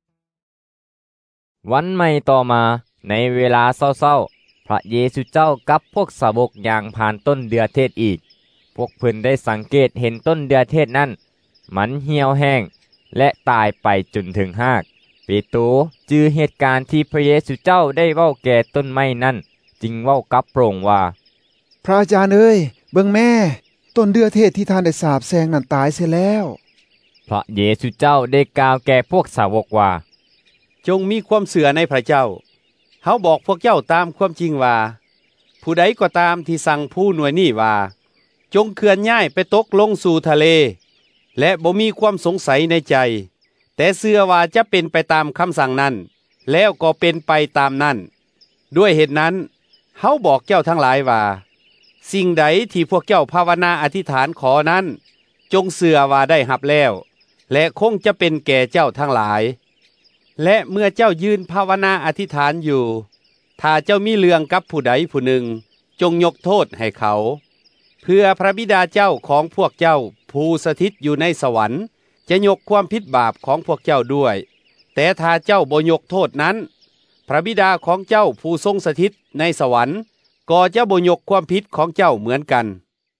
วันใหม่ต่อมาในเวลาเช้าๆพระเยซูเจ้ากับพวกสาวกย่างผ่านต้นเดือเทศอีกพวกเพิ่นได้สังเกตเห็นต้นเดือเทศนั้นมันเหี่ยวแห้งและตายไปจนถึงหากเปโตรจื้อเหตุการณ์ที่พระเยซูเจ้าได้เว้าแก่ต้นไม้นั้นจึงเว้ากับพระองค์ว่าพระอาจารย์เอ้ยเบิ่งแม่ต้นเดือเทศที่ท่านได้สาปแช่งนั้นตายเสียแล้วพระเยซูเจ้าได้กล่าวแก่พวกสาวกว่าจงมีความเสื่อในพระเจ้าเฮาบอกพวกเจ้าตามความจริงว่าผู้ใดก็ตามที่สั่งผู้หน่วยนี้ว่าจงเคลื่อนย้ายไปตกลงสู่ทะเลและบ่มีความสงสัยในใจแต่เชื่อว่าจะเป็นไปตามคำสั่งนั้นแล้วก็เป็นไปตามนั้นด้วยเหตุนั้นเฮาบอกเจ้าทั้งหลายว่าสิ่งใดที่พวกเจ้าภาวนาอธิษฐานขอนั้นจงเชื่อว่าได้รับแล้วและคงจะเป็นแก่เจ้าทั้งหลายและเมื่อเจ้ายืนภาวนาอธิษฐานอยู่ถ้าเจ้ามีเรื่องกับผู้ใดผู้หนึ่งจงยกโทษให้เขาเพื่อพระบิดาเจ้าของพวกเจ้าผู้สถิตอยู่ในสวรรค์จะยกความผิดบาปของพวกเจ้าด้วยแต่ถ้าเจ้าบ่ยกโทษนั้นพระบิดาของเจ้าผู้ทรงสถิตในสวรรค์ก็จะบ่ยกความผิดของเจ้าเหมือนกัน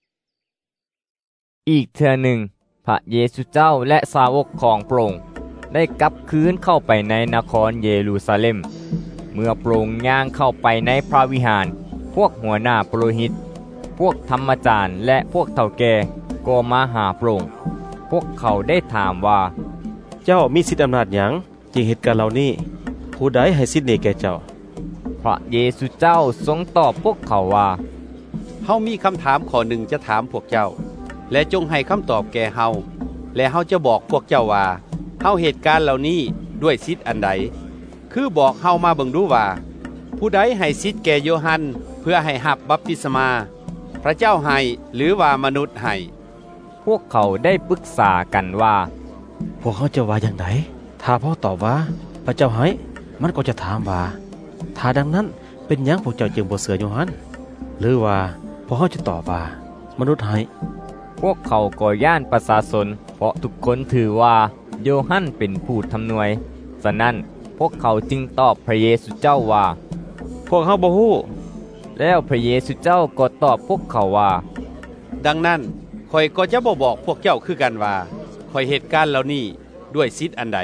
อีกเทื่อหนึ่งพระเยซูเจ้าและสาวกของพระองค์ได้กลับคืนเข้าไปในนครเยรูซาเล็มเมื่อพระองค์ย่างเข้าไปในพระวิหารพวกหัวหน้าปุโรหิตพวกธรรมจารย์และพวกเฒ่าแก่ก็มาหาพระองค์พวกเขาได้ถามว่าเจ้ามีสิทธิอำนาจหยังจึงเหตุการณ์เหล่านี้ผู้ใดให้สิทธินี้แก่เจ้าพระเยซูเจ้าทรงตอบพวกเขาว่าเฮามีคำถามข้อหนึ่งจะถามพวกเจ้าและจงให้คำตอบแก่เฮาและเฮาจะบอกพวกเจ้าว่าเฮาเหตุการณ์เหล่านี้ด้วยสิทธิ์อันใดคือบอกเฮามาเบิ่งดูว่าผู้ใดให้สิทธิ์แก่โยฮันเพื่อให้รับบัพติศมาพระเจ้าให้หรือว่ามนุษย์ให้พวกเขาได้ปรึกษากันว่าพวกเขาจะว่าอย่างไรถ้าพ่อตอบว่าพระเจ้าให้มันก็จะถามว่าถ้าดังนั้นเป็นหยังพวกเจ้าจึงบ่เชื่อโยฮันหรือว่าพวกเขาจะตอบว่ามนุษย์ให้พวกเขาก็ย่านประชาชนเพราะทุกคนถือว่าโยฮันเป็นผู้ทำนวยฉะนั้นพวกเขาจึงตอบพระเยซูเจ้าว่าพวกเขาบ่ฮู้แล้วพระเยซูเจ้าก็ตอบพวกเขาว่าดังนั้นข้อยก็จะบ่บอกพวกเจ้าคือกันว่าข้อยเหตุการณ์เหล่านี้ด้วยสิทธิ์อันใด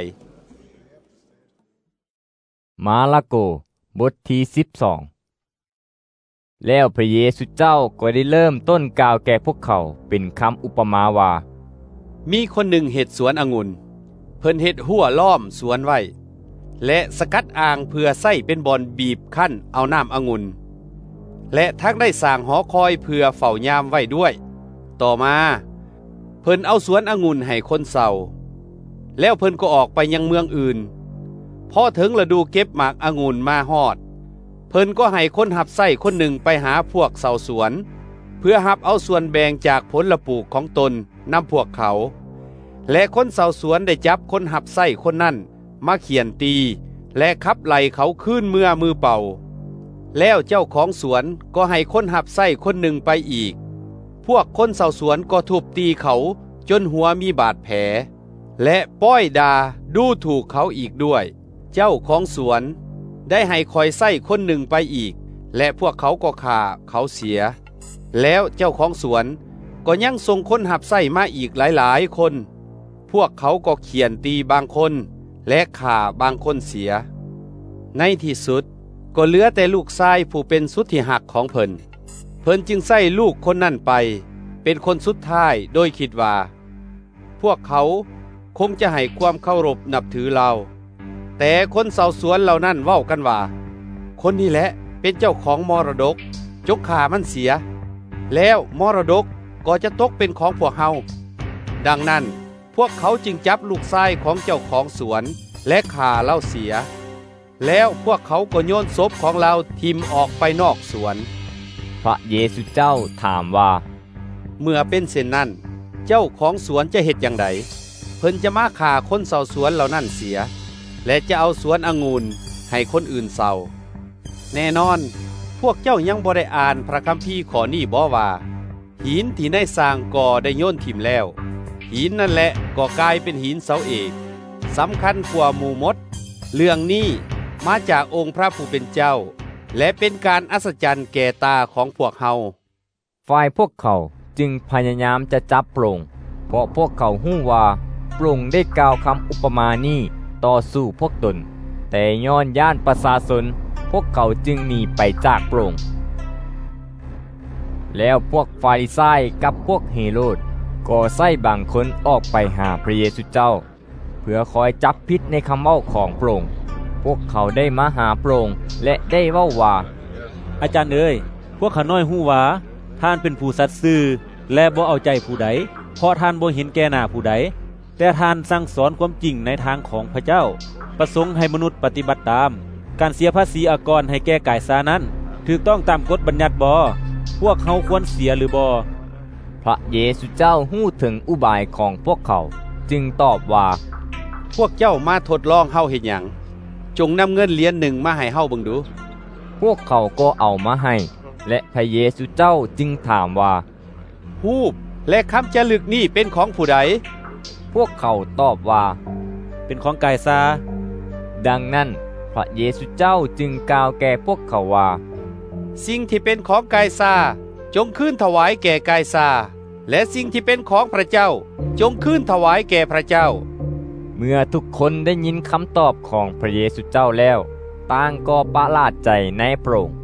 มาระโกบทที่สิบสองแล้วพระเยซูเจ้าก็ได้เริ่มต้นกล่าวแก่พวกเขาเป็นคำอุปมาว่ามีคนหนึ่งเฮ็ดสวนองุ่นเพิ่นเฮ็ดหัวล้อมสวนไว้และสกัดอ่างเพื่อใส่เป็นบอนบีบคั่นเอาน้ำองุ่นและทั้งได้สร้างหอคอยเพื่อเฝ้ายามไว้ด้วยต่อมาเพิ่นเอาสวนองุ่นให้คนเฒ่าแล้วเพิ่นก็ออกไปยังเมืองอื่นพอถึงฤดูเก็บหมากองุ่นมาฮอดเพิ่นก็ให้คนหับไส้คนหนึ่งไปหาพวกเฒ่าสวนเพื่อหับเอาส่วนแบ่งจากผลปลูกของตนนำพวกเขาและคนเฒ่าสวนได้จับคนหับไส้คนนั้นมาเขียนตีและขับไล่เขาขึ้นเมื่อมือเป่าแล้วเจ้าของสวนก็ให้คนหับไส้คนหนึ่งไปอีกพวกคนเฒ่าสวนก็ทุบตีเขาจนหัวมีบาดแผลและป้อยดาดูถูกเขาอีกด้วยเจ้าของสวนได้ให้คอยไส้คนหนึ่งไปอีกและพวกเขาก็ฆ่าเขาเสียแล้วเจ้าของสวนก็ยังส่งคนหับไส้มาอีกหลายๆคนพวกเขาก็เขียนตีบางคนและฆ่าบางคนเสียในที่สุดก็เหลือแต่ลูกชายผู้เป็นสุดที่หักของเพิ่นเพิ่นจึงใส่ลูกคนนั่นไปเป็นคนสุดท้ายโดยคิดว่าพวกเขาคงจะให้ความเคารพนับถือเราแต่คนเฒ่าสวนเหล่านั้นเว้ากันว่าคนนี้แหละเป็นเจ้าของมรดกจกขามันเสียแล้วมรดกก็จะตกเป็นของพวกเฮาดังนั้นพวกเขาจึงจับลูกชายของเจ้าของสวนและฆ่าเล่าเสียแล้วพวกเขาก็โยนศพของเราทิ่มออกไปนอกสวนพระเยซูเจ้าถามว่าเมื่อเป็นเช่นนั้นเจ้าของสวนจะเฮ็ดอย่างไรเพิ่นจะมาฆ่าคนเฒ่าสวนเหล่านั้นเสียและจะเอาสวนองุ่นให้คนอื่นเฒ่าแน่นอนพวกเจ้ายังบ่ได้อ่านพระคัมภีร์ข้อนี้บ่ว่าหินที่ในสร้างก่อได้โยนถิ่มแล้วหินนั่นแหละก็กลายเป็นหินเสาเอกสำคัญกว่าหมู่มดเรื่องนี้มาจากองค์พระผู้เป็นเจ้าและเป็นการอัศจรรย์แก่ตาของพวกเฮาฝ่ายพวกเขาจึงพยายามจะจับพระองค์เพราะพวกเขาฮู้ว่าพระองค์ได้กล่าวคำอุปมานี้ต่อสู้พวกตนแต่ย้อนย่านประชาชนพวกเขาจึงหนีไปจากพระองค์แล้วพวกฟาริสัยกับพวกเฮโรดก็ใส่บางคนออกไปหาพระเยซูเจ้าเพื่อคอยจับผิดในคำเว้าของพระองค์พวกเขาได้มาหาพระองค์และได้เว้าว่าอาจารย์เอ๋ยพวกข้าน้อยฮู้ว่าท่านเป็นผู้สัตย์ซื่อและบ่เอาใจผู้ใดเพราะท่านบ่เห็นแก่หน้าผู้ใดแต่ท่านสั่งสอนความจริงในทางของพระเจ้าประสงค์ให้มนุษย์ปฏิบัติตามการเสียภาษีอากรให้แก่กายซานั้นถูกต้องตามกฎบัญญัติบ่พวกเขาควรเสียหรือบ่พระเยซูเจ้าฮู้ถึงอุบายของพวกเขาจึงตอบว่าพวกเจ้ามาทดลองเฮาเฮ็ดหยังจงนำเงินเหรียญหนึ่งมาให้เฮาเบิ่งดูพวกเขาก็เอามาให้และพระเยซูเจ้าจึงถามว่ารูปและคำจะลึกนี้เป็นของผู้ใดพวกเขาตอบว่าเป็นของกายซาดังนั้นพระเยซูเจ้าจึงกล่าวแก่พวกเขาว่าสิ่งที่เป็นของกายซาจงคืนถวายแก่กายซาและสิ่งที่เป็นของพระเจ้าจงคืนถวายแก่พระเจ้าเมื่อทุกคนได้ยินคำตอบของพระเยซูเจ้าแล้วต่างก็ประหลาดใจในพระองค์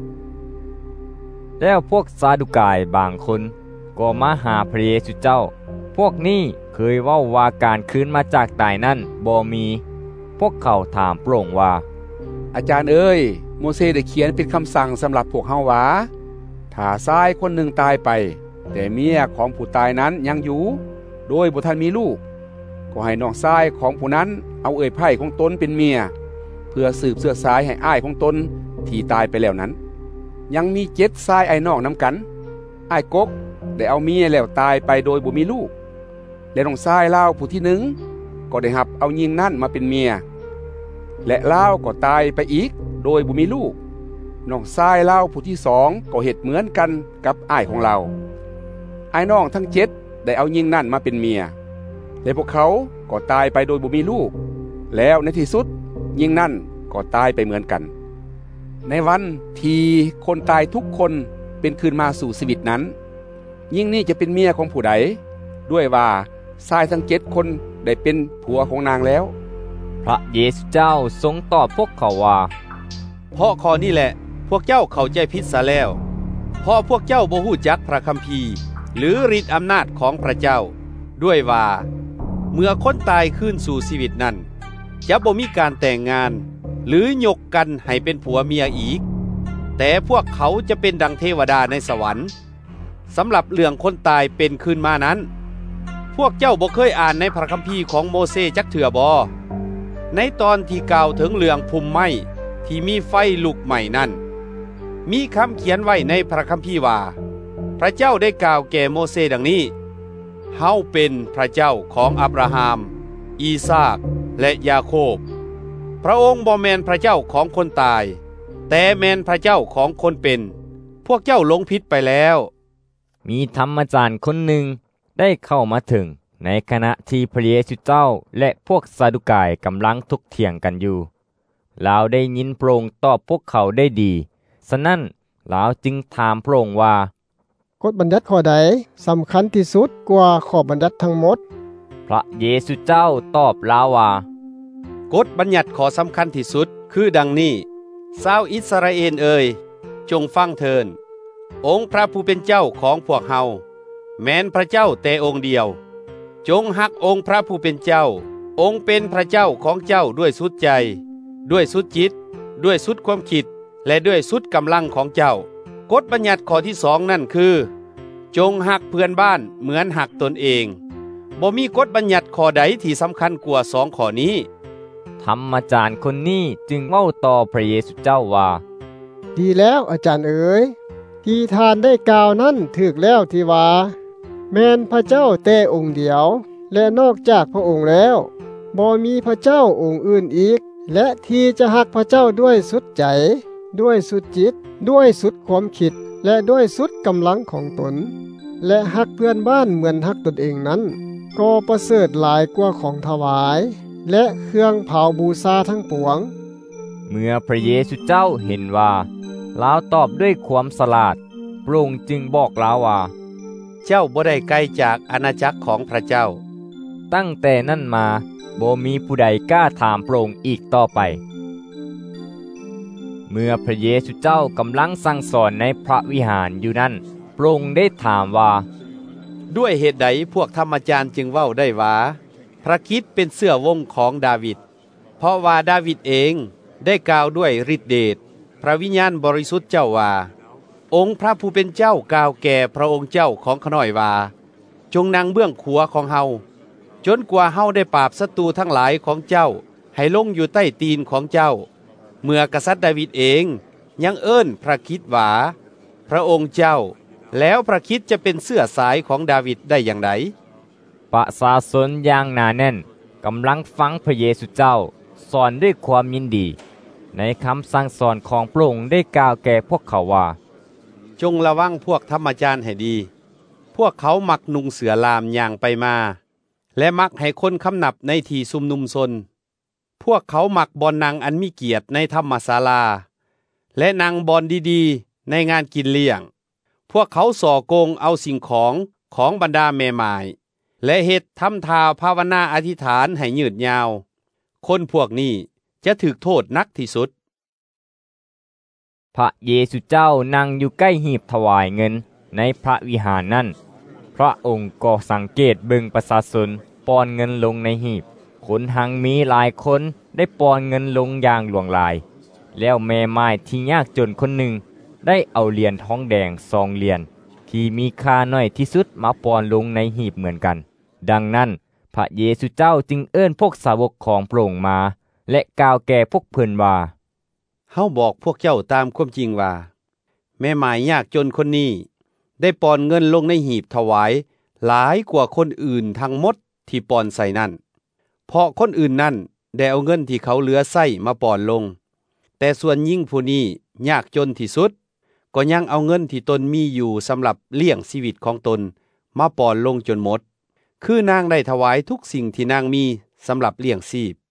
แล้วพวกซาดุกายบางคนก็มาหาพระเยซูเจ้าพวกนี้เคยเว้าว่าการคืนมาจากตายนั้นบ่มีพวกเขาถามพระองค์ว่าอาจารย์เอ้ยโมเสสได้เขียนเป็นคำสั่งสำหรับพวกเฮาว่าถ้าชายคนหนึ่งตายไปแต่เมียของผู้ตายนั้นยังอยู่โดยบ่ทันมีลูกก็ให้น้องชายของผู้นั้นเอาเอ่ยไผ่ของตนเป็นเมียเพื่อสืบเสื้อสายให้อ้ายของตนที่ตายไปแล้วนั้นยังมีเจ็ดชายไอ้น้องนำกันอ้ายกกได้เอาเมียแล้วตายไปโดยบ่มีลูกและน้องชายลาวผู้ที่หนึ่งก็ได้รับเอาหญิงนั้นมาเป็นเมียและลาวก็ตายไปอีกโดยบ่มีลูกน้องชายลาวผู้ที่สองก็เฮ็ดเหมือนกันกับอ้ายของเราอ้ายน้องทั้งเจ็ดได้เอาหญิงนั้นมาเป็นเมียและพวกเขาก็ตายไปโดยบ่มีลูกแล้วในที่สุดหญิงนั้นก็ตายไปเหมือนกันในวันที่คนตายทุกคนเป็นคืนมาสู่ชีวิตนั้นหญิงนี้จะเป็นเมียของผู้ใดด้วยว่าชายทั้งเจ็ดคนได้เป็นผัวของนางแล้วพระเยซูเจ้าทรงตอบพวกเขาว่าเพราะข้อนี้แหละพวกเจ้าเข้าใจผิดซะแล้วเพราะพวกเจ้าบ่ฮู้จักพระคัมภีร์หรือฤทธิ์อำนาจของพระเจ้าด้วยว่าเมื่อคนตายคืนสู่ชีวิตนั้นจะบ่มีการแต่งงานหรือยกกันให้เป็นผัวเมียอีกแต่พวกเขาจะเป็นดังเทวดาในสวรรค์สำหรับเรื่องคนตายเป็นคืนมานั้นพวกเจ้าบ่เคยอ่านในพระคัมภีร์ของโมเสสจักเถื่อบ่ในตอนที่กล่าวถึงเรื่องภูมิไม้ที่มีไฟลุกใหม่นั้นมีคำเขียนไว้ในพระคัมภีร์ว่าพระเจ้าได้กล่าวแก่โมเสสดังนี้เฮาเป็นพระเจ้าของอับราฮัมอีซากและยาโคบพระองค์บ่แม่นพระเจ้าของคนตายแต่แม่นพระเจ้าของคนเป็นพวกเจ้าหลงผิดไปแล้วมีธรรมจารย์คนหนึ่งได้เข้ามาถึงในขณะที่พระเยซูเจ้าและพวกซาดุกายกำลังถกเถียงกันอยู่ลาวได้ยินพระองค์ตอบพวกเขาได้ดีฉะนั้นลาวจึงถามพระองค์ว่ากฎบัญญัติข้อใดสำคัญที่สุดกว่าข้อบัญญัติทั้งหมดพระเยซูเจ้าตอบลาวว่ากฎบัญญัติข้อสำคัญที่สุดคือดังนี้ชาวอิสราเอลเอ่ยจงฟังเถิดองค์พระผู้เป็นเจ้าของพวกเฮาแม้นพระเจ้าแต่องค์เดียวจงฮักองค์พระผู้เป็นเจ้าองค์เป็นพระเจ้าของเจ้าด้วยสุดใจด้วยสุดจิตด้วยสุดความคิดและด้วยสุดกำลังของเจ้ากฎบัญญัติข้อที่สองนั่นคือจงฮักเพื่อนบ้านเหมือนฮักตนเองบ่มีกฎบัญญัติข้อใดที่สำคัญกว่าสองข้อนี้ธรรมจารย์คนนี้จึงเว้าต่อพระเยซูเจ้าว่าดีแล้วอาจารย์เอ๋ยที่ทานได้กล่าวนั้นถูกแล้วที่ว่าแม่นพระเจ้าแต่องค์เดียวและนอกจากพระองค์แล้วบ่มีพระเจ้าองค์อื่นอีกและที่จะฮักพระเจ้าด้วยสุดใจด้วยสุดจิตด้วยสุดความคิดและด้วยสุดกำลังของตนและฮักเพื่อนบ้านเหมือนฮักตนเองนั้นก็ประเสริฐหลายกว่าของถวายและเครื่องเผาบูชาทั้งปวงเมื่อพระเยซูเจ้าเห็นว่าลาวตอบด้วยความสลาดพระองค์จึงบอกลาวว่าเจ้าบ่ได้ไกลจากอาณาจักรของพระเจ้าตั้งแต่นั้นมาบ่มีผู้ใดกล้าถามพระองค์อีกต่อไปเมื่อพระเยซูเจ้ากำลังสั่งสอนในพระวิหารอยู่นั้นพระองค์ได้ถามว่าด้วยเหตุใดพวกธรรมจารย์จึงเว้าได้ว่าพระคริสต์เป็นเสื้อวงของดาวิดเพราะว่าดาวิดเองได้กล่าวด้วยฤทธิเดชพระวิญญาณบริสุทธิ์เจ้าว่าองค์พระผู้เป็นเจ้ากล่าวแก่พระองค์เจ้าของขน้อยว่าจงนั่งเบื้องขวาของเฮาจนกว่าเฮาได้ปราบศัตรูทั้งหลายของเจ้าให้ลงอยู่ใต้ตีนของเจ้าเมื่อกษัตริย์ดาวิดเองยังเอิ้นพระคริสต์ว่าพระองค์เจ้าแล้วพระคริสต์จะเป็นเสื้อสายของดาวิดได้อย่างไรประชาชนอย่างหนาแน่นกำลังฟังพระเยซูเจ้าสอนด้วยความยินดีในคำสั่งสอนของพระองค์ได้กล่าวแก่พวกเขาว่าจงระวังพวกธรรมจารย์ให้ดีพวกเขามักนุ่งเสื้อลามย่างไปมาและมักให้คนคำนับในที่ซุมนุมชนพวกเขามักบอนนางอันมีเกียรติในธรรมศาลาและนางบอนดีๆในงานกินเลี้ยงพวกเขาส่อโกงเอาสิ่งของของบรรดาแม่หมายและเฮ็ดทำทาภาวนาอธิษฐานให้ยืดยาวคนพวกนี้จะถูกโทษนักที่สุดพระเยซูเจ้านั่งอยู่ใกล้หีบถวายเงินในพระวิหารนั้นพระองค์ก็สังเกตเบิ่งประชาชนป้อนเงินลงในหีบคนหังมีหลายคนได้ป้อนเงินลงอย่างหลวงหลายแล้วแม่ไม้ที่ยากจนคนหนึ่งได้เอาเหรียญทองแดงสองเหรียญที่มีค่าน้อยที่สุดมาป้อนลงในหีบเหมือนกันดังนั้นพระเยซูเจ้าจึงเอิ้นพวกสาวกของพระองค์มาและกล่าวแก่พวกเพิ่นว่าเฮาบอกพวกเจ้าตามความจริงว่าแม่หมายยากจนคนนี้ได้ป้อนเงินลงในหีบถวายหลายกว่าคนอื่นทั้งหมดที่ป้อนใส่นั่นเพราะคนอื่นนั่นได้เอาเงินที่เขาเหลือใส่มาป้อนลงแต่ส่วนยิ่งผู้นี้ยากจนที่สุดก็ยังเอาเงินที่ตนมีอยู่สำหรับเลี้ยงชีวิตของตนมาป้อนลงจนหมดคือนางได้ถวายทุกสิ่งที่นางมีสำหรับเลี้ยงชีพ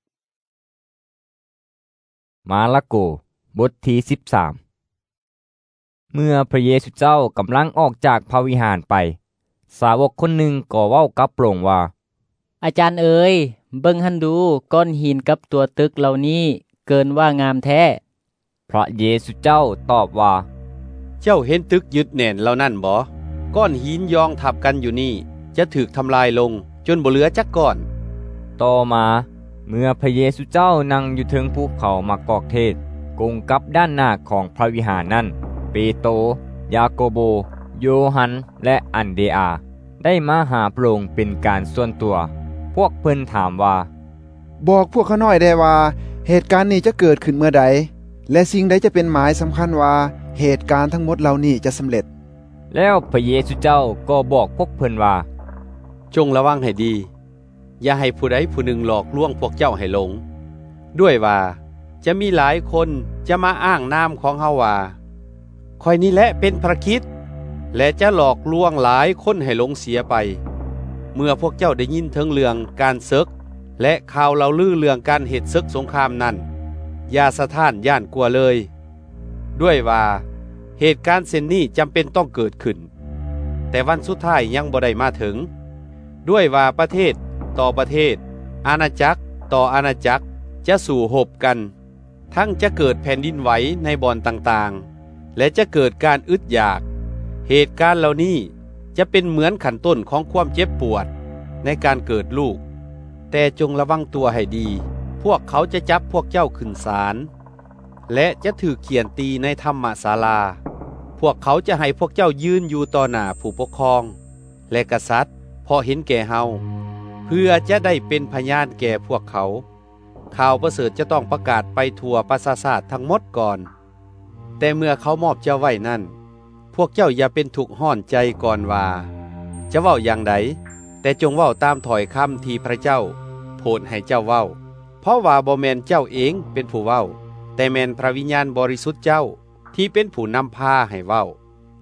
มาระโกบทที่สิบสามเมื่อพระเยซูเจ้ากำลังออกจากพระวิหารไปสาวกคนหนึ่งก็เว้ากับพระองค์ว่าอาจารย์เอ๋ยเบิ่งหันดูก้อนหินกับตัวตึกเหล่านี้เกินว่างามแท้พระเยซูเจ้าตอบว่าเจ้าเห็นตึกยึดแน่นเหล่านั้นบ่ก้อนหินยองทับกันอยู่นี่จะถูกทำลายลงจนบ่เหลือจักก้อนต่อมาเมื่อพระเยซูเจ้านั่งอยู่ถึงภูเขามักกอกเทศกงกับด้านหน้าของพระวิหารนั้นเปโตรยาโกโบโยฮันและอันเดอาได้มาหาพระองค์เป็นการส่วนตัวพวกเพิ่นถามว่าบอกพวกเขาน้อยได้ว่าเหตุการณ์นี้จะเกิดขึ้นเมื่อใดและสิ่งใดจะเป็นหมายสำคัญว่าเหตุการณ์ทั้งหมดเหล่านี้จะสำเร็จแล้วพระเยซูเจ้าก็บอกพวกเพิ่นว่าจงระวังให้ดีอย่าให้ผู้ใดผู้หนึ่งหลอกลวงพวกเจ้าให้หลงด้วยว่าจะมีหลายคนจะมาอ้างนามของเฮาว่าข้อยนี่แหละเป็นพระคริสต์และจะหลอกลวงหลายคนให้หลงเสียไปเมื่อพวกเจ้าได้ยินถึงเรื่องการศึกและข่าวเล่าลือเรื่องการเหตุศึกสงครามนั้นอย่าสะท้านย่านกลัวเลยด้วยว่าเหตุการณ์เช่นนี้จำเป็นต้องเกิดขึ้นแต่วันสุดท้ายยังบ่ได้มาถึงด้วยว่าประเทศต่อประเทศอาณาจักรต่ออาณาจักรจะสู่หบกันทั้งจะเกิดแผ่นดินไหวในบ่อนต่างๆและจะเกิดการอึดอยากเหตุการณ์เหล่านี้จะเป็นเหมือนขั้นต้นของความเจ็บปวดในการเกิดลูกแต่จงระวังตัวให้ดีพวกเขาจะจับพวกเจ้าขึ้นศาลและจะถือเขียนตีในธรรมศาลาพวกเขาจะให้พวกเจ้ายืนอยู่ต่อหน้าผู้ปกครองและกษัตริย์พอเห็นแก่เฮาเพื่อจะได้เป็นพยานแก่พวกเขาข่าวประเสริฐจะต้องประกาศไปทั่วประชาชาติทั้งหมดก่อนแต่เมื่อเขามอบเจ้าไว้นั่นพวกเจ้าอย่าเป็นทุกข์ห้อนใจก่อนว่าจะเว้าอย่างใดแต่จงเว้าตามถ้อยคำที่พระเจ้าโปรดให้เจ้าเว้าเพราะว่าบ่แม่นเจ้าเองเป็นผู้เว้าแต่แม่นพระวิญญาณบริสุทธิ์เจ้าที่เป็นผู้นำพาให้เว้า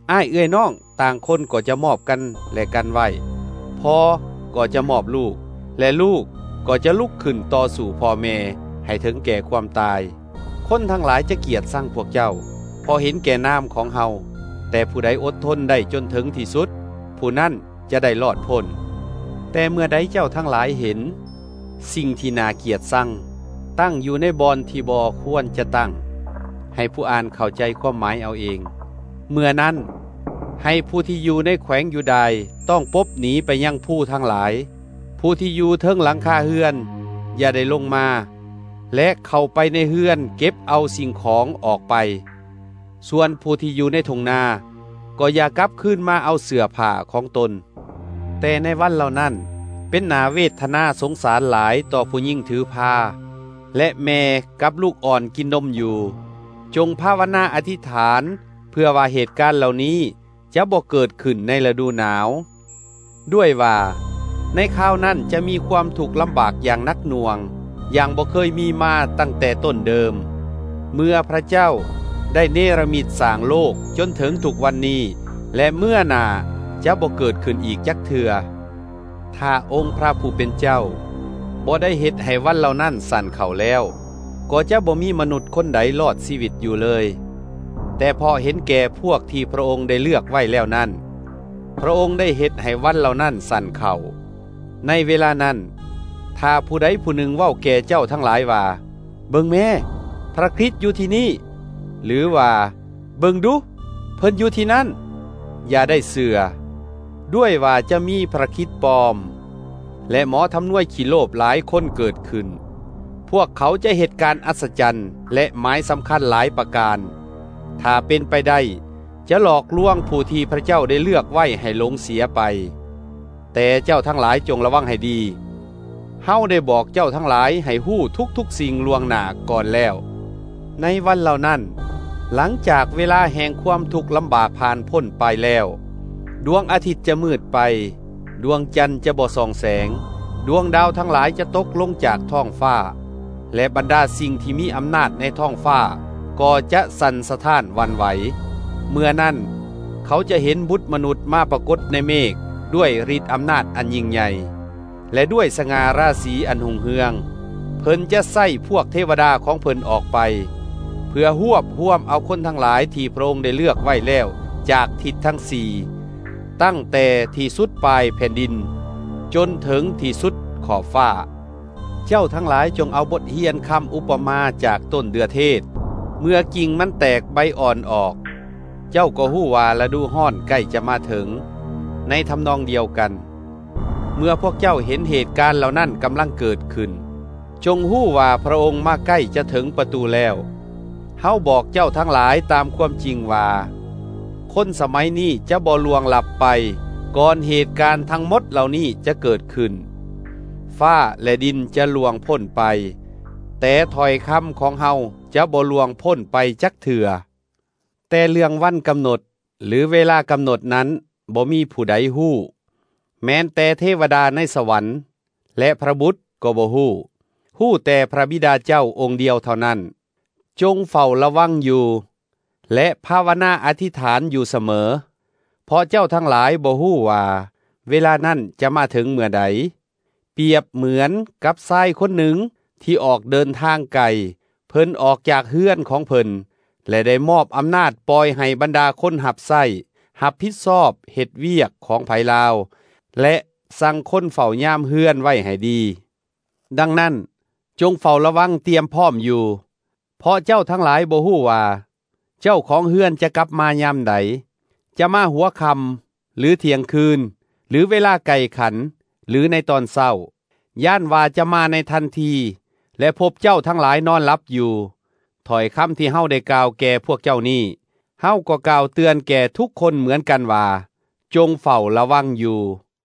อ้ายเอื้อยน้องต่างคนก็จะมอบกันและกันไว้พ่อก็จะมอบลูกและลูกก็จะลุกขึ้นต่อสู่พ่อแม่ให้ถึงแก่ความตายคนทั้งหลายจะเกลียดชังพวกเจ้าพอเห็นแก่น้ำของเฮาแต่ผู้ใดอดทนได้จนถึงที่สุดผู้นั้นจะได้รอดพ้นแต่เมื่อใดเจ้าทั้งหลายเห็นสิ่งที่น่าเกลียดชังตั้งอยู่ในบอนที่บ่ควรจะตั้งให้ผู้อ่านเข้าใจความหมายเอาเองเมื่อนั้นให้ผู้ที่อยู่ในแขวงยูดาห์ต้องปบหนีไปยังผู้ทั้งหลายผู้ที่อยู่เทิงหลังคาเฮือนอย่าได้ลงมาและเข้าไปในเฮือนเก็บเอาสิ่งของออกไปส่วนผู้ที่อยู่ในทุ่งนาก็อย่ากลับคืนมาเอาเสื้อผ้าของตนแต่ในวันเหล่านั้นเป็นนาเวทนาสงสารหลายต่อผู้หญิงถือผ้าและแม่กับลูกอ่อนกินนมอยู่จงภาวนาอธิษฐานเพื่อว่าเหตุการณ์เหล่านี้จะบ่เกิดขึ้นในฤดูหนาวด้วยว่าในคราวนั้นจะมีความทุกข์ลำบากอย่างนักหน่วงอย่างบ่เคยมีมาตั้งแต่ต้นเดิมเมื่อพระเจ้าได้เนรมิตสร้างโลกจนถึงทุกวันนี้และเมื่อหน้าจะบ่เกิดขึ้นอีกจักเทื่อถ้าองค์พระผู้เป็นเจ้าบ่ได้เฮ็ดให้วันเหล่านั้นสั่นเข้าแล้วก็จะบ่มีมนุษย์คนใดรอดชีวิตอยู่เลยแต่พอเห็นแก่พวกที่พระองค์ได้เลือกไว้แล้วนั้นพระองค์ได้เฮ็ดให้วันเหล่านั้นสั่นเข้าในเวลานั้นถ้าผู้ใดผู้หนึ่งเว้าแก่เจ้าทั้งหลายว่าเบิ่งแม่พระคริสต์อยู่ที่นี่หรือว่าเบิ่งดูเพิ่นอยู่ที่นั่นอย่าได้เสื่อด้วยว่าจะมีพระคริสต์ปลอมและหมอทำนวยขี้โลภหลายคนเกิดขึ้นพวกเขาจะเหตุการณ์อัศจรรย์และหมายสำคัญหลายประการถ้าเป็นไปได้จะหลอกลวงผู้ที่พระเจ้าได้เลือกไว้ให้หลงเสียไปแต่เจ้าทั้งหลายจงระวังให้ดีเฮาได้บอกเจ้าทั้งหลายให้ฮู้ทุกๆสิ่งล่วงหน้าก่อนแล้วในวันเหล่านั้นหลังจากเวลาแห่งความทุกข์ลำบากผ่านพ้นไปแล้วดวงอาทิตย์จะมืดไปดวงจันทร์จะบ่ส่องแสงดวงดาวทั้งหลายจะตกลงจากท้องฟ้าและบรรดาสิ่งที่มีอำนาจในท้องฟ้าก็จะสั่นสะท้านหวั่นไหวเมื่อนั้นเขาจะเห็นบุตรมนุษย์มาปรากฏในเมฆด้วยฤทธิ์อำนาจอันยิ่งใหญ่และด้วยสง่าราศีอันหุ่งเฮืองเพิ่นจะไส่พวกเทวดาของเพิ่นออกไปเพื่อหวบห่วมเอาคนทั้งหลายที่พระองค์ได้เลือกไว้แล้วจากทิศทั้งสี่ตั้งแต่ที่สุดปลายแผ่นดินจนถึงที่สุดขอบฟ้าเจ้าทั้งหลายจงเอาบทเรียนคำอุปมาจากต้นเดือเทศเมื่อกิ่งมันแตกใบอ่อนออกเจ้าก็ฮู้ว่าฤดูร้อนใกล้จะมาถึงในทำนองเดียวกันเมื่อพวกเจ้าเห็นเหตุการณ์เหล่านั้นกำลังเกิดขึ้นจงฮู้ว่าพระองค์มาใกล้จะถึงประตูแล้วเฮาบอกเจ้าทั้งหลายตามความจริงว่าคนสมัยนี้จะบ่ลวงหลับไปก่อนเหตุการณ์ทั้งหมดเหล่านี้จะเกิดขึ้นฟ้าและดินจะลวงพ้นไปแต่ถ้อยคำของเฮาจะบ่ลวงพ้นไปจักเถื่อแต่เรื่องวันกำหนดหรือเวลากำหนดนั้นบ่มีผู้ใดฮู้แม้นแต่เทวดาในสวรรค์และพระบุตรก็บ่ฮู้ฮู้แต่พระบิดาเจ้าองค์เดียวเท่านั้นจงเฝ้าระวังอยู่และภาวนาอธิษฐานอยู่เสมอเพราะเจ้าทั้งหลายบ่ฮู้ว่าเวลานั้นจะมาถึงเมื่อใดเปรียบเหมือนกับชายคนหนึ่งที่ออกเดินทางไกลเพิ่นออกจากเฮือนของเพิ่นและได้มอบอำนาจปล่อยให้บรรดาคนหับไส้หับผิดชอบเฮ็ดเวียกของไผลาวและสั่งคนเฝ้ายามเฮือนไว้ให้ดีดังนั้นจงเฝ้าระวังเตรียมพร้อมอยู่เพราะเจ้าทั้งหลายบ่ฮู้ว่าเจ้าของเฮือนจะกลับมายามใดจะมาหัวค่ำหรือเที่ยงคืนหรือเวลาไก่ขันหรือในตอนเช้าย่านว่าจะมาในทันทีและพบเจ้าทั้งหลายนอนหลับอยู่ถ้อยคำที่เฮาได้กล่าวแก่พวกเจ้านี้เฮาก็กล่าวเตือนแก่ทุกคนเหมือนกันว่าจงเฝ้าระวังอยู่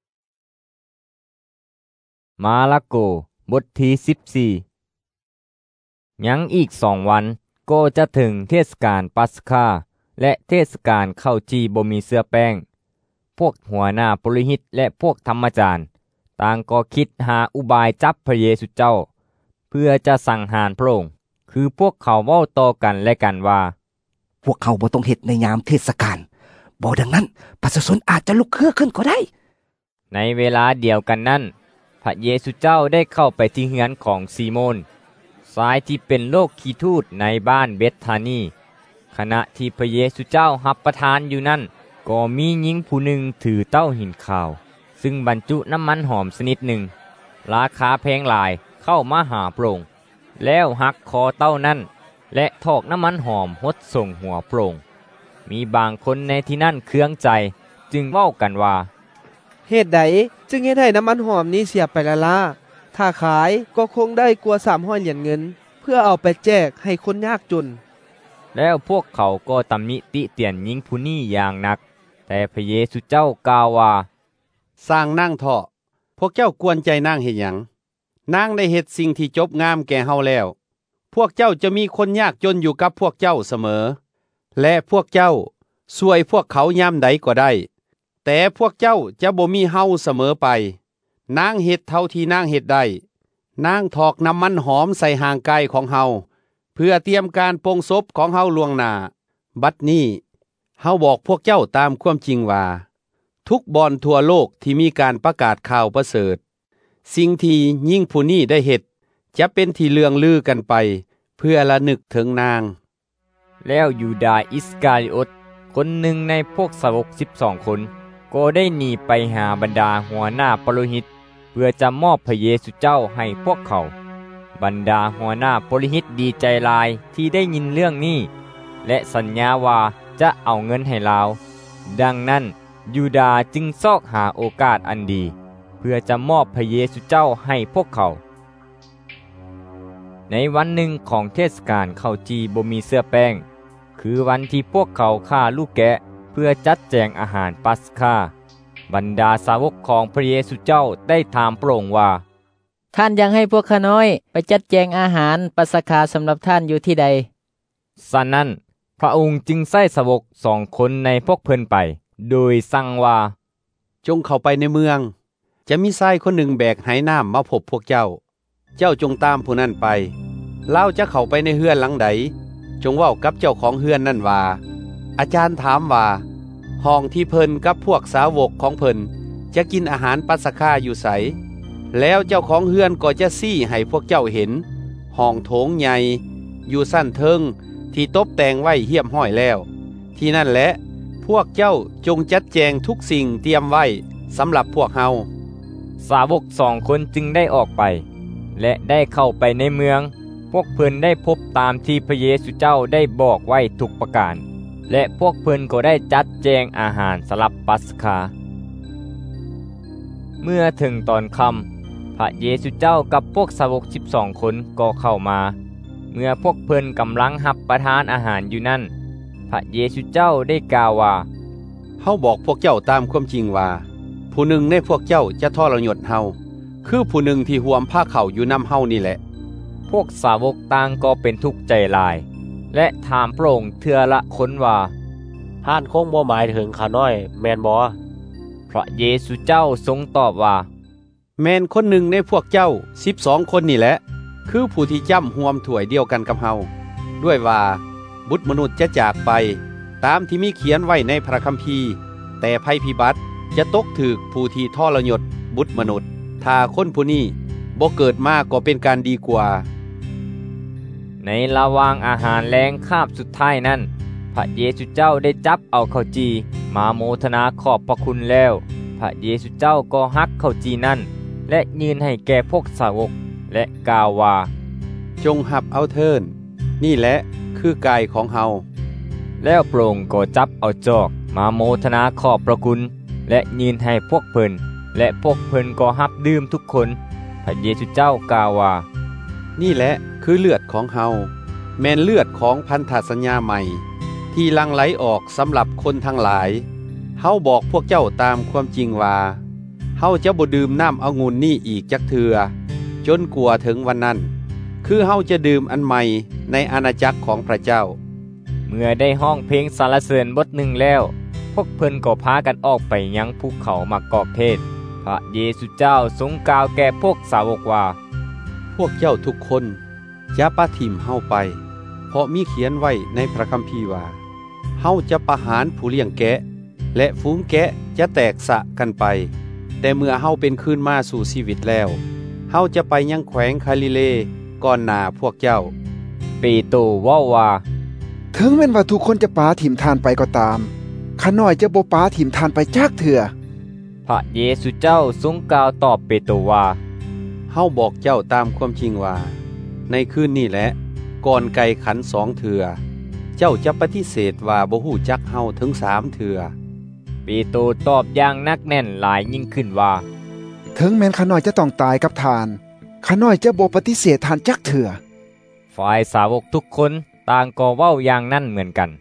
มาระโกบทที่สิบสี่ยังอีกสองวันก็จะถึงเทศกาลปัสคาและเทศกาลข้าวจีบ่มีเสื้อแป้งพวกหัวหน้าปุโรหิตและพวกธรรมจารย์ต่างก็คิดหาอุบายจับพระเยซูเจ้าเพื่อจะสังหารพระองค์คือพวกเขาเว้าต่อกันและกันว่าพวกเขาบ่ต้องเฮ็ดในยามเทศกาลบ่ดังนั้นประชาชนอาจจะลุกเครือขึ้นก็ได้ในเวลาเดียวกันนั้นพระเยซูเจ้าได้เข้าไปที่เฮือนของซีโมนชายที่เป็นโรคขี้ทูตในบ้านเบธธานีขณะที่พระเยซูเจ้ารับประทานอยู่นั้นก็มีหญิงผู้หนึ่งถือเต้าหินขาวซึ่งบรรจุน้ำมันหอมชนิดหนึ่งราคาแพงหลายเข้ามาหาพระองค์แล้วหักคอเต้านั้นและถอกน้ำมันหอมหดส่งหัวพระองค์มีบางคนในที่นั่นเคืองใจจึงเว้ากันว่าเหตุใดจึงเฮ็ดให้น้ำมันหอมนี้เสียไปละล่ะถ้าขายก็คงได้กว่าสามร้อยเหรียญเงินเพื่อเอาไปแจกให้คนยากจนแล้วพวกเขาก็ตำหนิติเตียนหญิงผู้นี้อย่างหนักแต่พระเยซูเจ้ากล่าวว่าสร้างนางเถาะพวกเจ้ากวนใจนางเฮ็ดหยังนางได้เฮ็ดสิ่งที่จบงามแก่เฮาแล้วพวกเจ้าจะมีคนยากจนอยู่กับพวกเจ้าเสมอและพวกเจ้าช่วยพวกเขายามใดก็ได้แต่พวกเจ้าจะบ่มีเฮาเสมอไปนางเฮ็ดเท่าที่นางเฮ็ดได้นางถอกน้ำมันหอมใส่ห่างกายของเฮาเพื่อเตรียมการปลงศพของเฮาล่วงหน้าบัดนี้เฮาบอกพวกเจ้าตามความจริงว่าทุกบ่อนทั่วโลกที่มีการประกาศข่าวประเสริฐสิ่งที่ยิ่งผู้นี้ได้เฮ็ดจะเป็นที่เลืองลือกันไปเพื่อระนึกถึงนางแล้วยูดาห์อิสกาลิโอตคนหนึ่งในพวกสาวกสิบสองคนก็ได้หนีไปหาบรรดาหัวหน้าปโรหิตเพื่อจะมอบพระเยซูเจ้าให้พวกเขาบรรดาหัวหน้าปโรหิตดีใจหลายที่ได้ยินเรื่องนี้และสัญญาว่าจะเอาเงินให้ลาวดังนั้นยูดาห์จึงซอกหาโอกาสอันดีเพื่อจะมอบพระเยซูเจ้าให้พวกเขาในวันหนึ่งของเทศกาลข้าวจีบ่มีเสื้อแป้งคือวันที่พวกเขาฆ่าลูกแกะเพื่อจัดแจงอาหารปัสกาบรรดาสาวกของพระเยซูเจ้าได้ถามพระองค์ว่าท่านยังให้พวกข้าน้อยไปจัดแจงอาหารปัสกาสำหรับท่านอยู่ที่ใดฉะนั้นพระองค์จึงใส่สาวกสองคนในพวกเพิ่นไปโดยสั่งว่าจงเข้าไปในเมืองจะมีชายคนหนึ่งแบกไหน้ำมาพบพวกเจ้าเจ้าจงตามผู้นั้นไปเล่าจะเข้าไปในเฮือนหลังใดจงเว้ากับเจ้าของเฮือนนั่นว่าอาจารย์ถามว่าห้องที่เพิ่นกับพวกสาวกของเพิ่นจะกินอาหารปัสกาอยู่ไสแล้วเจ้าของเฮือนก็จะซี้ให้พวกเจ้าเห็นห้องโถงใหญ่อยู่สั้นเทิงที่ตบแต่งไว้เหี้ยมห้อยแล้วที่นั่นแหละพวกเจ้าจงจัดแจงทุกสิ่งเตรียมไว้สำหรับพวกเฮาสาวกสองคนจึงได้ออกไปและได้เข้าไปในเมืองพวกเพิ่นได้พบตามที่พระเยซูเจ้าได้บอกไว้ทุกประการและพวกเพิ่นก็ได้จัดแจงอาหารสำหรับปัสกาเมื่อถึงตอนค่ำพระเยซูเจ้ากับพวกสาวกสิบสองคนก็เข้ามาเมื่อพวกเพิ่นกำลังรับประทานอาหารอยู่นั่นพระเยซูเจ้าได้กล่าวว่าเฮาบอกพวกเจ้าตามความจริงว่าผู้หนึ่งในพวกเจ้าจะทรยศเฮาคือผู้หนึ่งที่ห่วมผ้าเข่าอยู่นำเฮานี่แหละพวกสาวกต่างก็เป็นทุกข์ใจลายและถามพระองค์เทื่อละคนว่าท่านคงบ่หมายถึงข้าน้อยแม่นบ่พระเยซูเจ้าทรงตอบว่าแม่นคนหนึ่งในพวกเจ้าสิบสองคนนี่แหละคือผู้ที่จ้ำห่วมถ้วยเดียวกันกับเฮาด้วยว่าบุตรมนุษย์จะจากไปตามที่มีเขียนไว้ในพระคัมภีร์แต่ภัยพิบัติจะตกถึกผู้ที่ทรยศบุตรมนุษย์ถ้าคนผู้นี้บ่เกิดมาก็เป็นการดีกว่าในระหว่างอาหารแรงคาบสุดท้ายนั้นพระเยซูเจ้าได้จับเอาข้าวจีมาโมทนาขอบพระคุณแล้วพระเยซูเจ้าก็ฮักข้าวจีนั้นและยืนให้แก่พวกสาวกและกล่าวว่าจงหับเอาเถิดนี่แหละคือกายของเฮาแล้วพระองค์ก็จับเอาจอกมาโมทนาขอบพระคุณและยืนให้พวกเพิ่นและพวกเพิ่นก็รับดื่มทุกคนพระเยซูเจ้ากล่าวว่านี่แหละคือเลือดของเฮาแม่นเลือดของพันธสัญญาใหม่ที่หลั่งไหลออกสำหรับคนทั้งหลายเฮาบอกพวกเจ้าตามความจริงว่าเฮาจะบ่ดื่มน้ำองุ่นนี่อีกจักเทื่อจนกว่าถึงวันนั้นคือเฮาจะดื่มอันใหม่ในอาณาจักรของพระเจ้าเมื่อได้ห้องเพลงสรรเสริญบทหนึ่งแล้วพวกเพิ่นก็พากันออกไปยังภูเขามะกอกเทศพระเยซูเจ้าทรงกล่าวแก่พวกสาวกว่าพวกเจ้าทุกคนอย่าปะทิ่มเฮาไปเพราะมีเขียนไว้ในพระคัมภีร์ว่าเฮาจะประหารผู้เลี้ยงแกะและฝูงแกะจะแตกสะกันไปแต่เมื่อเฮาเป็นคืนมาสู่ชีวิตแล้วเฮาจะไปยังแขวงคาลิเลก่อนหน้าพวกเจ้าเปโตรเว้าว่าถึงแม้นว่าทุกคนจะปาถิ่มทานไปก็ตามข้าน้อยจะบ่ปาถิ่มทานไปจักเถื่อพระเยซูเจ้าทรงกล่าวตอบเปโตรว่าเฮาบอกเจ้าตามความจริงว่าในคืนนี้แหละก่อนไก่ขันสองเถื่อเจ้าจะปฏิเสธว่าบ่ฮู้จักเฮาถึงสามเถื่อเปโตรตอบอย่างนักแน่นหลายยิ่งขึ้นว่าถึงแม้นข้าน้อยจะต้องตายกับทานข้าน้อยจะบ่ปฏิเสธทานจักเถื่อฝ่ายสาวกทุกคนต่างก็เว้าอย่างนั้นเหมือนกัน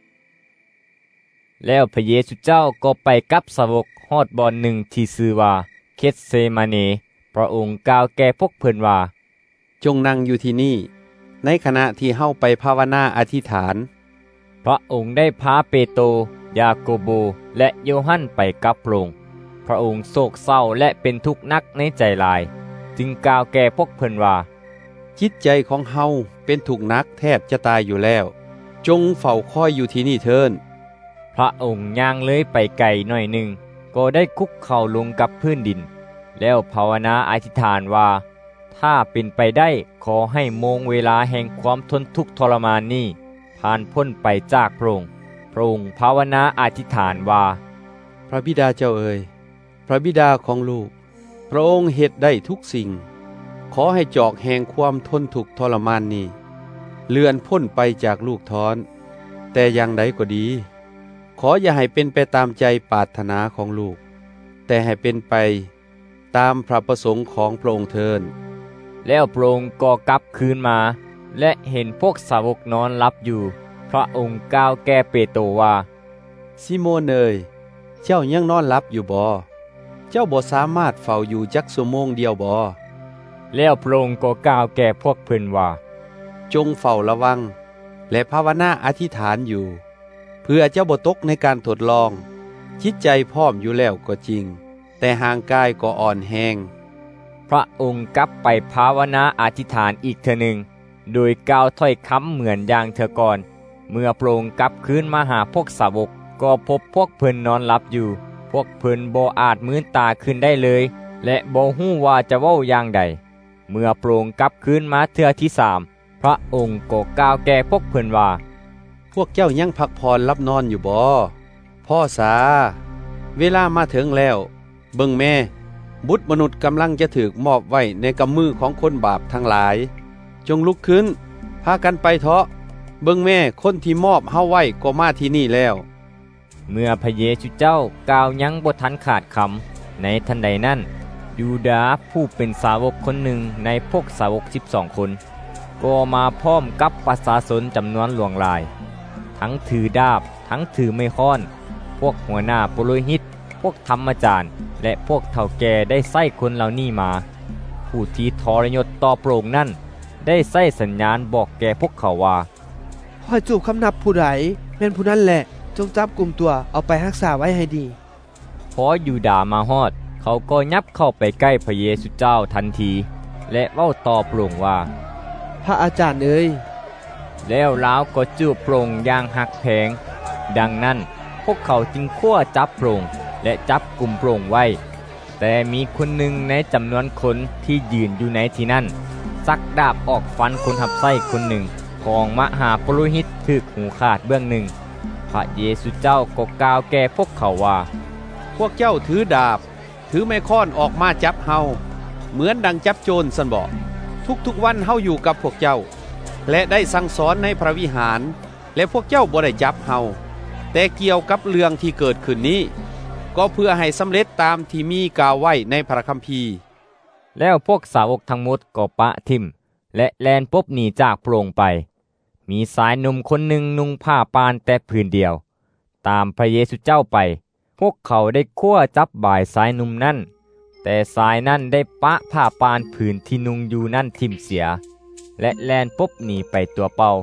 แล้วพระเยซูเจ้าก็ไปกับสาวกฮอดบ่อนหนึ่งที่ชื่อว่าเค็ดเซมาเนพระองค์กล่าวแก่พวกเพิ่นว่าจงนั่งอยู่ที่นี่ในขณะที่เฮาไปภาวนาอธิษฐานพระองค์ได้พาเปโตรยาโกโบและโยฮันไปกับพระองค์พระองค์โศกเศร้าและเป็นทุกข์นักในใจหลายจึงกล่าวแก่พวกเพิ่นว่าจิตใจของเฮาเป็นทุกข์นักแทบจะตายอยู่แล้วจงเฝ้าคอยอยู่ที่นี่เถิดพระองค์ย่างเลยไปไกลหน่อยหนึ่งก็ได้คุกเข่าลงกับพื้นดินแล้วภาวนาอธิษฐานว่าถ้าเป็นไปได้ขอให้โมงเวลาแห่งความทนทุกข์ทรมานนี้ผ่านพ้นไปจากพระองค์พระองค์ภาวนาอธิษฐานว่าพระบิดาเจ้าเอ๋ยพระบิดาของลูกพระองค์เฮ็ดได้ทุกสิ่งขอให้จอกแห่งความทนทุกข์ทรมานนี้เลื่อนพ้นไปจากลูกทอนแต่อย่างใดก็ดีขออย่าให้เป็นไปตามใจปรารถนาของลูกแต่ให้เป็นไปตามพระประสงค์ของพระองค์เถิดแล้วพระองค์ก็กลับคืนมาและเห็นพวกสาวกนอนหลับอยู่พระองค์กล่าวแก่เปโตรว่าซิโมนเอ๋ยเจ้ายังนอนหลับอยู่บ่เจ้าบ่สามารถเฝ้าอยู่จักชั่วโมงเดียวบ่แล้วพระองค์ก็กล่าวแก่พวกเพิ่นว่าจงเฝ้าระวังและภาวนาอธิษฐานอยู่เพื่อเจ้าบ่ตกในการทดลองจิตใจพร้อมอยู่แล้วก็จริงแต่ห่างกายก็อ่อนแรงพระองค์กลับไปภาวนาอธิษฐานอีกเทื่อหนึ่งโดยกล่าวถ้อยคำเหมือนอย่างเธอก่อนเมื่อพระองค์กลับคืนมาหาพวกสาวกก็พบพวกเพิ่นนอนหลับอยู่พวกเพิ่นบ่อาจมื้นตาขึ้นได้เลยและบ่ฮู้ว่าจะเว้าอย่างใดเมื่อพระองค์กลับคืนมาเทื่อที่สามพระองค์ก็กล่าวแก่พวกเพิ่นว่าพวกเจ้ายังพักผ่อนหลับนอนอยู่บ่พ่อสาเวลามาถึงแล้วเบิ่งแม่บุตรมนุษย์กำลังจะถูกมอบไว้ในกำมือของคนบาปทั้งหลายจงลุกขึ้นพากันไปเถาะเบิ่งแม่คนที่มอบเฮาไว้ก็มาที่นี่แล้วเมื่อพระเยซูเจ้ากล่าวยังบ่ทันขาดคำในทันใดนั้นยูดาห์ผู้เป็นสาวกคนหนึ่งในพวกสาวกสิบสองคนก็มาพร้อมกับประชาชนจำนวนหลวงหลายทั้งถือดาบทั้งถือไม้ค้อนพวกหัวหน้าปุโรหิตพวกธรรมจารย์และพวกเฒ่าแก่ได้ใส่คนเหล่านี้มาผู้ที่ทรยศต่อพระองค์นั้นได้ใส่สัญญาณบอกแก่พวกเขาว่าพอจูบคำนับผู้ใดแม่นผู้นั้นแหละจงจับกลุ่มตัวเอาไปรักษาไว้ให้ดีพอยูดาห์มาฮอดเขาก็ยับเข้าไปใกล้พระเยซูเจ้าทันทีและเว้าต่อพระองค์ว่าพระอาจารย์เอ๋ยแล้วลาวก็จูบพระองค์อย่างหักแพงดังนั้นพวกเขาจึงคั่วจับพระองค์และจับกลุ่มพระองค์ไว้แต่มีคนหนึ่งในจำนวนคนที่ยืนอยู่ในที่นั้นซักดาบออกฟันคนหับไส้คนหนึ่งของมหาปุโรหิตถึกหูขาดเบื้องหนึ่งพระเยซูเจ้าก็กล่าวแก่พวกเขาว่าพวกเจ้าถือดาบถือไม้ค้อนออกมาจับเฮาเหมือนดังจับโจรซั่นบ่ทุกๆวันเฮาอยู่กับพวกเจ้าและได้สั่งสอนในพระวิหารและพวกเจ้าบ่ได้จับเฮาแต่เกี่ยวกับเรื่องที่เกิดขึ้นนี้ก็เพื่อให้สำเร็จตามที่มีกล่าวไว้ในพระคัมภีร์แล้วพวกสาวกทั้งหมดก็ปะทิ่มและแล่นปบหนีจากพระองค์ไปมีสายหนุ่มคนหนึ่งนุ่งผ้าปานแต่ผืนเดียวตามพระเยซูเจ้าไปพวกเขาได้คั่วจับบ่ายสายหนุ่มนั้นแต่สายนั้นได้ปะผ้าปานผืนที่นุ่งอยู่นั่นทิ่มเสียและแล่นปบหนีไปตัวเปล่า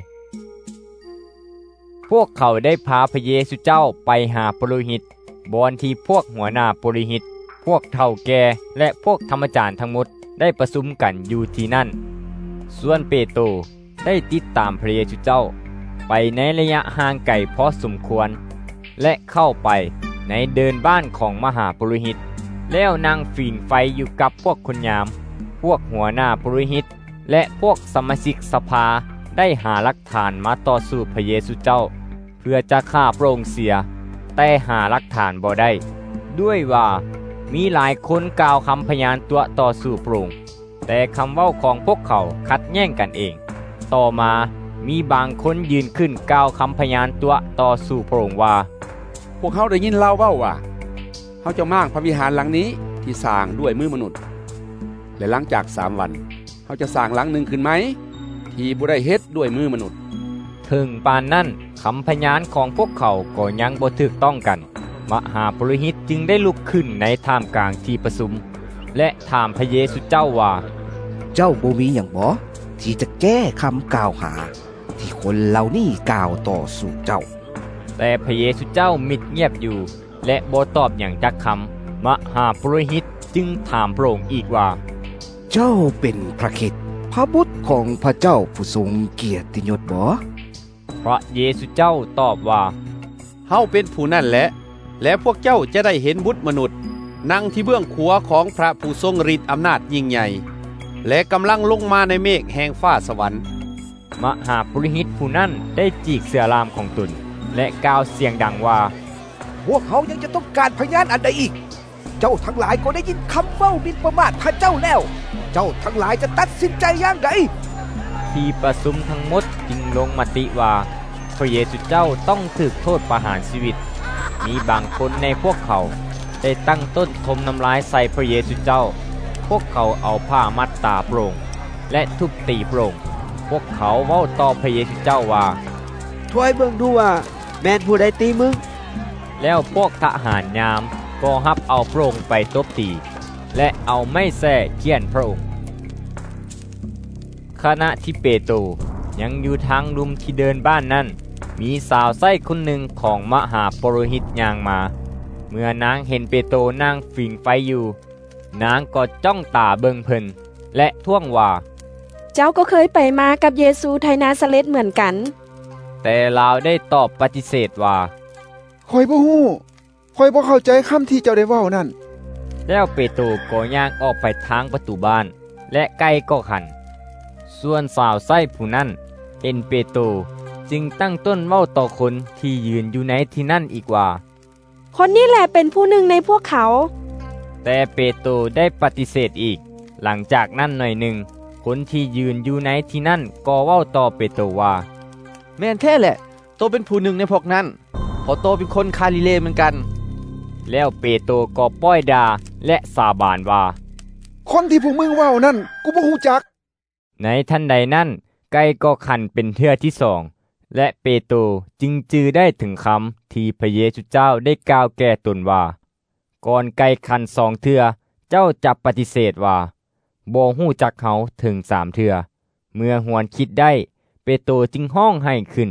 พวกเขาได้พาพระเยซูเจ้าไปหาปุโรหิตบอนที่พวกหัวหน้าปุโรหิตพวกเฒ่าแก่และพวกธรรมจารย์ทั้งหมดได้ประชุมกันอยู่ที่นั่นส่วนเปโตรได้ติดตามพระเยซูเจ้าไปในระยะห่างไกลพอสมควรและเข้าไปในเดินบ้านของมหาปุโรหิตแล้วนางฝีนไฟอยู่กับพวกคนยามพวกหัวหน้าปุโรหิตและพวกสมาชิกสภาได้หาหลักฐานมาต่อสู้พระเยซูเจ้าเพื่อจะฆ่าพระองค์เสียแต่หาหลักฐานบ่ได้ด้วยว่ามีหลายคนกล่าวคำพยานตัวต่อสู้พระองค์แต่คำเว้าของพวกเขาขัดแย้งกันเองต่อมามีบางคนยืนขึ้นกล่าวคำพยานตัวต่อสู้พระองค์ว่าพวกเขาได้ยินเล่าเว้าว่าเขาจะมั่งพระวิหารหลังนี้ที่สร้างด้วยมือมนุษย์และหลังจากสามวันเขาจะสร้างหลังหนึ่งขึ้นไหมที่บ่ได้เฮ็ดด้วยมือมนุษย์ถึงปานนั้นคำพยานของพวกเขาก็ยังบ่ถูกต้องกันมหาปุโรหิตจึงได้ลุกขึ้นในท่ามกลางที่ประชุมและถามพระเยซูเจ้าว่าเจ้าบ่มีหยังบ่ที่จะแก้คำกล่าวหาที่คนเหล่านี้กล่าวต่อสู่เจ้าแต่พระเยซูเจ้ามิดเงียบอยู่และบ่ตอบอย่างจักคำมหาปุโรหิตจึงถามพระองค์อีกว่าเจ้าเป็นพระคริสต์พระบุตรของพระเจ้าผู้ทรงเกียรติยศบ่พระเยซูเจ้าตอบว่าเฮาเป็นผู้นั่นแหละและพวกเจ้าจะได้เห็นบุตรมนุษย์นั่งที่เบื้องขวาของพระผู้ทรงฤทธิ์อำนาจยิ่งใหญ่และกำลังลงมาในเมฆแห่งฟ้าสวรรค์มหาปุโรหิตผู้นั้นได้จีกเสื้อรามของตนและกล่าวเสียงดังว่าพวกเขายังจะต้องการพยานอันใดอีกเจ้าทั้งหลายก็ได้ยินคำเว้าหมิ่นประมาทพระเจ้าแล้วเจ้าทั้งหลายจะตัดสินใจอย่างไรที่ประชุมทั้งหมดจึงลงมติว่าพระเยซูเจ้าต้องถูกโทษประหารชีวิตมีบางคนในพวกเขาได้ตั้งต้นทมน้ำลายใส่พระเยซูเจ้าพวกเขาเอาผ้ามัดตาพระองค์และทุบตีพระองค์พวกเขาเว้าต่อพระเยซูเจ้าว่าช่วยเบิ่งดูว่าแม่นผู้ใดตีมึงแล้วพวกทหารยามก็รับเอาพระองค์ไปตบตีและเอาไม้แส้เฆี่ยนพระองค์ขณะที่เปโตรยังอยู่ทางลุมที่เดินบ้านนั้นมีสาวไส้คนหนึ่งของมหาปุโรหิตย่างมาเมื่อนางเห็นเปโตรนั่งฝิ่งไฟอยู่นางก็จ้องตาเบิ่งเพิ่นและท่วงว่าเจ้าก็เคยไปมากับเยซูไทนาซาเรตเหมือนกันแต่ลาวได้ตอบปฏิเสธว่าข้อยบ่ฮู้ข้อยบ่เข้าใจคำที่เจ้าได้เว้านั่นแล้วเปโตรก็ย่างออกไปทางประตูบ้านและไก่ก็ขันส่วนสาวไส้ผู้นั้นเห็นเปโตรจึงตั้งต้นเว้าต่อคนที่ยืนอยู่ในที่นั่นอีกว่าคนนี้แหละเป็นผู้หนึ่งในพวกเขาแต่เปโตรได้ปฏิเสธอีกหลังจากนั้นหน่อยหนึ่งคนที่ยืนอยู่ในที่นั่นก็เว้าต่อเปโตรว่าแม่นแท้แหละโตเป็นผู้หนึ่งในพวกนั้นเพราะโตเป็นคนคาลิเลเหมือนกันแล้วเปโตรก็ป้อยด่าและสาบานว่าคนที่พวกมึงเว้านั่นกูบ่ฮู้จักในทันใดนั้นไก่ก็ขันเป็นเทื่อที่สองและเปโตรจึงจือได้ถึงคำที่พระเยซูเจ้าได้กล่าวแก่ตนว่าก่อนไก่ขันสองเทื่อเจ้าจับปฏิเสธว่าบ่ฮู้จักเขาถึงสามเทื่อเมื่อหวนคิดได้เปโตรจึงห้องให้ขึ้น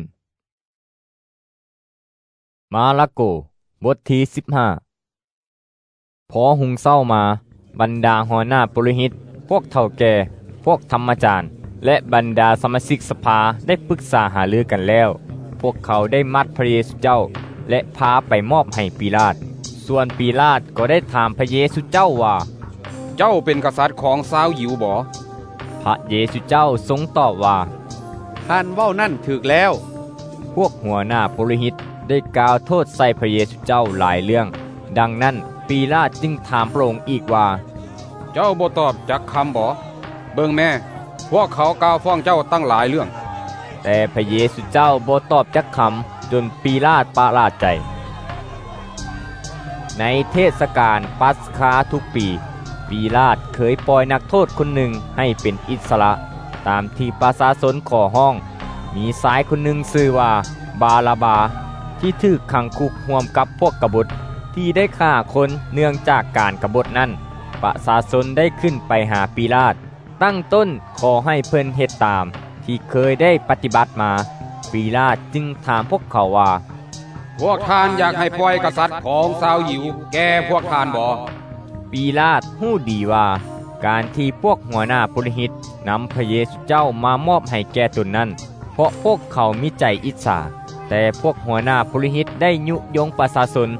มาระโกบทที่สิบห้าพอหุงเศร้ามาบรรดาหัวหน้าปุโรหิตพวกเฒ่าแก่พวกธรรมจารย์และบรรดาสมาชิกสภาได้ปรึกษาหารือกันแล้วพวกเขาได้มัดพระเยซูเจ้าและพาไปมอบให้ปิลาตส่วนปิลาตก็ได้ถามพระเยซูเจ้าว่าเจ้าเป็นกษัตริย์ของชาวยิวบ่พระเยซูเจ้าทรงตอบว่าท่านเว้านั่นถูกแล้วพวกหัวหน้าปุโรหิตได้กล่าวโทษใส่พระเยซูเจ้าหลายเรื่องดังนั้นปิลาตจึงถามพระองค์อีกว่าเจ้าบ่ตอบจักคำบ่เบิ่งแม่พวกเขากล่าวฟ้องเจ้าตั้งหลายเรื่องแต่พระเยซูเจ้าบ่ตอบจักคำจนปิลาตประหลาดใจในเทศกาลปัสคาทุกปีปิลาตเคยปล่อยนักโทษคนหนึ่งให้เป็นอิสระตามที่ประชาชนขอห้องมีสายคนหนึ่งชื่อว่าบาราบาที่ถูกขังคุกร่วมกับพวกกบฏที่ได้ฆ่าคนเนื่องจากการกบฏนั้นประชาชนได้ขึ้นไปหาปิลาตตั้งต้นขอให้เพิ่นเฮ็ดตามที่เคยได้ปฏิบัติมาปิลาตจึงถามพวกเขาว่าพวกท่านอยากให้ปล่อยกษัตริย์ของชาวยิวแก่พวกท่านบ่ปิลาตรู้ดีว่าการที่พวกหัวหน้าปุโรหิตนำพระเยซูเจ้ามามอบให้แก่ตนนั้นเพราะพวกเขามีใจอิจฉาแต่พวกหัวหน้าปุโรหิตได้ยุยงประชาชน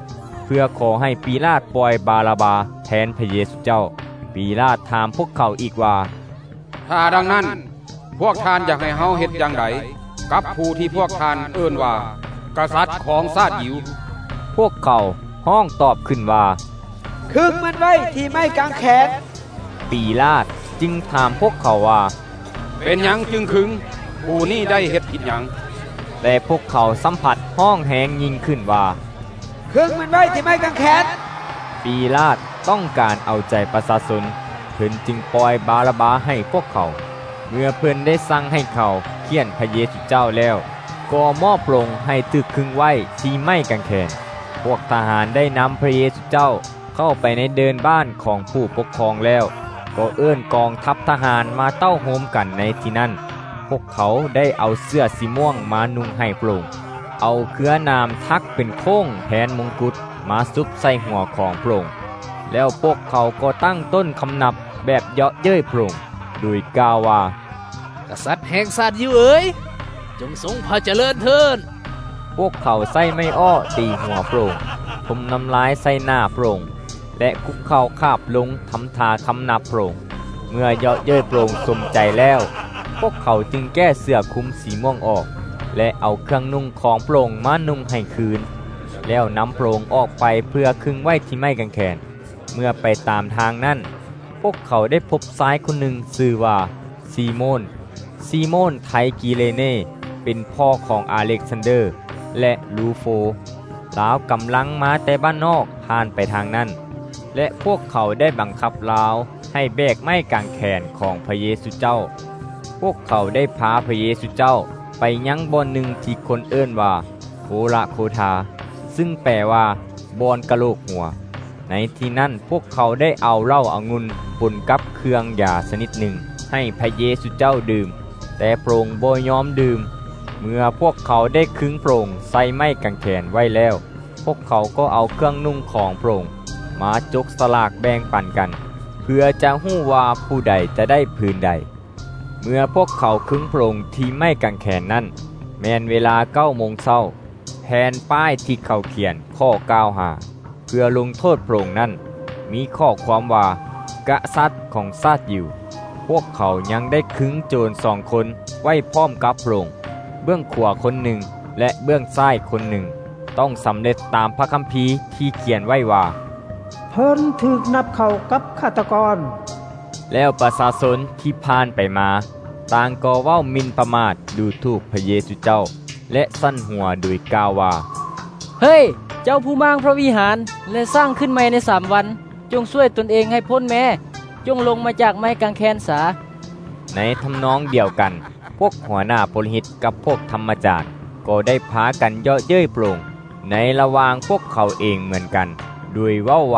เพื่อขอให้ปีลาตปล่อยบาราบาแทนพระเยซูเจ้าปีลาตถามพวกเขาอีกว่าถ้าดังนั้นพวกท่านอยากให้เฮาเฮ็ดอย่างไรกับผู้ที่พวกท่านเอิ้นว่ากษัตริย์ของชาติยิวพวกเขาห้องตอบขึ้นว่าขึงมันไว้ที่ไม้กางแขนปีลาตจึงถามพวกเขาว่าเป็นหยังจึงขึงผู้นี้ได้เฮ็ดผิดหยังแต่พวกเขาสัมผัสห้องแหงยิ่งขึ้นว่าขึงมันไว้ที่ไม้กางแขนปีลาตต้องการเอาใจประชาชนเพิ่นจึงปล่อยบาราบาให้พวกเขาเมื่อเพิ่นได้สั่งให้เขาเขียนพระเยซูเจ้าแล้วก็มอบลงให้ตึกขึงไว้ที่ไม้กางแขนพวกทหารได้นำพระเยซูเจ้าเข้าไปในเดินบ้านของผู้ปกครองแล้วก็เอื้อนกองทัพทหารมาเต้าโฮมกันในที่นั้นพวกเขาได้เอาเสื้อสีม่วงมานุ่งให้โปร่งเอาเครือนามทักเป็นโค้งแทนมงกุฎมาซุบใส่หัวของโปร่งแล้วพวกเขาก็ตั้งต้นคำนับแบบเยาะเย้ยโปร่งโดยกล่าวว่ากษัตริย์แห่งชาติยิวเอ๋ยจงทรงพระเจริญเถิดพวกเขาใส่ไม้อ้อตีหัวโปร่งทมน้ำลายใส่หน้าโปร่งและคุกเข่าคาบลงทำทาคำนับโปร่งเมื่อเยาะเย้ยโปร่งสมใจแล้วพวกเขาจึงแก้เสื้อคลุมสีม่วงออกและเอาเครื่องนุ่งของโปร่งมานุ่งให้คืนแล้วนำโปร่งออกไปเพื่อขึงไว้ที่ไม้กางแขนเมื่อไปตามทางนั้นพวกเขาได้พบชายคนหนึ่งชื่อว่าซีโมนซีโมนไทกีเลเน่เป็นพ่อของอเล็กซานเดอร์และลูโฟลาวกำลังมาแต่บ้านนอกผ่านไปทางนั้นและพวกเขาได้บังคับลาวให้แบกไม้กางแขนของพระเยซูเจ้าพวกเขาได้พาพระเยซูเจ้าไปยังบ่อนหนึ่งที่คนเอิ้นว่าโคระโคทาซึ่งแปลว่าบ่อนกะโหลกหัวในที่นั้นพวกเขาได้เอาเหล้าองุ่นปนกับเครื่องยาชนิดหนึ่งให้พระเยซูเจ้าดื่มแต่พระองค์บ่ยอมดื่มเมื่อพวกเขาได้ขึงพระองค์ใส่ไม้กางแขนไว้แล้วพวกเขาก็เอาเครื่องนุ่งของพระองค์มาจกสลากแบ่งปันกันเพื่อจะฮู้ว่าผู้ใดจะได้ผืนใดเมื่อพวกเขาขึงพระองค์ที่ไม้กางแขนนั้นแม้นเวลาเก้าโมงเช้าแผ่นป้ายที่เขาเขียนข้อกล่าวหาเพื่อลงโทษพระองค์นั้นมีข้อความว่ากษัตริย์ของชาติยิวพวกเขายังได้ขึงโจรสองคนไว้พร้อมกับพระองค์เบื้องขวาคนหนึ่งและเบื้องซ้ายคนหนึ่งต้องสำเร็จตามพระคัมภีร์ที่เขียนไว้ว่าเพิ่นถูกนับเข้ากับฆาตกรแล้วประชาชนที่ผ่านไปมาต่างก็เว้าหมิ่นประมาทดูถูกพระเยซูเจ้าและสั่นหัวโดยกล่าวว่าเฮ้ยเจ้าผู้มางพระวิหารและสร้างขึ้นใหม่ในสามวันจงช่วยตนเองให้พ้นแม้จงลงมาจากไม้กางแขนสาในทำนองเดียวกันพวกหัวหน้าปุโรหิตกับพวกธรรมจารย์ก็ได้พากันเยาะเย้ยโปร่งในระหว่างพวกเขาเองเหมือนกันโดยเว้าว่า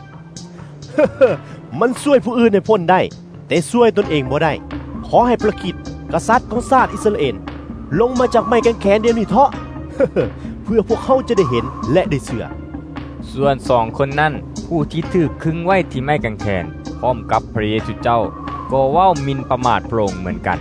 มันช่วยผู้อื่นให้พ้นได้แต่ช่วยตนเองบ่ได้ขอให้พระคริสต์กษัตริย์ของชาติอิสราเอลลงมาจากไม้กางแขนเดี๋ยวนี้เถาะ เพื่อพวกเขาจะได้เห็นและได้เชื่อส่วนสองคนนั้นผู้ที่ถูกขึงไว้ที่ไม้กางแขนพร้อมกับพระเยซูเจ้าก็เว้าหมิ่นประมาทพระองค์เหมือนกัน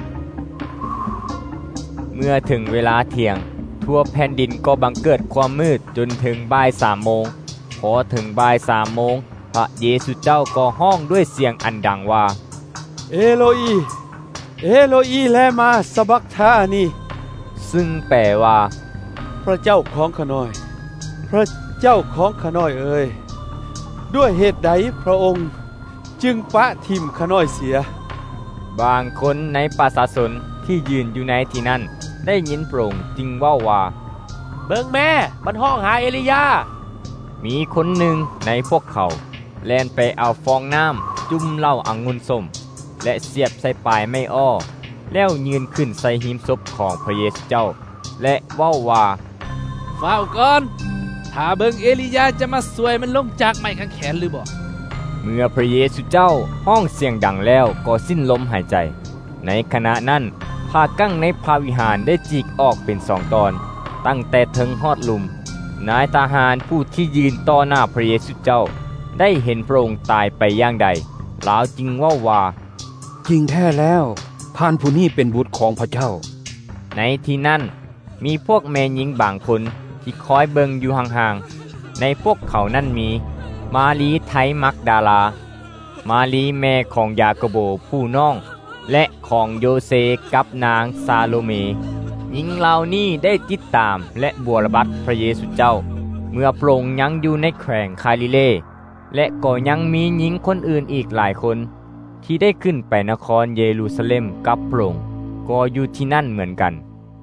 เมื่อถึงเวลาเที่ยงทั่วแผ่นดินก็บังเกิดความมืดจนถึงบ่ายสามโมงพอถึงบ่ายสามโมงพระเยซูเจ้าก็ห้องด้วยเสียงอันดังว่าเอโลอีเอโลอีแลมาซะบักธานีซึ่งแปลว่าพระเจ้าของข้าน้อยพระเจ้าของข้าน้อยเอ่ยด้วยเหตุใดพระองค์จึงปะทิ่มข้าน้อยเสียบางคนในประชาชนที่ยืนอยู่ในที่นั้นได้ยินพระองค์จึงเว้าว่าเบิ่งแม่มันห้องหาเอลียามีคนหนึ่งในพวกเขาแล่นไปเอาฟองน้ำจุ่มเหล้าองุ่นส้มและเสียบใส่ปลายไม้อ้อแล้วยืนขึ้นใส่หิมศพของพระเยซูเจ้าและเว้าว่าเฝ้าก่อนถ้าเบิ่งเอลียาจะมาสวยมันลงจากไม้กางแขนหรือบ่เมื่อพระเยซูเจ้าห้องเสียงดังแล้วก็สิ้นลมหายใจในขณะนั้นผ้ากั้งในพระวิหารได้จีกออกเป็นสองตอนตั้งแต่ถึงฮอดลุมนายทหารผู้ที่ยืนต่อหน้าพระเยซูเจ้าได้เห็นพระองค์ตายไปอย่างใดลาวจึงเว้าว่าจริงแท้แล้วท่านผู้นี้เป็นบุตรของพระเจ้าในที่นั้นมีพวกแม่หญิงบางคนที่คอยเบิ่งอยู่ห่างๆในพวกเขานั้นมีมารีไทมักดาลามารีแม่ของยาโกโบผู้น้องและของโยเซกับนางซาโลเมหญิงเหล่านี้ได้ติดตามและบวรบัตพระเยซูเจ้าเมื่อพระองค์ยังอยู่ในแขวงคาลิเลและก็ยังมีหญิงคนอื่นอีกหลายคนที่ได้ขึ้นไปนครเยรูซาเล็มกับพระองค์ก็อยู่ที่นั่นเหมือนกัน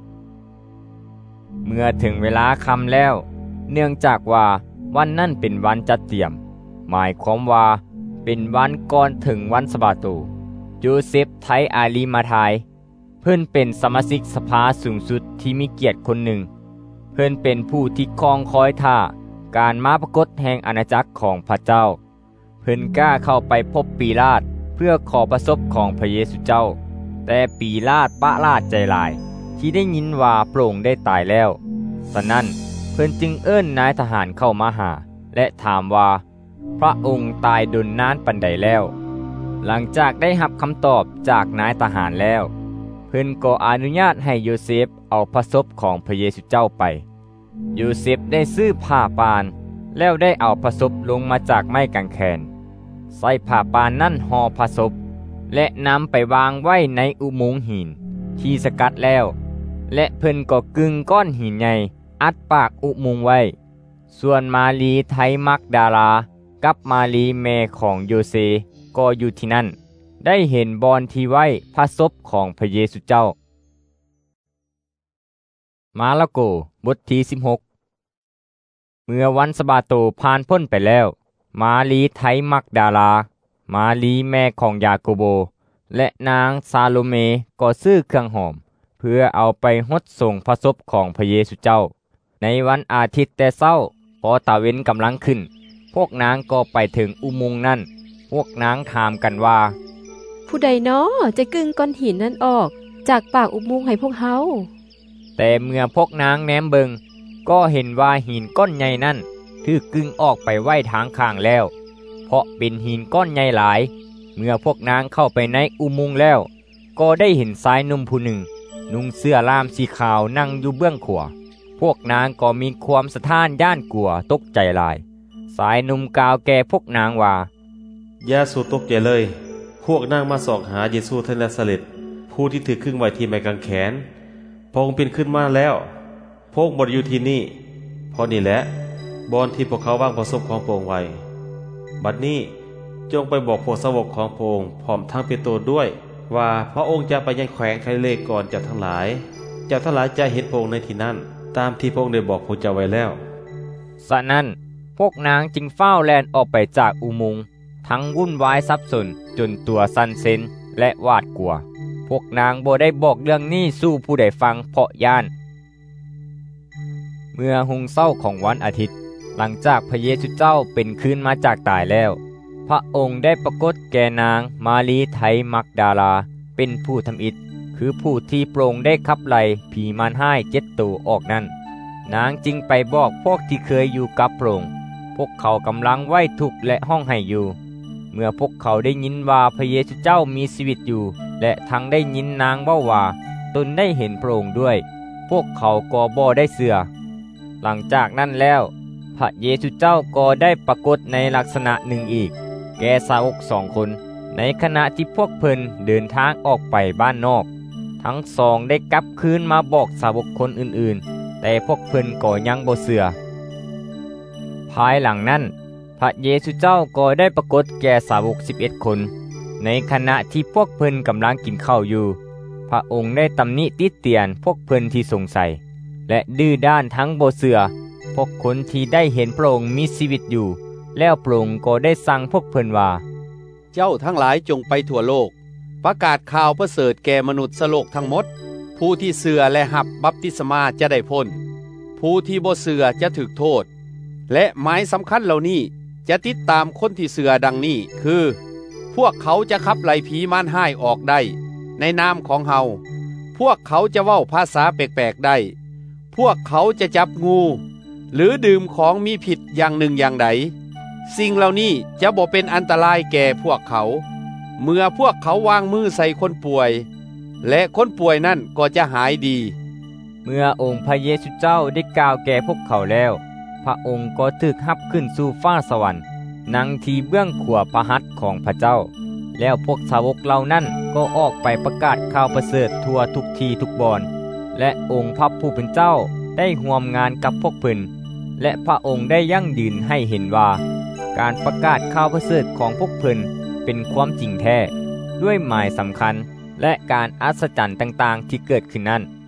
เมื่อถึงเวลาค่ำแล้วเนื่องจากว่าวันนั้นเป็นวันจัดเตรียมหมายความว่าเป็นวันก่อนถึงวันสะบาโตโยเซฟไทอาลีมาทายเพิ่นเป็นสมาชิกสภาสูงสุดที่มีเกียรติคนหนึ่งเพิ่นเป็นผู้ที่คอยคอยท่าการมาปรากฏแห่งอาณาจักรของพระเจ้าเพิ่นกล้าเข้าไปพบปีลาตเพื่อขอประสบของพระเยซูเจ้าแต่ปีลาตปะลาดใจลายที่ได้ยินว่าพระองค์ได้ตายแล้วฉะนั้นเพิ่นจึงเอิ้นนายทหารเข้ามาหาและถามว่าพระองค์ตายดนนานปานใดแล้วหลังจากได้รับคำตอบจากนายทหารแล้วเพิ่นก็อนุญาตให้โยเซฟเอาพระศพของพระเยซูเจ้าไปโยเซฟได้ซื้อผ้าปานแล้วได้เอาพระศพลงมาจากไม้กางแขนใส่ผ้าปานนั่นห่อพระศพและนำไปวางไว้ในอุโมงค์หินที่สกัดแล้วและเพิ่นก็กึ่งก้อนหินใหญ่อัดปากอุโมงค์ไว้ส่วนมารีไทมักดาลากับมารีแม่ของโยเซก็อยู่ที่นั่นได้เห็นบอนที่ไว้พระศพของพระเยซูเจ้ามาระโกบทที่สิบหกเมื่อวันสะบาโตผ่านพ้นไปแล้วมารีไทมักดาลามารีแม่ของยาโกโบและนางซาโลเมก็ซื้อเครื่องหอมเพื่อเอาไปฮดส่งพระศพของพระเยซูเจ้าในวันอาทิตย์แต่เช้าพอตะเวนกำลังขึ้นพวกนางก็ไปถึงอุโมงค์นั้นพวกนางถามกันว่าผู้ใดน้อจะกึ่งก้อนหินนั้นออกจากปากอุโมงค์ให้พวกเฮาแต่เมื่อพวกนางแนมเบิงก็เห็นว่าหินก้อนใหญ่นั้นถูกกึ่งออกไปไว้ทางข้างแล้วเพราะเป็นหินก้อนใหญ่หลายเมื่อพวกนางเข้าไปในอุโมงค์แล้วก็ได้เห็นชายหนุ่มผู้หนึ่งนุ่งเสื้อลามสีขาวนั่งอยู่เบื้องขวาพวกนางก็มีความสะท้านย่านกลัวตกใจหลายสายหนุ่มกล่าวแก่พวกนางว่าอย่าสูตกใจเลยพวกนางมาสอกหาเยซูท่านนาซาเร็ตผู้ที่ถือครึ่งไว้ที่ไม้กางแขนพระองค์เป็นขึ้นมาแล้วพระองค์บ่ได้อยู่ที่นี่เพราะนี่แหละบอนที่พวกเขาวางพระศพของพระองค์ไว้บัดนี้จงไปบอกพวกสาวกของพระองค์พร้อมทั้งเปโตรด้วยว่าพระองค์จะไปยังแขวงคาลิเลก่อนเจ้าทั้งหลายเจ้าทั้งหลายจะเห็นพระองค์ในที่นั้นตามที่พระองค์ได้บอกพวกเจ้าไว้แล้วฉะนั้นพวกนางจึงเฝ้าแล่นออกไปจากอุโมงค์ทั้งวุ่นวายสับสนจนตัวสั่นเซนและหวาดกลัวพวกนางบ่ได้บอกเรื่องนี้สู่ผู้ใดฟังเพราะย่านเมื่อหุงเศร้าของวันอาทิตย์หลังจากพระเยซูเจ้าเป็นคืนมาจากตายแล้วพระองค์ได้ปรากฏแก่นางมารีไทมักดาลาเป็นผู้ทำอิฐคือผู้ที่โปร่งได้ขับไล่ผีมารห้ายเจ็ดตัวออกนั้นนางจึงไปบอกพวกที่เคยอยู่กับพระองค์พวกเขากำลังไหว้ทุกข์และห้องไห้อยู่เมื่อพวกเขาได้ยินว่าพระเยซูเจ้ามีชีวิตอยู่และทั้งได้ยินนางเว้าว่าตนได้เห็นพระองค์ด้วยพวกเขาก็บ่ได้เชื่อหลังจากนั้นแล้วพระเยซูเจ้าก็ได้ปรากฏในลักษณะหนึ่งอีกแก่สาวกสองคนในขณะที่พวกเพิ่นเดินทางออกไปบ้านนอกทั้งสองได้กลับคืนมาบอกสาวกคนอื่นๆแต่พวกเพิ่นก็ยังบ่เชื่อภายหลังนั้นพระเยซูเจ้าก็ได้ปรากฏแก่สาวกสิบเอ็ดคนในขณะที่พวกเพิ่นกำลังกินข้าวอยู่พระองค์ได้ตำหนิติเตียนพวกเพิ่นที่สงสัยและดื้อด้านทั้งบ่เชื่อพวกคนที่ได้เห็นพระองค์มีชีวิตอยู่แล้วพระองค์ก็ได้สั่งพวกเพิ่นว่าเจ้าทั้งหลายจงไปทั่วโลกประกาศข่าวประเสริฐแก่มนุษย์โลกทั้งหมดผู้ที่เชื่อและรับบัพติศมาจะได้พ้นผู้ที่บ่เชื่อจะถูกโทษและหมายสำคัญเหล่านี้จะติดตามคนที่เชื่อดังนี้คือพวกเขาจะขับไล่ผีมารห้ายออกได้ในนามของเฮาพวกเขาจะเว้าภาษาแปลกๆได้พวกเขาจะจับงูหรือดื่มของมีผิดอย่างหนึ่งอย่างใดสิ่งเหล่านี้จะบ่เป็นอันตรายแก่พวกเขาเมื่อพวกเขาวางมือใส่คนป่วยและคนป่วยนั่นก็จะหายดีเมื่อองค์พระเยซูเจ้าได้กล่าวแก่พวกเขาแล้วพระองค์ก็ถูกรับขึ้นสู่ฟ้าสวรรค์นั่งที่เบื้องขวาพระหัตถ์ของพระเจ้าแล้วพวกสาวกเหล่านั้นก็ออกไปประกาศข่าวประเสริฐทั่วทุกที่ทุกบอนและองค์พระผู้เป็นเจ้าได้ร่วมงานกับพวกเพิ่นและพระองค์ได้ยั่งยืนให้เห็นว่าการประกาศข่าวประเสริฐของพวกเพิ่นเป็นความจริงแท้ด้วยหมายสำคัญและการอัศจรรย์ต่างๆที่เกิดขึ้นนั้น